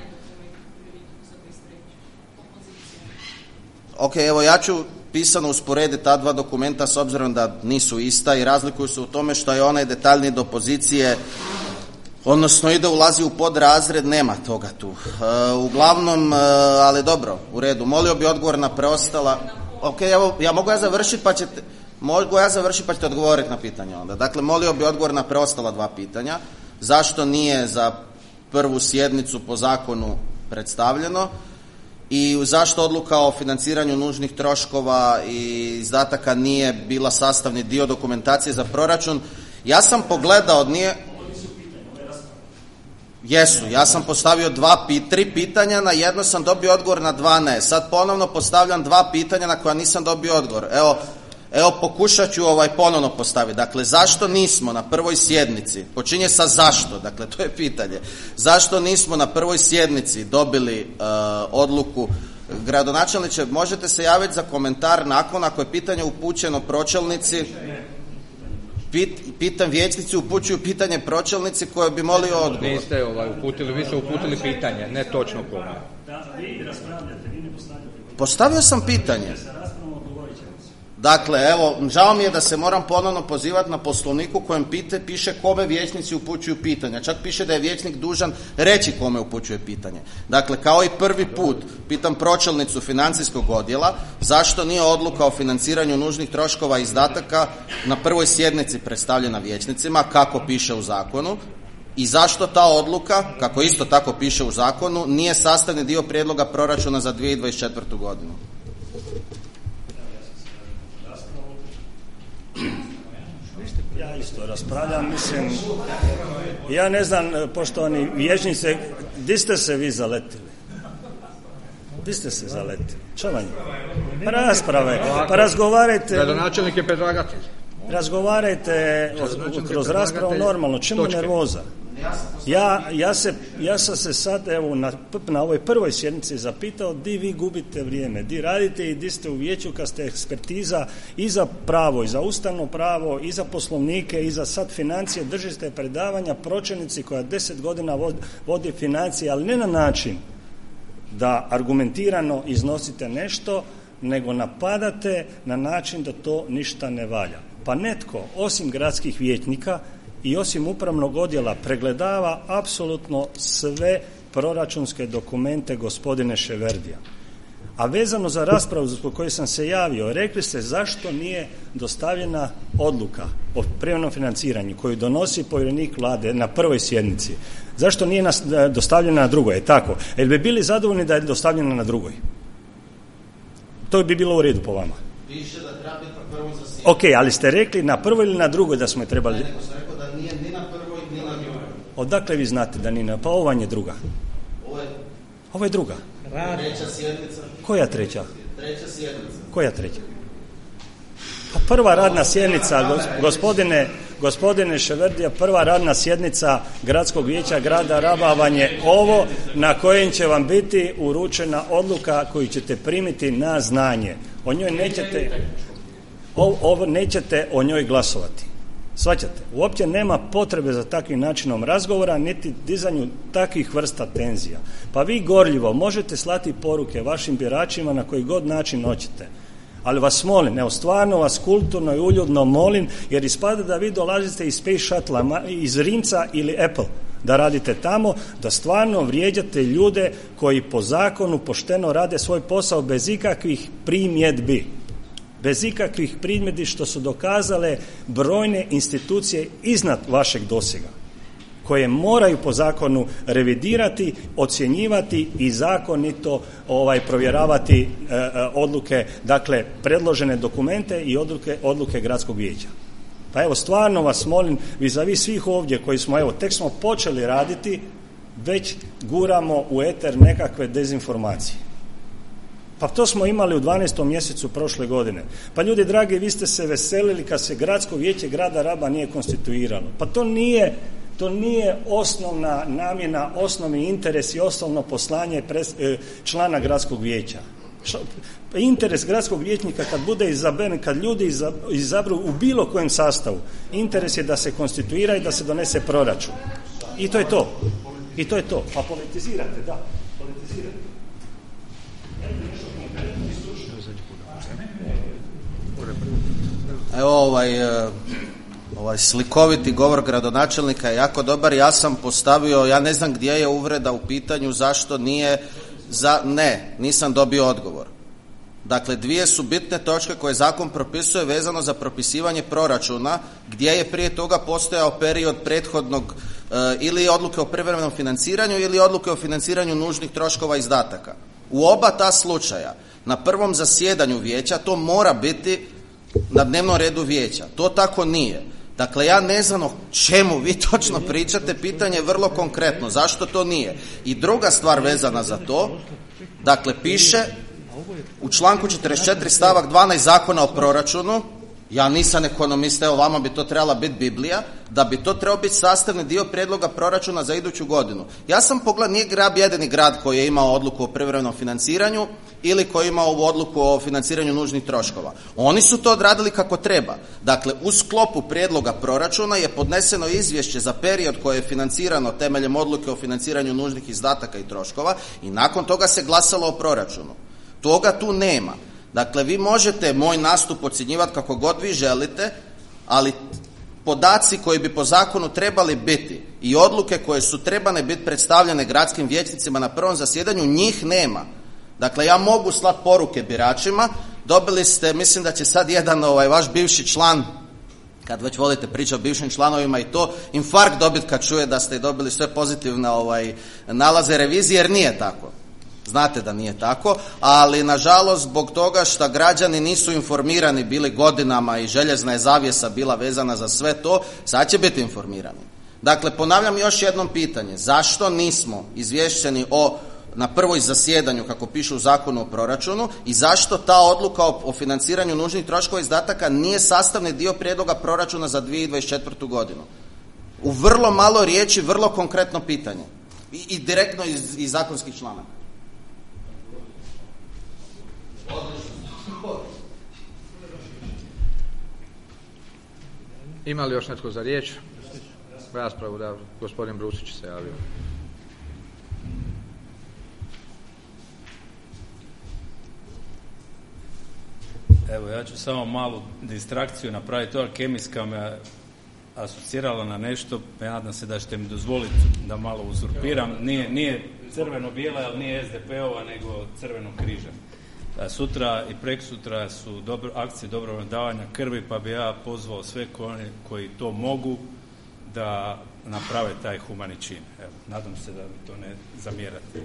Ok, evo ja ću pisano usporediti ta dva dokumenta s obzirom da nisu ista i razlikuju se u tome što je onaj detaljniji do pozicije, odnosno ulazi u podrazred, nema toga tu. Uglavnom, ali dobro, u redu. Molio bi odgovor na preostala. Ok, evo, mogu ja završiti pa ćete odgovoriti na pitanje onda. Dakle, molio bi odgovor na preostala dva pitanja. Zašto nije za prvu sjednicu po zakonu predstavljeno i zašto odluka o financiranju nužnih troškova i izdataka nije bila sastavni dio dokumentacije za proračun. Ja sam pogledao, Jesu, ja sam postavio 3 pitanja, na jedno sam dobio odgovor, na 2 ne. Sad ponovno postavljam 2 pitanja na koja nisam dobio odgovor. Evo pokušat ću ponovno postaviti. Dakle, zašto nismo na prvoj sjednici, počinje sa zašto, dakle to je pitanje, zašto nismo na prvoj sjednici dobili odluku? Gradonačelniče, možete se javiti za komentar nakon, ako je pitanje upućeno pročelnici. Pitam vijećnici, upućuju pitanje pročelnici koje bi molio odgovor. Niste uputili, vi ste uputili pitanje, ne točno kome. Vi raspravljate, vi ne postavljate. Postavio sam pitanje. Dakle, evo, žao mi je da se moram ponovno pozivati na poslovniku kojem piše kome vijećnici upućuju pitanja. Čak piše da je vijećnik dužan reći kome upućuje pitanje. Dakle, kao i prvi put, pitam pročelnicu financijskog odjela zašto nije odluka o financiranju nužnih troškova i izdataka na prvoj sjednici predstavljena vijećnicima, kako piše u zakonu, i zašto ta odluka, kako isto tako piše u zakonu, nije sastavni dio prijedloga proračuna za 2024. godinu. Ja isto raspravljam, mislim, ja ne znam, poštovani vijećnice, di ste se vi zaletili? Di ste se zaletili? Čovanje? Rasprave, pa razgovarajte. Gradonačelnik je predlagatelj. Razgovarajte kroz raspravu normalno, čemu nervoza? Ja sam se sad evo na ovoj prvoj sjednici zapitao di vi gubite vrijeme, di radite i di ste u vijeću kad ste ekspertiza i za pravo, i za ustavno pravo, i za poslovnike, i za sad financije, držite predavanja pročelnici koja 10 godina vodi financije, ali ne na način da argumentirano iznosite nešto, nego napadate na način da to ništa ne valja. Pa netko, osim gradskih vijećnika i osim upravnog odjela, pregledava apsolutno sve proračunske dokumente gospodine Ševerdija. A vezano za raspravu zbog koju sam se javio, rekli ste zašto nije dostavljena odluka o privremenom financiranju koju donosi povjerenik vlade na prvoj sjednici. Zašto nije dostavljena na drugoj? Je tako? Jer bi bili zadovoljni da je dostavljena na drugoj? To bi bilo u redu po vama. Piše da treba biti na prvom zasjedanju. Ok, ali ste rekli na prvoj ili na drugoj da smo je trebali... Ne, nego sam rekao da nije ni na prvoj ni na drugoj. Odakle vi znate da nije na... Pa ovo vam je druga. Ovo je druga. Treća sjednica. Koja treća? Treća sjednica. Koja treća? Pa prva radna sjednica, gospodine Ševerdija, prva radna sjednica Gradskog vijeća grada Raba vam je ovo na kojem će vam biti uručena odluka koju ćete primiti na znanje. O njoj nećete o njoj glasovati. Shvaćate? Uopće nema potrebe za takvim načinom razgovora, niti dizanju takvih vrsta tenzija. Pa vi gorljivo možete slati poruke vašim biračima na koji god način hoćete. Ali vas molim, evo stvarno vas kulturno i uljudno molim, jer ispada da vi dolazite iz Space Shuttle, iz Rimca ili Apple, da radite tamo, da stvarno vrijeđate ljude koji po zakonu pošteno rade svoj posao bez ikakvih primjedbi. Bez ikakvih primjedbi što su dokazale brojne institucije iznad vašeg dosega, koje moraju po zakonu revidirati, ocjenjivati i zakonito provjeravati odluke, dakle predložene dokumente i odluke gradskog vijeća. Pa evo stvarno vas molim, vis-a-vis svih ovdje koji smo, tek smo počeli raditi, već guramo u eter nekakve dezinformacije. Pa to smo imali u 12. mjesecu prošle godine. Pa ljudi dragi, vi ste se veselili kad se gradsko vijeće grada Raba nije konstituiralo. Pa to nije osnovna namjena, osnovni interes i osnovno poslanje člana gradskog vijeća. Interes gradskog vijećnika kad bude izabran, kad ljudi izabru u bilo kojem sastavu, interes je da se konstituira i da se donese proračun. I to je to. Pa politizirate, da. Politizirate. Evo ovaj slikoviti govor gradonačelnika je jako dobar. Ja sam postavio, ja ne znam gdje je uvreda u pitanju, zašto nije nisam dobio odgovor. Dakle, dvije su bitne točke koje zakon propisuje vezano za propisivanje proračuna, gdje je prije toga postojao period prethodnog ili odluke o privremenom financiranju ili odluke o financiranju nužnih troškova izdataka. U oba ta slučaja, na prvom zasjedanju vijeća to mora biti na dnevnom redu vijeća. To tako nije. Dakle, ja ne znam o čemu vi točno pričate, pitanje je vrlo konkretno, zašto to nije? I druga stvar vezana za to, dakle, piše u članku 44 stavak 12 Zakona o proračunu, ja nisam ekonomista, evo vama bi to trebala biti Biblija, da bi to trebao biti sastavni dio prijedloga proračuna za iduću godinu. Ja sam pogledao, nije grad jedini grad koji je imao odluku o privremenom financiranju ili koji je imao ovu odluku o financiranju nužnih troškova. Oni su to odradili kako treba. Dakle, u sklopu prijedloga proračuna je podneseno izvješće za period koje je financirano temeljem odluke o financiranju nužnih izdataka i troškova i nakon toga se glasalo o proračunu. Toga tu nema. Dakle, vi možete moj nastup ocjenjivati kako god vi želite, ali podaci koji bi po zakonu trebali biti i odluke koje su trebane biti predstavljene gradskim vijećnicima na prvom zasjedanju, njih nema. Dakle, ja mogu slati poruke biračima, dobili ste, mislim da će sad jedan vaš bivši član, kad već volite pričati o bivšim članovima i to, infarkt dobiti kad čuje da ste dobili sve pozitivne nalaze revizije, jer nije tako. Znate da nije tako, ali nažalost zbog toga što građani nisu informirani bili godinama i željezna je zavjesa bila vezana za sve to, sad će biti informirani. Dakle, ponavljam još jednom pitanje, zašto nismo izvješćeni na prvoj zasjedanju, kako piše u Zakonu o proračunu, i zašto ta odluka o financiranju nužnih troškova izdataka nije sastavni dio prijedloga proračuna za 2024. godinu? U vrlo malo riječi, vrlo konkretno pitanje. I direktno iz zakonskih članaka. Ima li još netko za riječ? Raspravu, da, gospodin Brusić se javio. Evo, ja ću samo malu distrakciju napraviti. To kemijska me asocirala na nešto, nadam se da ćete mi dozvoliti da malo uzurpiram. Nije crveno-bijela, ali nije SDP-ova, nego Crvenog križa. Sutra i preksutra su akcije dobrovoljnog davanja krvi, pa bi ja pozvao sve koji to mogu da naprave taj humani čin. Evo, nadam se da mi to ne zamjerate.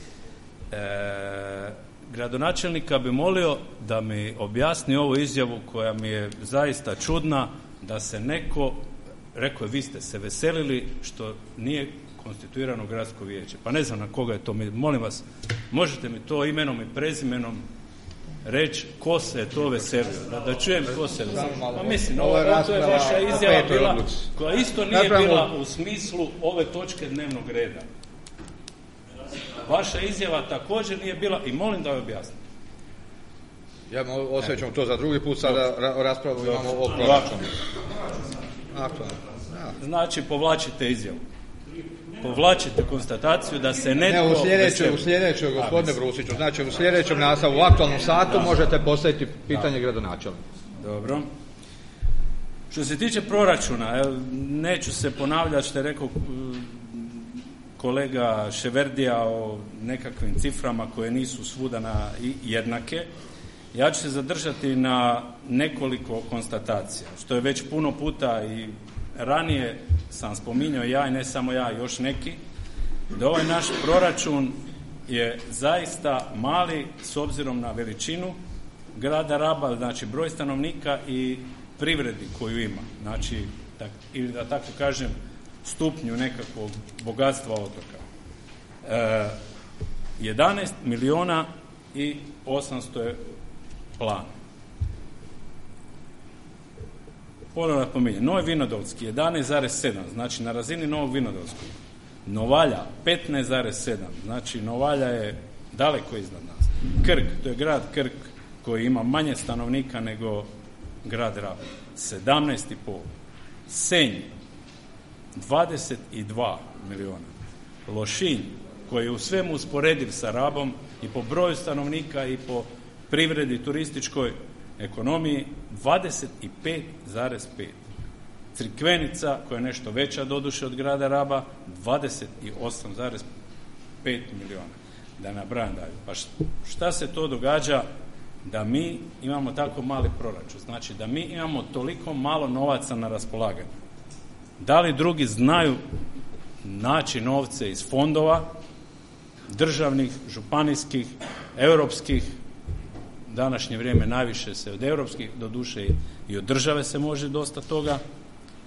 Gradonačelnika bi molio da mi objasni ovu izjavu koja mi je zaista čudna, da se neko, rekao je, vi ste se veselili što nije konstituirano gradsko vijeće. Pa ne znam na koga je to. Molim vas, možete mi to imenom i prezimenom reći ko se je to veselio? Da čujem ko se je veselio. Pa mislim, to je vaša izjava bila, koja isto nije bila u smislu ove točke dnevnog reda. Vaša izjava također nije bila i molim da je objasnite. Ja osjećam to za drugi put, sada raspravu imamo o proračunu. Znači, povlačite izjavu. Povlačite konstataciju da se netko... Ne, u sljedećoj, gospodine Brusiću, znači u sljedećem nastavu, u aktualnom satu možete postaviti pitanje gradonačelnika. Dobro. Što se tiče proračuna, neću se ponavljati što je rekao kolega Ševerdija o nekakvim ciframa koje nisu svuda jednake. Ja ću se zadržati na nekoliko konstatacija, što je već puno puta i ranije sam spominjao ja i ne samo ja, još neki, da ovaj naš proračun je zaista mali s obzirom na veličinu grada Raba, znači broj stanovnika i privredi koju ima, znači, ili da tako kažem, stupnju nekakvog bogatstva otoka. 11 milijuna i 800 je plan. Ponovno napominjem, Novi Vinodolski 11,7, znači na razini Novog Vinodolskog. Novalja 15,7, znači Novalja je daleko iznad nas. Krk, to je grad Krk koji ima manje stanovnika nego grad Rab, 17,5. Senj 22 milijuna. Lošinj, koji je u svemu usporediv sa Rabom i po broju stanovnika i po privredi, turističkoj ekonomiji, 25,5. Crikvenica, koja je nešto veća doduše od grada Raba, 28,5 milijuna. Da nabrajam dalje. Pa šta se to događa da mi imamo tako mali proračun? Znači da mi imamo toliko malo novaca na raspolaganju. Da li drugi znaju naći novce iz fondova, državnih, županijskih, europskih, današnje vrijeme najviše se od europskih, doduše i od države se može dosta toga,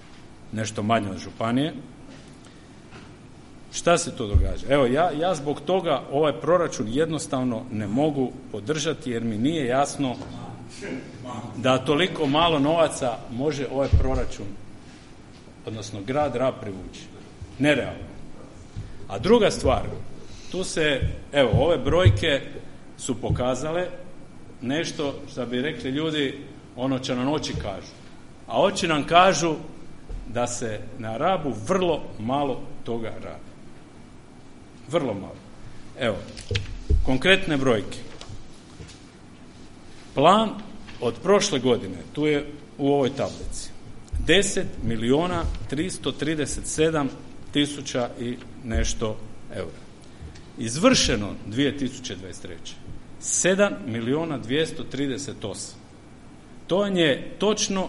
nešto manje od županije. Šta se to događa? Evo, ja zbog toga ovaj proračun jednostavno ne mogu podržati jer mi nije jasno da toliko malo novaca može ovaj proračun, odnosno grad Rab privući. Nerealno. A druga stvar, tu se, evo, ove brojke su pokazale nešto što bi rekli ljudi, ono će nam oči kažu. A oči nam kažu da se na Rabu vrlo malo toga radi. Vrlo malo. Evo, konkretne brojke. Plan od prošle godine, tu je u ovoj tablici, 10.337.000 i nešto eura. Izvršeno 2023. 7.238.000. To je točno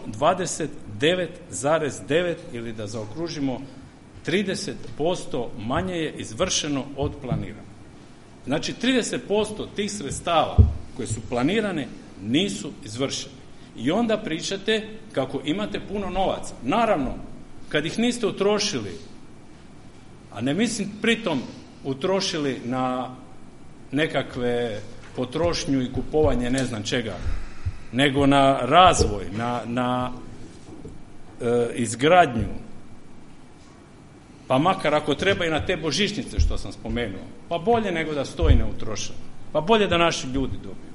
29,9 ili da zaokružimo 30% manje je izvršeno od planirano. Znači 30% tih sredstava koje su planirane nisu izvršene. I onda pričate kako imate puno novaca. Naravno, kad ih niste utrošili, a ne mislim pritom utrošili na nekakve potrošnju i kupovanje ne znam čega, nego na razvoj, na izgradnju, pa makar ako treba i na te božićnice što sam spomenuo, pa bolje nego da stoji neutrošeno, pa bolje da naši ljudi dobiju.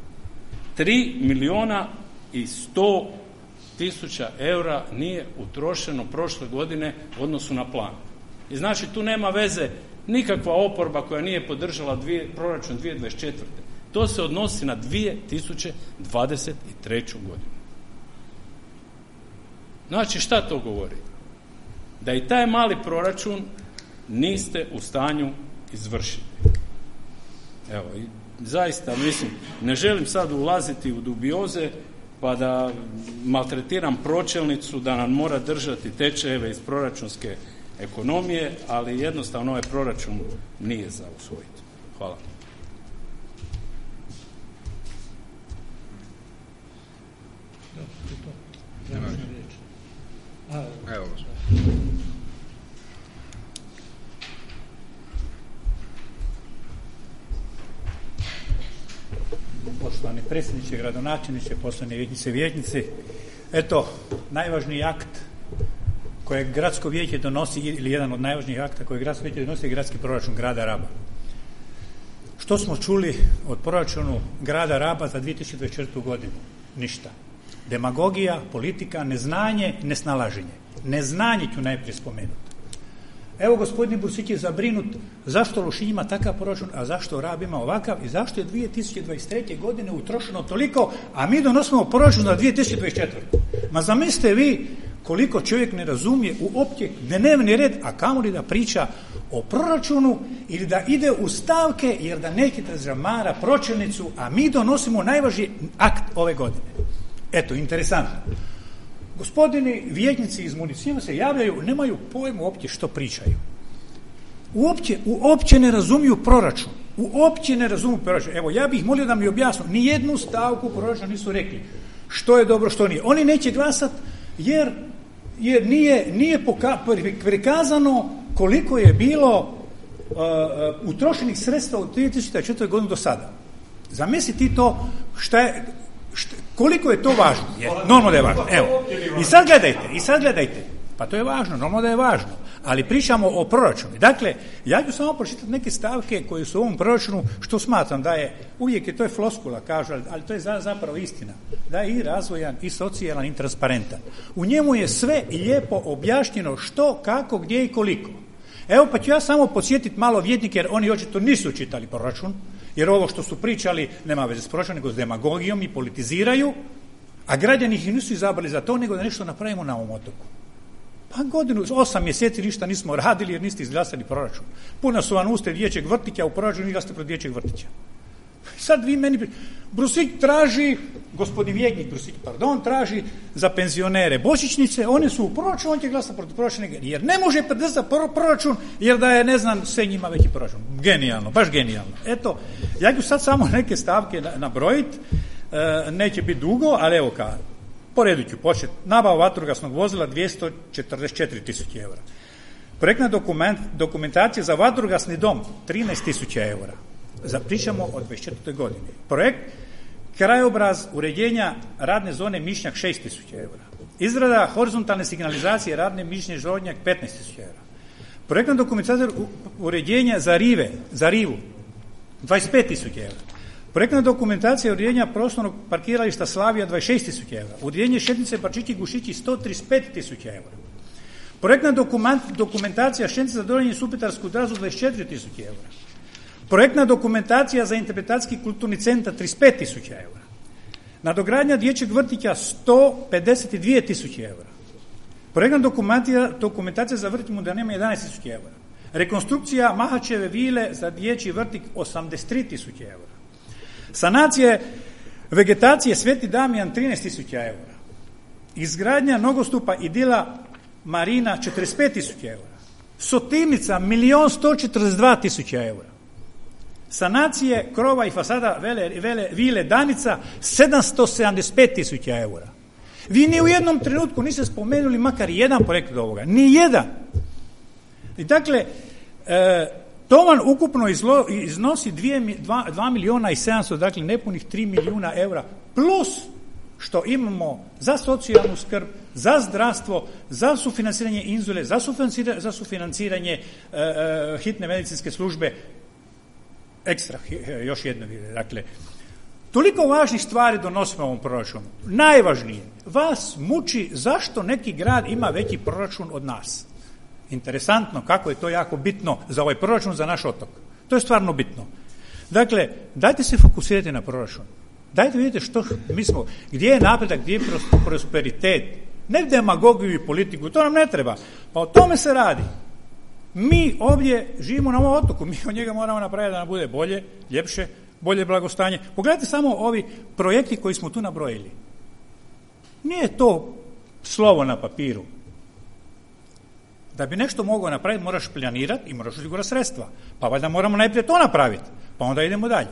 3.100.000 eura nije utrošeno prošle godine u odnosu na plan. I znači tu nema veze nikakva oporba koja nije podržala proračun 2024. To se odnosi na 2023. godinu. Znači šta to govori? Da i taj mali proračun niste u stanju izvršiti. Evo, i zaista mislim, ne želim sad ulaziti u dubioze pa da maltretiram pročelnicu da nam mora držati tečajeve iz proračunske ekonomije, ali jednostavno ovaj proračun nije za usvojiti. Hvala. Evo. Poštovani predsjedniče, gradonačelniče, poštovani vijećnice i vijećnici, eto, najvažniji akt kojeg gradsko vijeće donosi, ili jedan od najvažnijih akta kojeg gradsko vijeće donosi je gradski proračun grada Raba. Što smo čuli od proračunu grada Raba za 2024. godinu? Ništa. Demagogija, politika, neznanje, nesnalaženje. Neznanje ću najprije spomenuti. Evo, gospodin Bursić je zabrinut zašto Lošinj ima takav proračun, a zašto Rab ima ovakav i zašto je 2023. godine utrošeno toliko, a mi donosimo proračun za 2024. Ma zamislite vi koliko čovjek ne razumije uopće dnevni red, a kamoli da priča o proračunu ili da ide u stavke jer da neki zamara pročelnicu, a mi donosimo najvažniji akt ove godine. Eto, interesantno. Gospodini vijećnici iz municipa se javljaju, nemaju pojma uopće što pričaju. Uopće ne razumiju proračun. Uopće ne razumiju proračun. Evo, ja bih molio da mi objasnu. Ni jednu stavku proračuna nisu rekli. Što je dobro, što nije. Oni neće glasati jer nije prikazano koliko je bilo utrošenih sredstva u 2004. godinu do sada. Zamisli ti to koliko je to važno. Normalno da je važno. Evo. I sad gledajte. Pa to je važno, normalno da je važno. Ali pričamo o proračunu. Dakle, ja ću samo pročitati neke stavke koje su u ovom proračunu, što smatram da je, uvijek je to je floskula, kažu, ali to je zapravo istina. Da je i razvojan, i socijalan, i transparentan. U njemu je sve lijepo objašnjeno što, kako, gdje i koliko. Evo pa ću ja samo podsjetiti malo vijećnike, jer oni očito nisu čitali proračun, jer ovo što su pričali nema veze s proračunom, nego s demagogijom i politiziraju, a građani ih nisu izabrali za to, nego da nešto napravimo na ovom otoku. Pa 8 mjeseci ništa nismo radili jer niste izglasali proračun. Puna su vam usta dječjeg vrtića, u proračunu vi glasate protiv dječjeg vrtića. Sad vi meni... Brusik traži, gospodin vijećnik Brusik, traži za penzionere božićnice, one su u proračunu, on će glasati protiv proračuna, jer ne može podržati proračun, jer da je, ne znam, sve njima veći proračun. Genijalno, baš genijalno. Eto, ja ću sad samo neke stavke nabrojiti, neće biti dugo, ali evo Po redu ću početi. Nabava vatrogasnog vozila 244.000 eura. Projektna dokumentacija za vatrogasni dom 13.000 eura. Pričamo o 24. godini. Projekt krajobraz uređenja radne zone Mišnjak 6.000 eura. Izrada horizontalne signalizacije radne Mišnje Žodnjak 15.000 eura. Projektna dokumentacija uređenja za rivu 25.000 eura. Projektna dokumentacija uređenja prostornog parkirališta Slavija 26.000 eura. Uređenje šetnice Parčići Gušići 135.000 eura. Projektna dokumentacija šetnice za dolenje Supetarsku drazu 24.000 eura. Projektna dokumentacija za interpretacijski kulturni centar 35.000 eura. Nadogradnja dječjeg vrtića 152.000 eura. Projektna dokumentacija za vrtić Mudanema 11.000 eura. Rekonstrukcija Mahačeve vile za dječji vrtić 83.000 eura. Sanacije vegetacije Sveti Damijan 13.000 eura. Izgradnja nogostupa Idila Marina 45.000 eura. Sotimnica 1.142.000 eura. Sanacije krova i fasada vile Danica 775.000 eura. Vi ni u jednom trenutku niste spomenuli makar jedan projekt od ovoga. Ni jedan. I dakle, to vam ukupno iznosi 2 milijuna i 700, dakle nepunih 3 milijuna eura, plus što imamo za socijalnu skrb, za zdravstvo, za sufinanciranje inzule, za sufinanciranje hitne medicinske službe, ekstra, još jedno. Dakle, toliko važnih stvari donosimo u ovom proračunu. Najvažnije, vas muči zašto neki grad ima veći proračun od nas. Interesantno kako je to jako bitno za ovaj proračun, za naš otok. To je stvarno bitno. Dakle, dajte se fokusirati na proračun. Dajte vidite što mi smo, gdje je napredak, gdje je prosperitet. Ne demagogiju i politiku, to nam ne treba. Pa o tome se radi. Mi ovdje živimo na ovom otoku, mi od njega moramo napraviti da nam bude bolje, ljepše, bolje blagostanje. Pogledajte samo ovi projekti koji smo tu nabrojili. Nije to slovo na papiru. Da bi nešto mogao napraviti, moraš planirati i moraš osigurati sredstva. Pa valjda moramo najprije to napraviti, pa onda idemo dalje.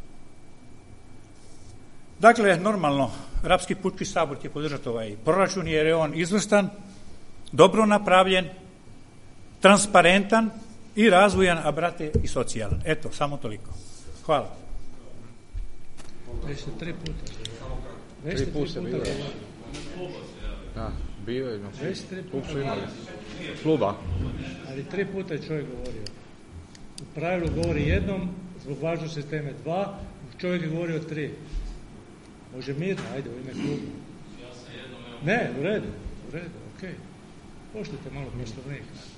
Dakle, normalno, Rapski pučki sabor će podržati ovaj proračun jer je on izvrstan, dobro napravljen, transparentan i razvojan, a brate i socijalan. Eto, samo toliko. Hvala. Već ste 3 puta. Tri puta bilo. Da, bio je. Već 3 puta. Kluba. Ali 3 puta je čovjek govorio. U pravilu govori jednom, zbog važnosti teme 2, čovjek je govorio 3. Može mirno, ajde, u ime kluba. Ne, u redu, okej. Poštujte malo poslovnik.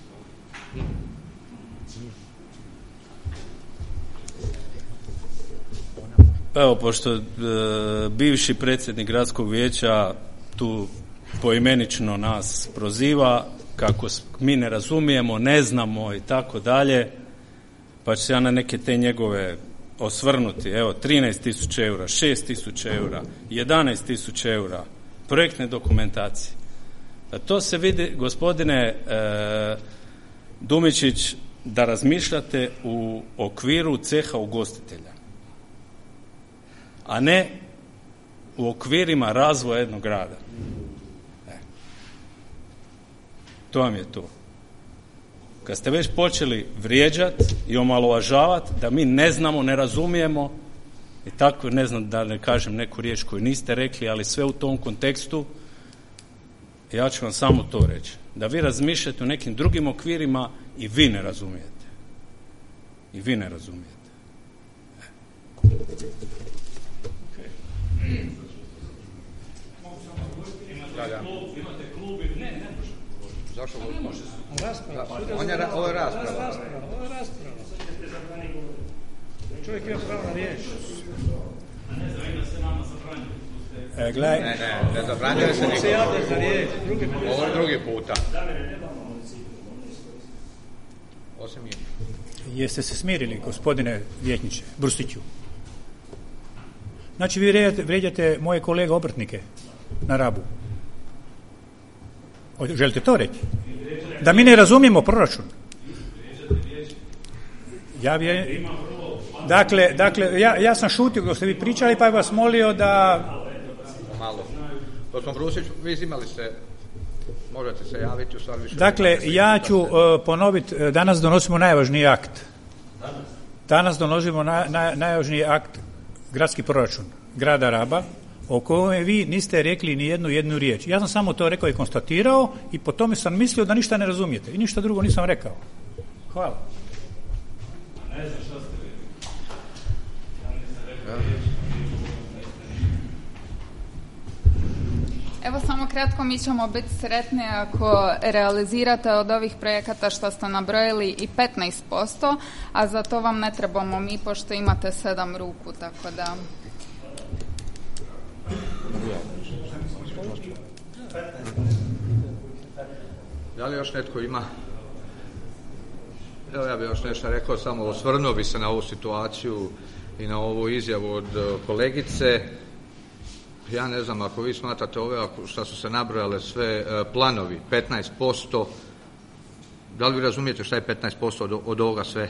Evo, pošto bivši predsjednik gradskog vijeća tu poimenično nas proziva, kako mi ne razumijemo, ne znamo i tako dalje, pa ću se ja na neke te njegove osvrnuti. Evo, 13.000 eura, 6.000 eura, 11.000 eura, projektne dokumentacije. A to se vidi, gospodine Dumičić, da razmišljate u okviru ceha ugostitelja, a ne u okvirima razvoja jednog grada. To vam je to. Kad ste već počeli vrijeđati i omalovažavati da mi ne znamo, ne razumijemo i tako, ne znam da ne kažem neku riječ koju niste rekli, ali sve u tom kontekstu, ja ću vam samo to reći. Da vi razmišljate o nekim drugim okvirima i vi ne razumijete. I vi ne razumijete. Imate klub ili ne može. Zašto? Ovo je rasprava. Čovjek ima pravo na riječ. Ne, zabranjuje se niko. Ovo je drugi puta. Osim je. Jeste se smirili, gospodine vijećniče Brstiću? Znači, vi vrijeđate moje kolege obrtnike na Rabu. Želite to reći? Da mi ne razumijemo proračun. Dakle, ja sam šutio dok ste vi pričali, pa bih vas molio da... Gospodin Brusić, vi imali ste, možete se javiti u stvari više. Dakle, ja ću ponoviti, danas donosimo najvažniji akt. Danas donosimo najvažniji akt, gradski proračun grada Raba, o kojem vi niste rekli ni jednu riječ. Ja sam samo to rekao i konstatirao i po tome sam mislio da ništa ne razumijete i ništa drugo nisam rekao. Hvala. Ne znam što ste Evo samo kratko, mi ćemo biti sretni ako realizirate od ovih projekata što ste nabrojili i 15%, a za to vam ne trebamo mi pošto imate 7 ruku, tako da... Da li još netko ima? Evo ja bih još nešto rekao, samo osvrnuo bi se na ovu situaciju i na ovu izjavu od kolegice. Ja ne znam, ako vi smatrate ove što su se nabrojale sve planovi, 15%, da li vi razumijete šta je 15% od ovoga sve?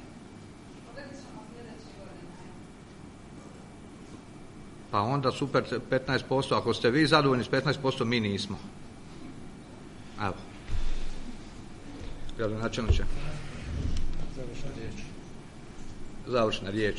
Pa onda super 15%, ako ste vi zadovoljni s 15%, mi nismo. Evo. Gradonačelniče. Završna riječ.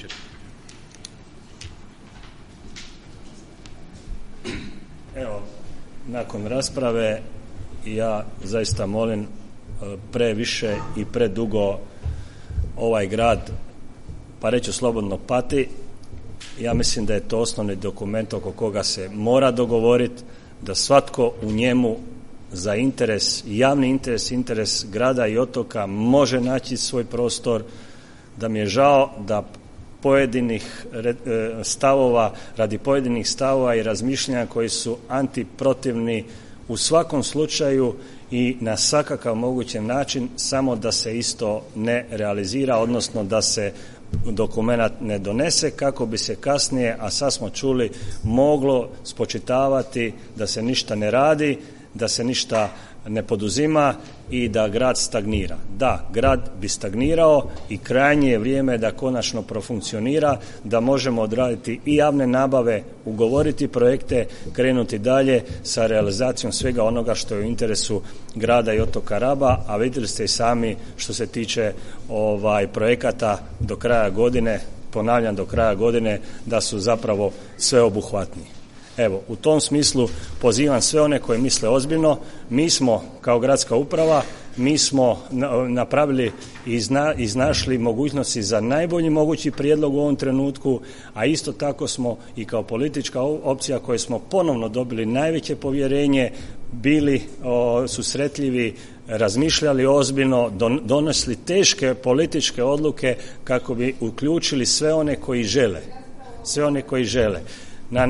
Evo, nakon rasprave ja zaista molim previše i predugo ovaj grad, pa reću slobodno, pati. Ja mislim da je to osnovni dokument oko koga se mora dogovoriti, da svatko u njemu za interes, javni interes, interes grada i otoka može naći svoj prostor. Da mi je žao da pojedinih stavova, radi pojedinih stavova i razmišljanja koji su antiprotivni u svakom slučaju i na svakakav mogućem način, samo da se isto ne realizira, odnosno da se dokumenat ne donese kako bi se kasnije, a sad smo čuli, moglo spočitavati da se ništa ne radi, da se ništa ne poduzima i da grad stagnira. Da, grad bi stagnirao i krajnje je vrijeme da konačno profunkcionira, da možemo odraditi i javne nabave, ugovoriti projekte, krenuti dalje sa realizacijom svega onoga što je u interesu grada i otoka Raba, a vidjeli ste i sami što se tiče projekata do kraja godine, ponavljam do kraja godine, da su zapravo sveobuhvatni. Evo, u tom smislu pozivam sve one koji misle ozbiljno. Mi smo kao gradska uprava, mi smo napravili i iznašli mogućnosti za najbolji mogući prijedlog u ovom trenutku, a isto tako smo i kao politička opcija koji smo ponovno dobili najveće povjerenje, bili susretljivi, razmišljali ozbiljno, donosili teške političke odluke kako bi uključili sve one koji žele. Na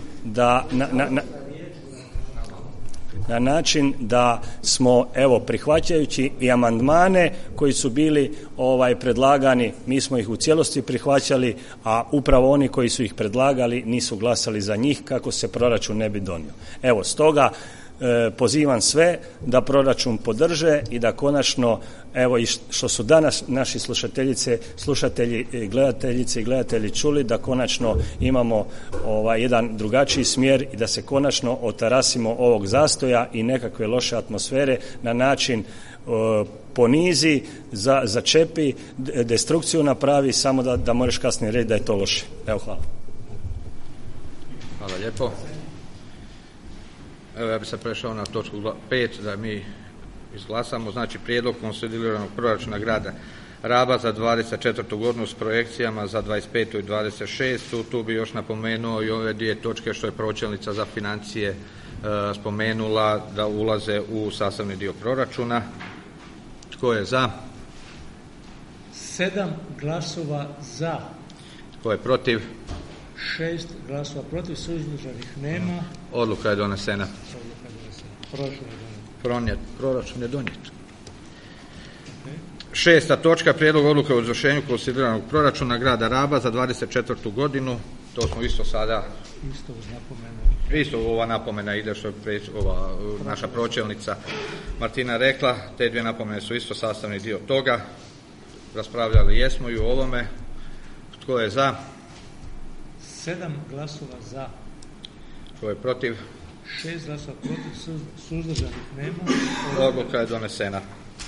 način da smo, evo, prihvaćajući i amandmane koji su bili predlagani, mi smo ih u cijelosti prihvaćali, a upravo oni koji su ih predlagali nisu glasali za njih kako se proračun ne bi donio. Evo, stoga pozivam sve da proračun podrže i da konačno, evo i što su danas naši slušatelji, gledateljice i gledatelji čuli, da konačno imamo jedan drugačiji smjer i da se konačno otarasimo ovog zastoja i nekakve loše atmosfere na način ponizi, začepi, destrukciju napravi, samo da možeš kasnije reći da je to loše. Evo, hvala. Hvala lijepo. Evo ja bih sad prešao na točku 5 da mi izglasamo, znači prijedlog konsolidiranog proračuna grada Raba za 24. godinu s projekcijama za 25. i 26. Tu bi još napomenuo i ove dvije točke što je pročelnica za financije spomenula da ulaze u sastavni dio proračuna. Tko je za? 7 glasova za. Tko je protiv? 6 glasova protiv, suzdržanih nema. Odluka je donesena. Proračun je donijet. 6. točka, prijedlog odluke o izvršenju konsolidiranog proračuna grada Raba za 24. godinu. To smo isto sada... Isto ova napomena ide što je ova naša pročelnica Martina rekla. Te dvije napomene su isto sastavni dio toga. Raspravljali jesmo i u ovome. Tko je za? 7 glasova za. Tko je protiv? 6 glasa protiv, suzdržanih nema. Odluka je donesena.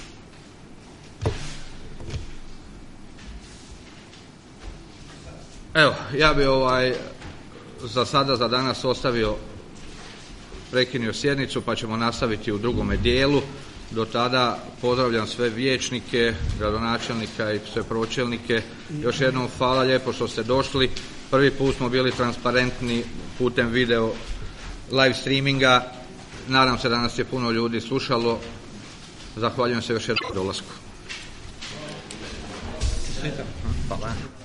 Evo, ja bi za sada, za danas ostavio, prekinuo sjednicu, pa ćemo nastaviti u drugome dijelu. Do tada pozdravljam sve vijećnike, gradonačelnika i sve pročelnike. Još jednom hvala lijepo što ste došli. Prvi put smo bili transparentni putem video live streaminga. Nadam se da nas je puno ljudi slušalo. Zahvaljujem se još jednom dolasku. Hvala.